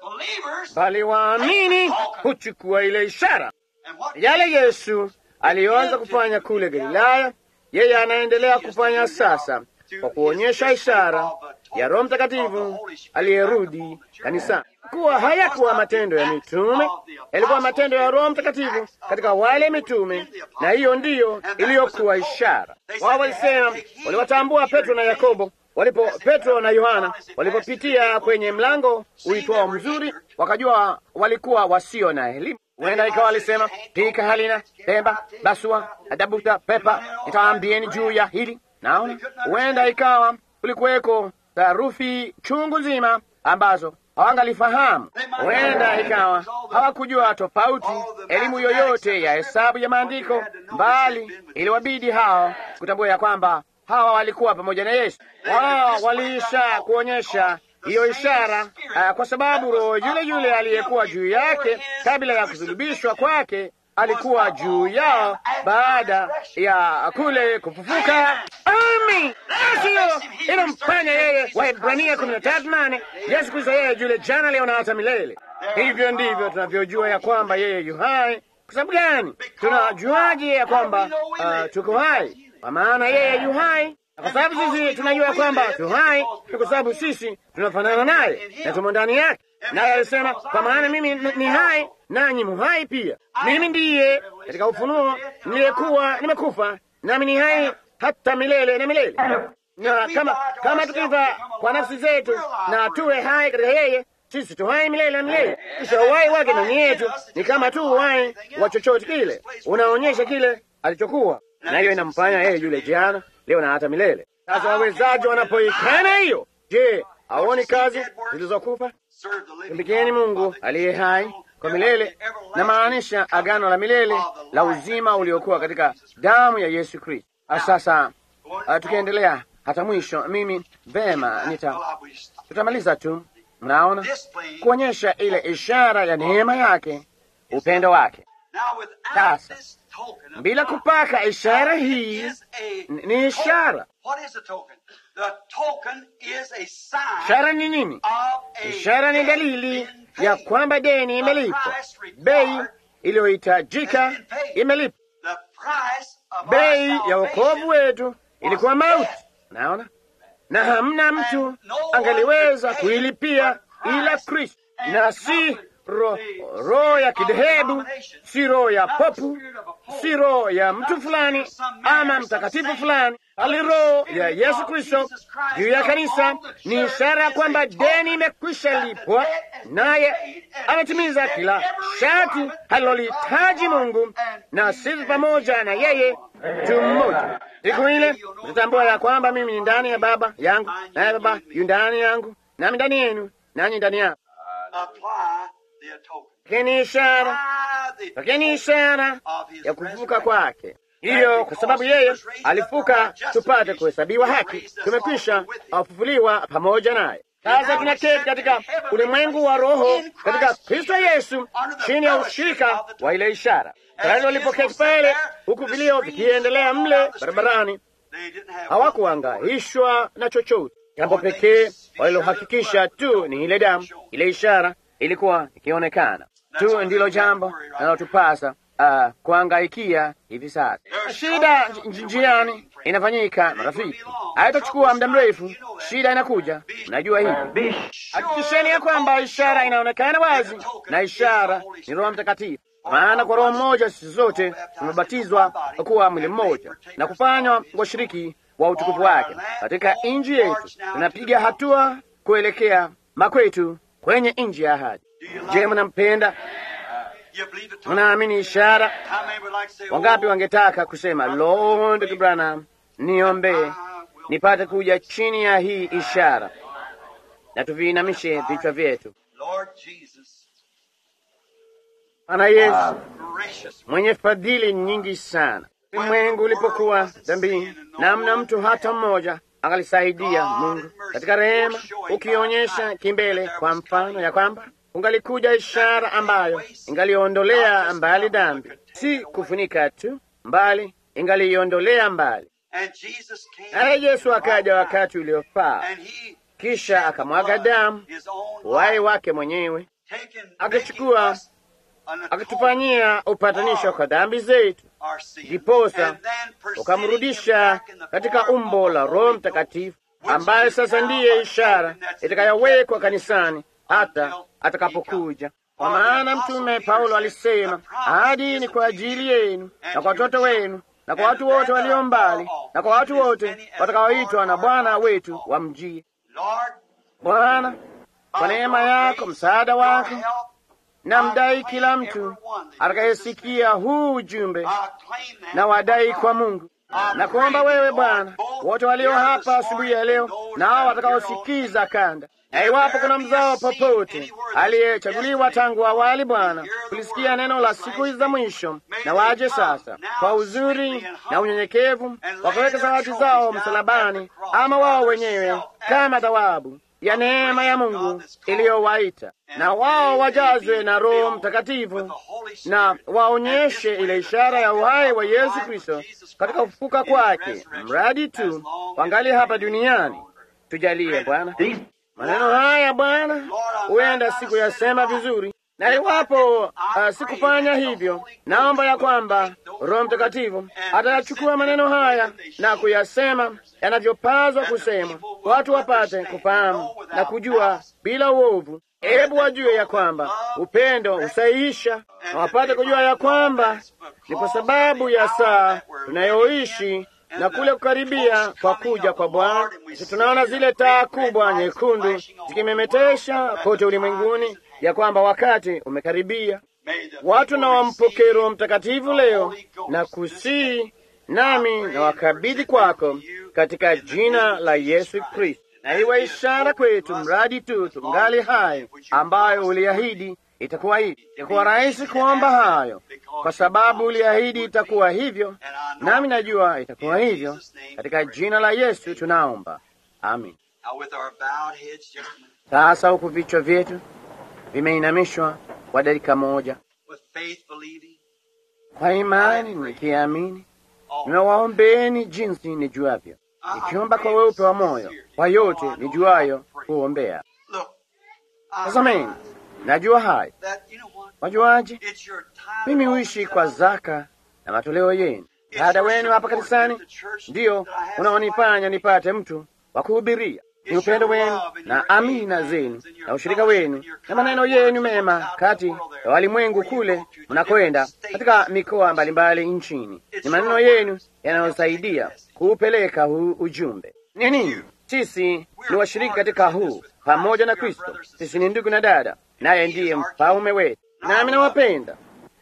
Bali waamini huchukua ile ishara. Yale Yesu aliyoanza kufanya kule Galilaya, yeye anaendelea kufanya sasa, kwa kuonyesha ishara ya Roho Mtakatifu aliyerudi kanisani. Kuwa hayakuwa matendo ya mitume, yalikuwa matendo ya Roho Mtakatifu katika wale mitume, na hiyo ndiyo iliyokuwa ishara. Wao walisema, waliwatambua Petro na Yakobo Petro na Yohana walipopitia kwenye mlango uitwao Mzuri, wakajua walikuwa wasio na elimu. Huenda ikawa walisema, pika halina pemba, basua, adabuta, pepa, nitawaambieni juu ya hili. Naona huenda ikawa kulikuweko tarufi chungu nzima ambazo hawangalifahamu. Huenda ikawa hawakujua tofauti elimu yoyote ya hesabu ya maandiko, mbali iliwabidi hao kutambua ya kwamba hawa walikuwa pamoja na Yesu. Wao waliisha kuonyesha hiyo ishara, kwa sababu Roho yule yule aliyekuwa juu yake kabla ya kusulubishwa kwake alikuwa juu yao baada ya kule kufufuka. Amen. Hiyo inamfanya yeye, Waebrania 13:8, Yesu Kristo yeye yule jana, leo na hata milele. Hivyo ndivyo tunavyojua ya kwamba yeye yu hai. Kwa sababu gani? Tunajuaje ya kwamba tuko hai? Kwa maana yeye yu hai. Kwa sababu sisi tunajua ya kwamba tu hai, kwa sababu sisi tunafanana naye na tumo ndani yake. Naye alisema, kwa maana mimi ni hai nanyi mu hai pia. Mimi ndiye katika Ufunuo niliyekuwa nimekufa, nami ni hai hata milele na milele. Na kama tukifa kwa nafsi zetu na tuwe hai katika yeye, sisi tu hai milele na milele. Kisha uhai wake ndani yetu ni kama tu uhai wa chochote kile, unaonyesha kile alichokuwa, na hiyo inamfanya yeye yule jana, leo na hata milele. Sasa wawezaji wanapoikana hiyo, je, haoni kazi zilizokufa? Tumikieni Mungu aliye hai kwa milele, na maanisha agano la milele la uzima uliokuwa katika damu ya Yesu Kristo. Sasa tukiendelea hata mwisho, mimi vema tutamaliza tu, mnaona, kuonyesha ile ishara ya neema yake, upendo wake. Sasa bila kupaka ishara hii ni ishara. Ishara ni nini? Ishara ni dalili ya kwamba deni imelipwa, bei iliyohitajika imelipwa. Bei ya wokovu wetu ilikuwa mauti, naona, na hamna mtu angaliweza kuilipia ila Kristo, na si roho ya kidhehebu, si roho ya popu, si roho ya mtu fulani ama mtakatifu fulani, bali roho ya Yesu Kristo juu ya kanisa. Ni ishara kwamba deni imekwisha lipwa, naye ametimiza kila sharti alilolihitaji Mungu, na sisi pamoja na yeye tu mmoja. Siku ile mtatambua ya kwamba mimi ni ndani ya Baba yangu, naye Baba yu ndani yangu, nami ndani yenu, nanyi ndani yangu. Lakini ishara ya kufufuka kwake. Hiyo kwa sababu yeye alifuka tupate kuhesabiwa haki, tumekwisha kufufuliwa pamoja naye. Sasa tunaketi katika ulimwengu wa roho katika Kristo Yesu, chini ya ushirika wa ile ishara. Israeli walipoketi pale, huku vilio vikiendelea mle barabarani, hawakuhangaishwa na chochote. Jambo pekee walilohakikisha tu ni ile damu, ile ishara ilikuwa ikionekana tu. Ndilo jambo linalotupasa kuhangaikia hivi sasa. Shida njiani inafanyika, marafiki, haitachukua muda mrefu. Shida inakuja, unajua hivi. Hakikisheni ya kwamba ishara inaonekana wazi, na ishara ni Roho Mtakatifu. Maana kwa Roho mmoja sisi zote tumebatizwa kuwa mwili mmoja na kufanywa washiriki wa utukufu wake. Katika nchi yetu tunapiga hatua kuelekea makwetu kwenye nchi ya ahadi. Je, mnampenda? Mnaamini ishara? Wangapi wangetaka kusema, Lord, ndugu Branham, niombee nipate kuja chini ya hii ishara? Na tuviinamishe vichwa vyetu. Bwana Yesu mwenye fadhili nyingi sana, ulimwengu ulipokuwa dhambini, namna mtu hata mmoja angalisaidia Mungu katika rehema, ukionyesha kimbele kwa mfano ya kwamba ungalikuja ishara ambayo ingaliondolea mbali dhambi, si kufunika tu, mbali ingaliondolea mbali. Naye Yesu akaja wakati uliofaa, kisha akamwaga damu, uhai wake mwenyewe, akachukua, akatufanyia upatanisho kwa dhambi zetu, ndiposa ukamrudisha katika umbo la Roho Mtakatifu, ambaye sasa ndiye ishara itakayowekwa kanisani hata atakapokuja. Kwa maana Mtume Paulo alisema, ahadi ni kwa ajili yenu na kwa watoto wenu na kwa watu wote walio mbali na kwa watu wote watakaoitwa na Bwana wetu wamjie. Bwana, kwa neema yako, msaada wako, na mdai kila mtu atakayesikia huu ujumbe na wadai kwa Mungu, na kuomba wewe Bwana, wote walio hapa asubuhi ya leo na hao watakaosikiza kanda, na iwapo kuna mzao popote aliyechaguliwa tangu awali, Bwana, kulisikia neno la siku za mwisho, na waje sasa kwa uzuri na unyenyekevu, wakaweka zawadi zao msalabani, ama wao wenyewe kama thawabu ya neema ya Mungu iliyowaita, na wao wajazwe na Roho Mtakatifu, na waonyeshe ile ishara ya uhai wa Yesu Kristo katika kufufuka kwake, mradi tu wangali hapa duniani. Tujalie Bwana maneno haya Bwana, huenda sikuyasema vizuri, na iwapo sikufanya hivyo, naomba ya kwamba Roho Mtakatifu atayachukua maneno haya na kuyasema yanavyopaswa kusema, watu wapate kufahamu na kujua bila uovu. Hebu wajue ya kwamba upendo husahihisha, na wapate kujua ya kwamba ni kwa sababu ya saa tunayoishi na kule kukaribia kwa kuja kwa Bwana. Tunaona zile taa kubwa nyekundu zikimemetesha kote ulimwenguni ya kwamba wakati umekaribia. Watu na wampokee Roho Mtakatifu leo na kusii, nami na wakabidhi kwako katika jina la Yesu Kristo, na iwe ishara kwetu mradi tu tungali hai, ambayo uliahidi itakuwa hivi. Itakuwa rahisi kuomba hayo kwa sababu uliahidi itakuwa hivyo, nami najua itakuwa hivyo. Katika jina la Yesu tunaomba, amin. Sasa huku vichwa vyetu vimeinamishwa kwa dakika moja, kwa imani nikiamini, nimewaombeeni jinsi nijuavyo, nikiomba kwa weupe wa moyo kwa yote nijuayo kuombea. Tazameni, najua hayo. Wajuaje? Mimi huishi kwa zaka na matoleo yenu. Msaada wenu hapa kanisani ndiyo unaonifanya nipate mtu wa kuhubiria. Ni upendo wenu na amina zenu na ushirika wenu na maneno yenu mema kati ya walimwengu kule mnakwenda katika mikoa mbalimbali nchini. Ni maneno yenu yanayosaidia kuupeleka huu ujumbe. Ni nini? Sisi ni washiriki katika huu pamoja na Kristo. Sisi ni ndugu na dada, naye ndiye mfalme wetu. Nami nawapenda.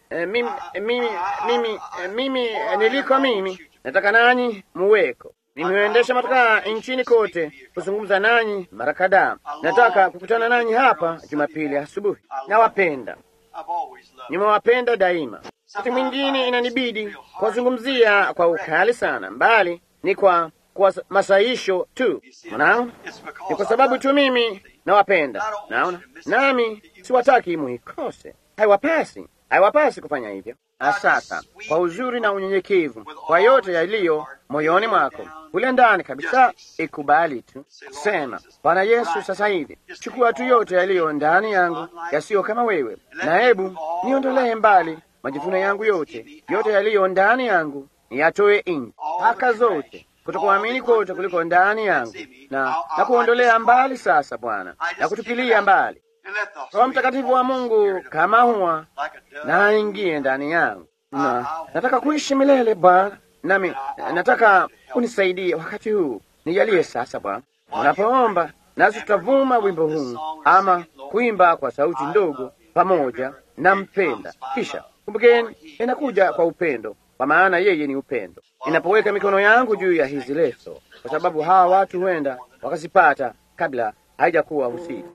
Mimi niliko mimi, nataka nanyi muweko. Mimi huendesha matoka nchini kote kuzungumza nanyi mara kadhaa. Nataka kukutana nanyi hapa Jumapili asubuhi. Nawapenda, nimewapenda daima. wakati mwingine inanibidi kuwazungumzia kwa ukali sana, mbali ni kwa masahisho tu. Unaona, ni kwa sababu tu mimi nawapenda. Naona, nami siwataki muikose. Haiwapasi kufanya hivyo. Sasa kwa uzuri na unyenyekevu, kwa yote yaliyo moyoni mwako, kule ndani kabisa, ikubali tu, sema, Bwana Yesu, sasa hivi chukua tu yote yaliyo ndani yangu yasiyo kama wewe, na hebu niondolee mbali majivuno yangu yote yaliyo ndani yangu, niyatoe nje, haka zote, kutokuamini kote kuliko ndani yangu, na kuondolea mbali sasa, Bwana, na kutupilia mbali. Roho Mtakatifu wa Mungu kama huwa na aingie ndani yangu, na nataka kuishi milele Bwana, nami nataka unisaidie wakati huu. Nijalie sasa Bwana, unapoomba nasi tutavuma wimbo huu ama kuimba kwa sauti ndogo pamoja na mpenda. Kisha kumbukeni, inakuja kwa upendo, kwa maana yeye ni upendo. Ninapoweka mikono yangu juu ya hizi leso, kwa sababu hawa watu huenda wakazipata kabla haijakuwa usiku.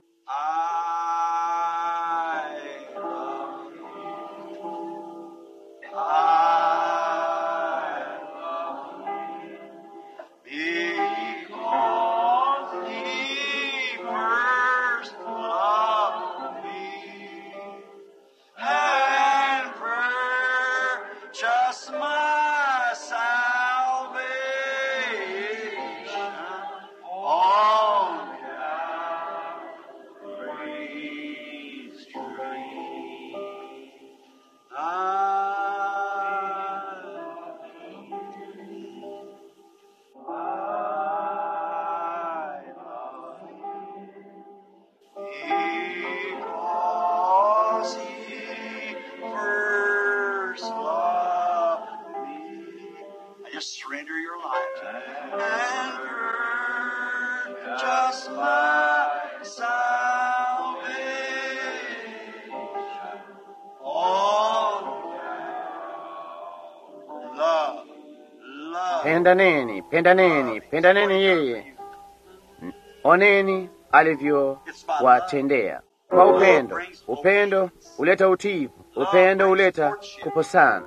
Pendaneni yeye. Oneni alivyowatendea kwa upendo. Upendo huleta utiifu, upendo huleta kuposana,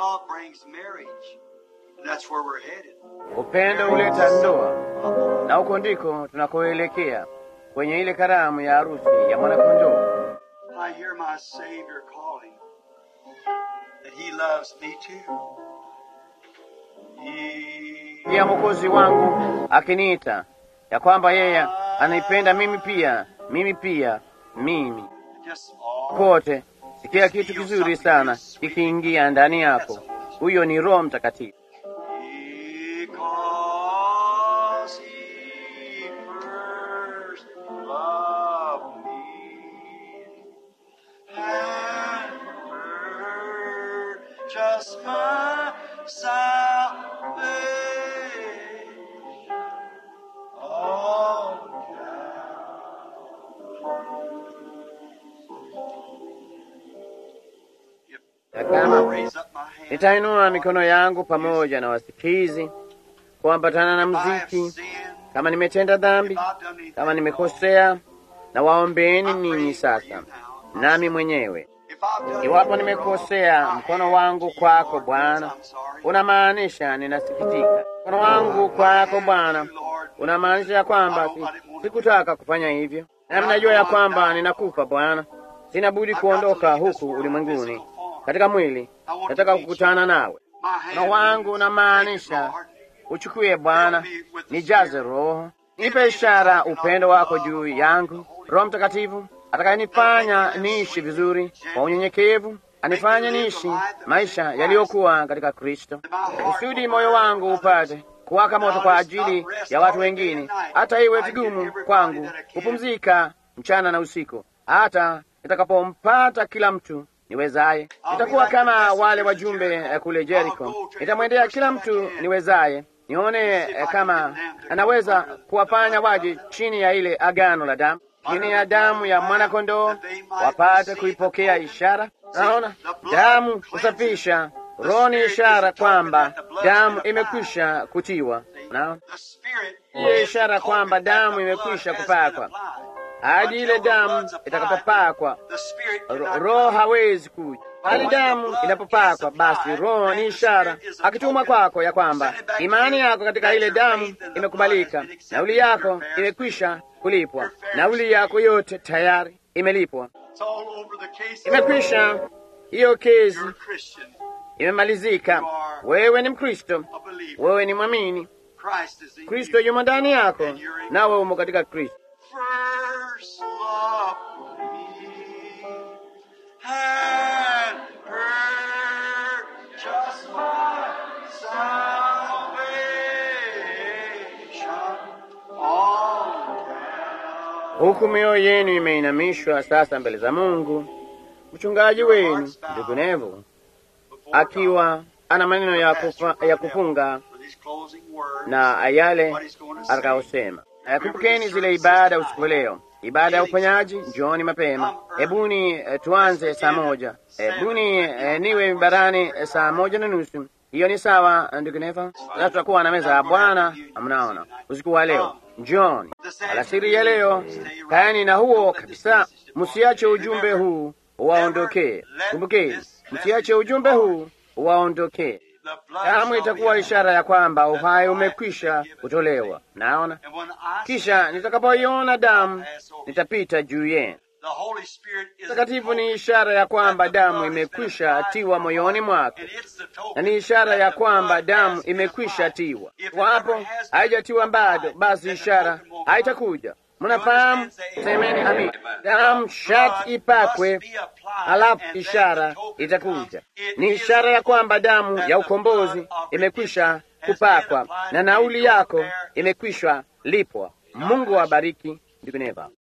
upendo huleta ndoa, na huko ndiko tunakoelekea, kwenye ile karamu ya harusi ya mwanakondoo. I hear my Savior calling that He loves me too. Pia Mwokozi wangu akiniita ya kwamba yeye anaipenda mimi. Kote sikia kitu kizuri sana kikiingia ndani yako. Huyo ni Roho Mtakatifu. Nitainua mikono yangu pamoja na wasikizi kuambatana na muziki. Kama nimetenda dhambi, kama nimekosea, na waombeeni ninyi sasa, nami mwenyewe. Iwapo nimekosea, mkono wangu kwako Bwana unamaanisha ninasikitika. Mkono wangu kwako Bwana unamaanisha ya kwamba sikutaka kufanya hivyo, nami najua ya kwamba ninakufa Bwana. Sina budi kuondoka huku ulimwenguni katika mwili. Nataka kukutana nawe. Mkono wangu unamaanisha uchukue Bwana, nijaze Roho, nipe ishara upendo wako juu yangu. Roho Mtakatifu atakayenifanya niishi vizuri kwa unyenyekevu, anifanye niishi maisha yaliyokuwa katika Kristo, kusudi moyo wangu upate kuwaka moto kwa ajili ya watu wengine, hata iwe vigumu kwangu kupumzika mchana na usiku, hata nitakapompata kila mtu niwezaye. Nitakuwa kama wale wajumbe kule Jericho. Nitamwendea kila mtu niwezaye, nione kama anaweza kuwafanya waje chini ya ile agano la damu, chini ya damu ya mwanakondoo, wapate kuipokea ishara. Naona damu kusafisha, Roho ni ishara kwamba damu imekwisha kutiwa. Naona hiyo ishara kwamba damu imekwisha kupakwa. Hadi ile damu itakapopakwa, Roho hawezi kuja. Bali damu inapopakwa, basi Roho ni ishara akitumwa kwako ya kwamba imani yako katika ile damu imekubalika, nauli yako imekwisha kulipwa, nauli yako yote tayari imelipwa, imekwisha. Hiyo kesi imemalizika. Wewe ni Mkristo, wewe ni mwamini. Kristo yumo ndani yako, nawe umo katika Kristo. Huku mioyo yenu imeinamishwa sasa mbele za Mungu, mchungaji wenu ndugu Neville akiwa ana maneno ya kufunga na yale atakayosema. Kumbukeni zile ibada usiku leo, ibada ya uponyaji. Njooni mapema. Hebuni tuanze saa 1. Hebuni niwe barani saa 1:30. Hiyo ni sawa, ndugu Neville? Na tutakuwa na meza ya Bwana, mnaona, usiku wa leo. Njooni alasiri ya leo, kaeni na huo kabisa. Msiache ujumbe huu uwaondokee. Kumbukeni, msiache ujumbe huu uwaondokee. Damu itakuwa ishara ya kwamba uhai umekwisha kutolewa. Naona kisha nitakapoiona damu nitapita juu yenu. Takatifu ni ishara ya kwamba damu imekwisha tiwa moyoni mwako, na ni ishara ya kwamba damu imekwisha tiwa. Wapo haijatiwa bado, basi ishara haitakuja. Mnafahamu? Semeni amin. Damu shati ipakwe, halafu ishara itakuja. Ni ishara ya kwamba damu ya ukombozi imekwisha kupakwa na nauli yako imekwisha lipwa. Mungu awabariki ndugu Neville.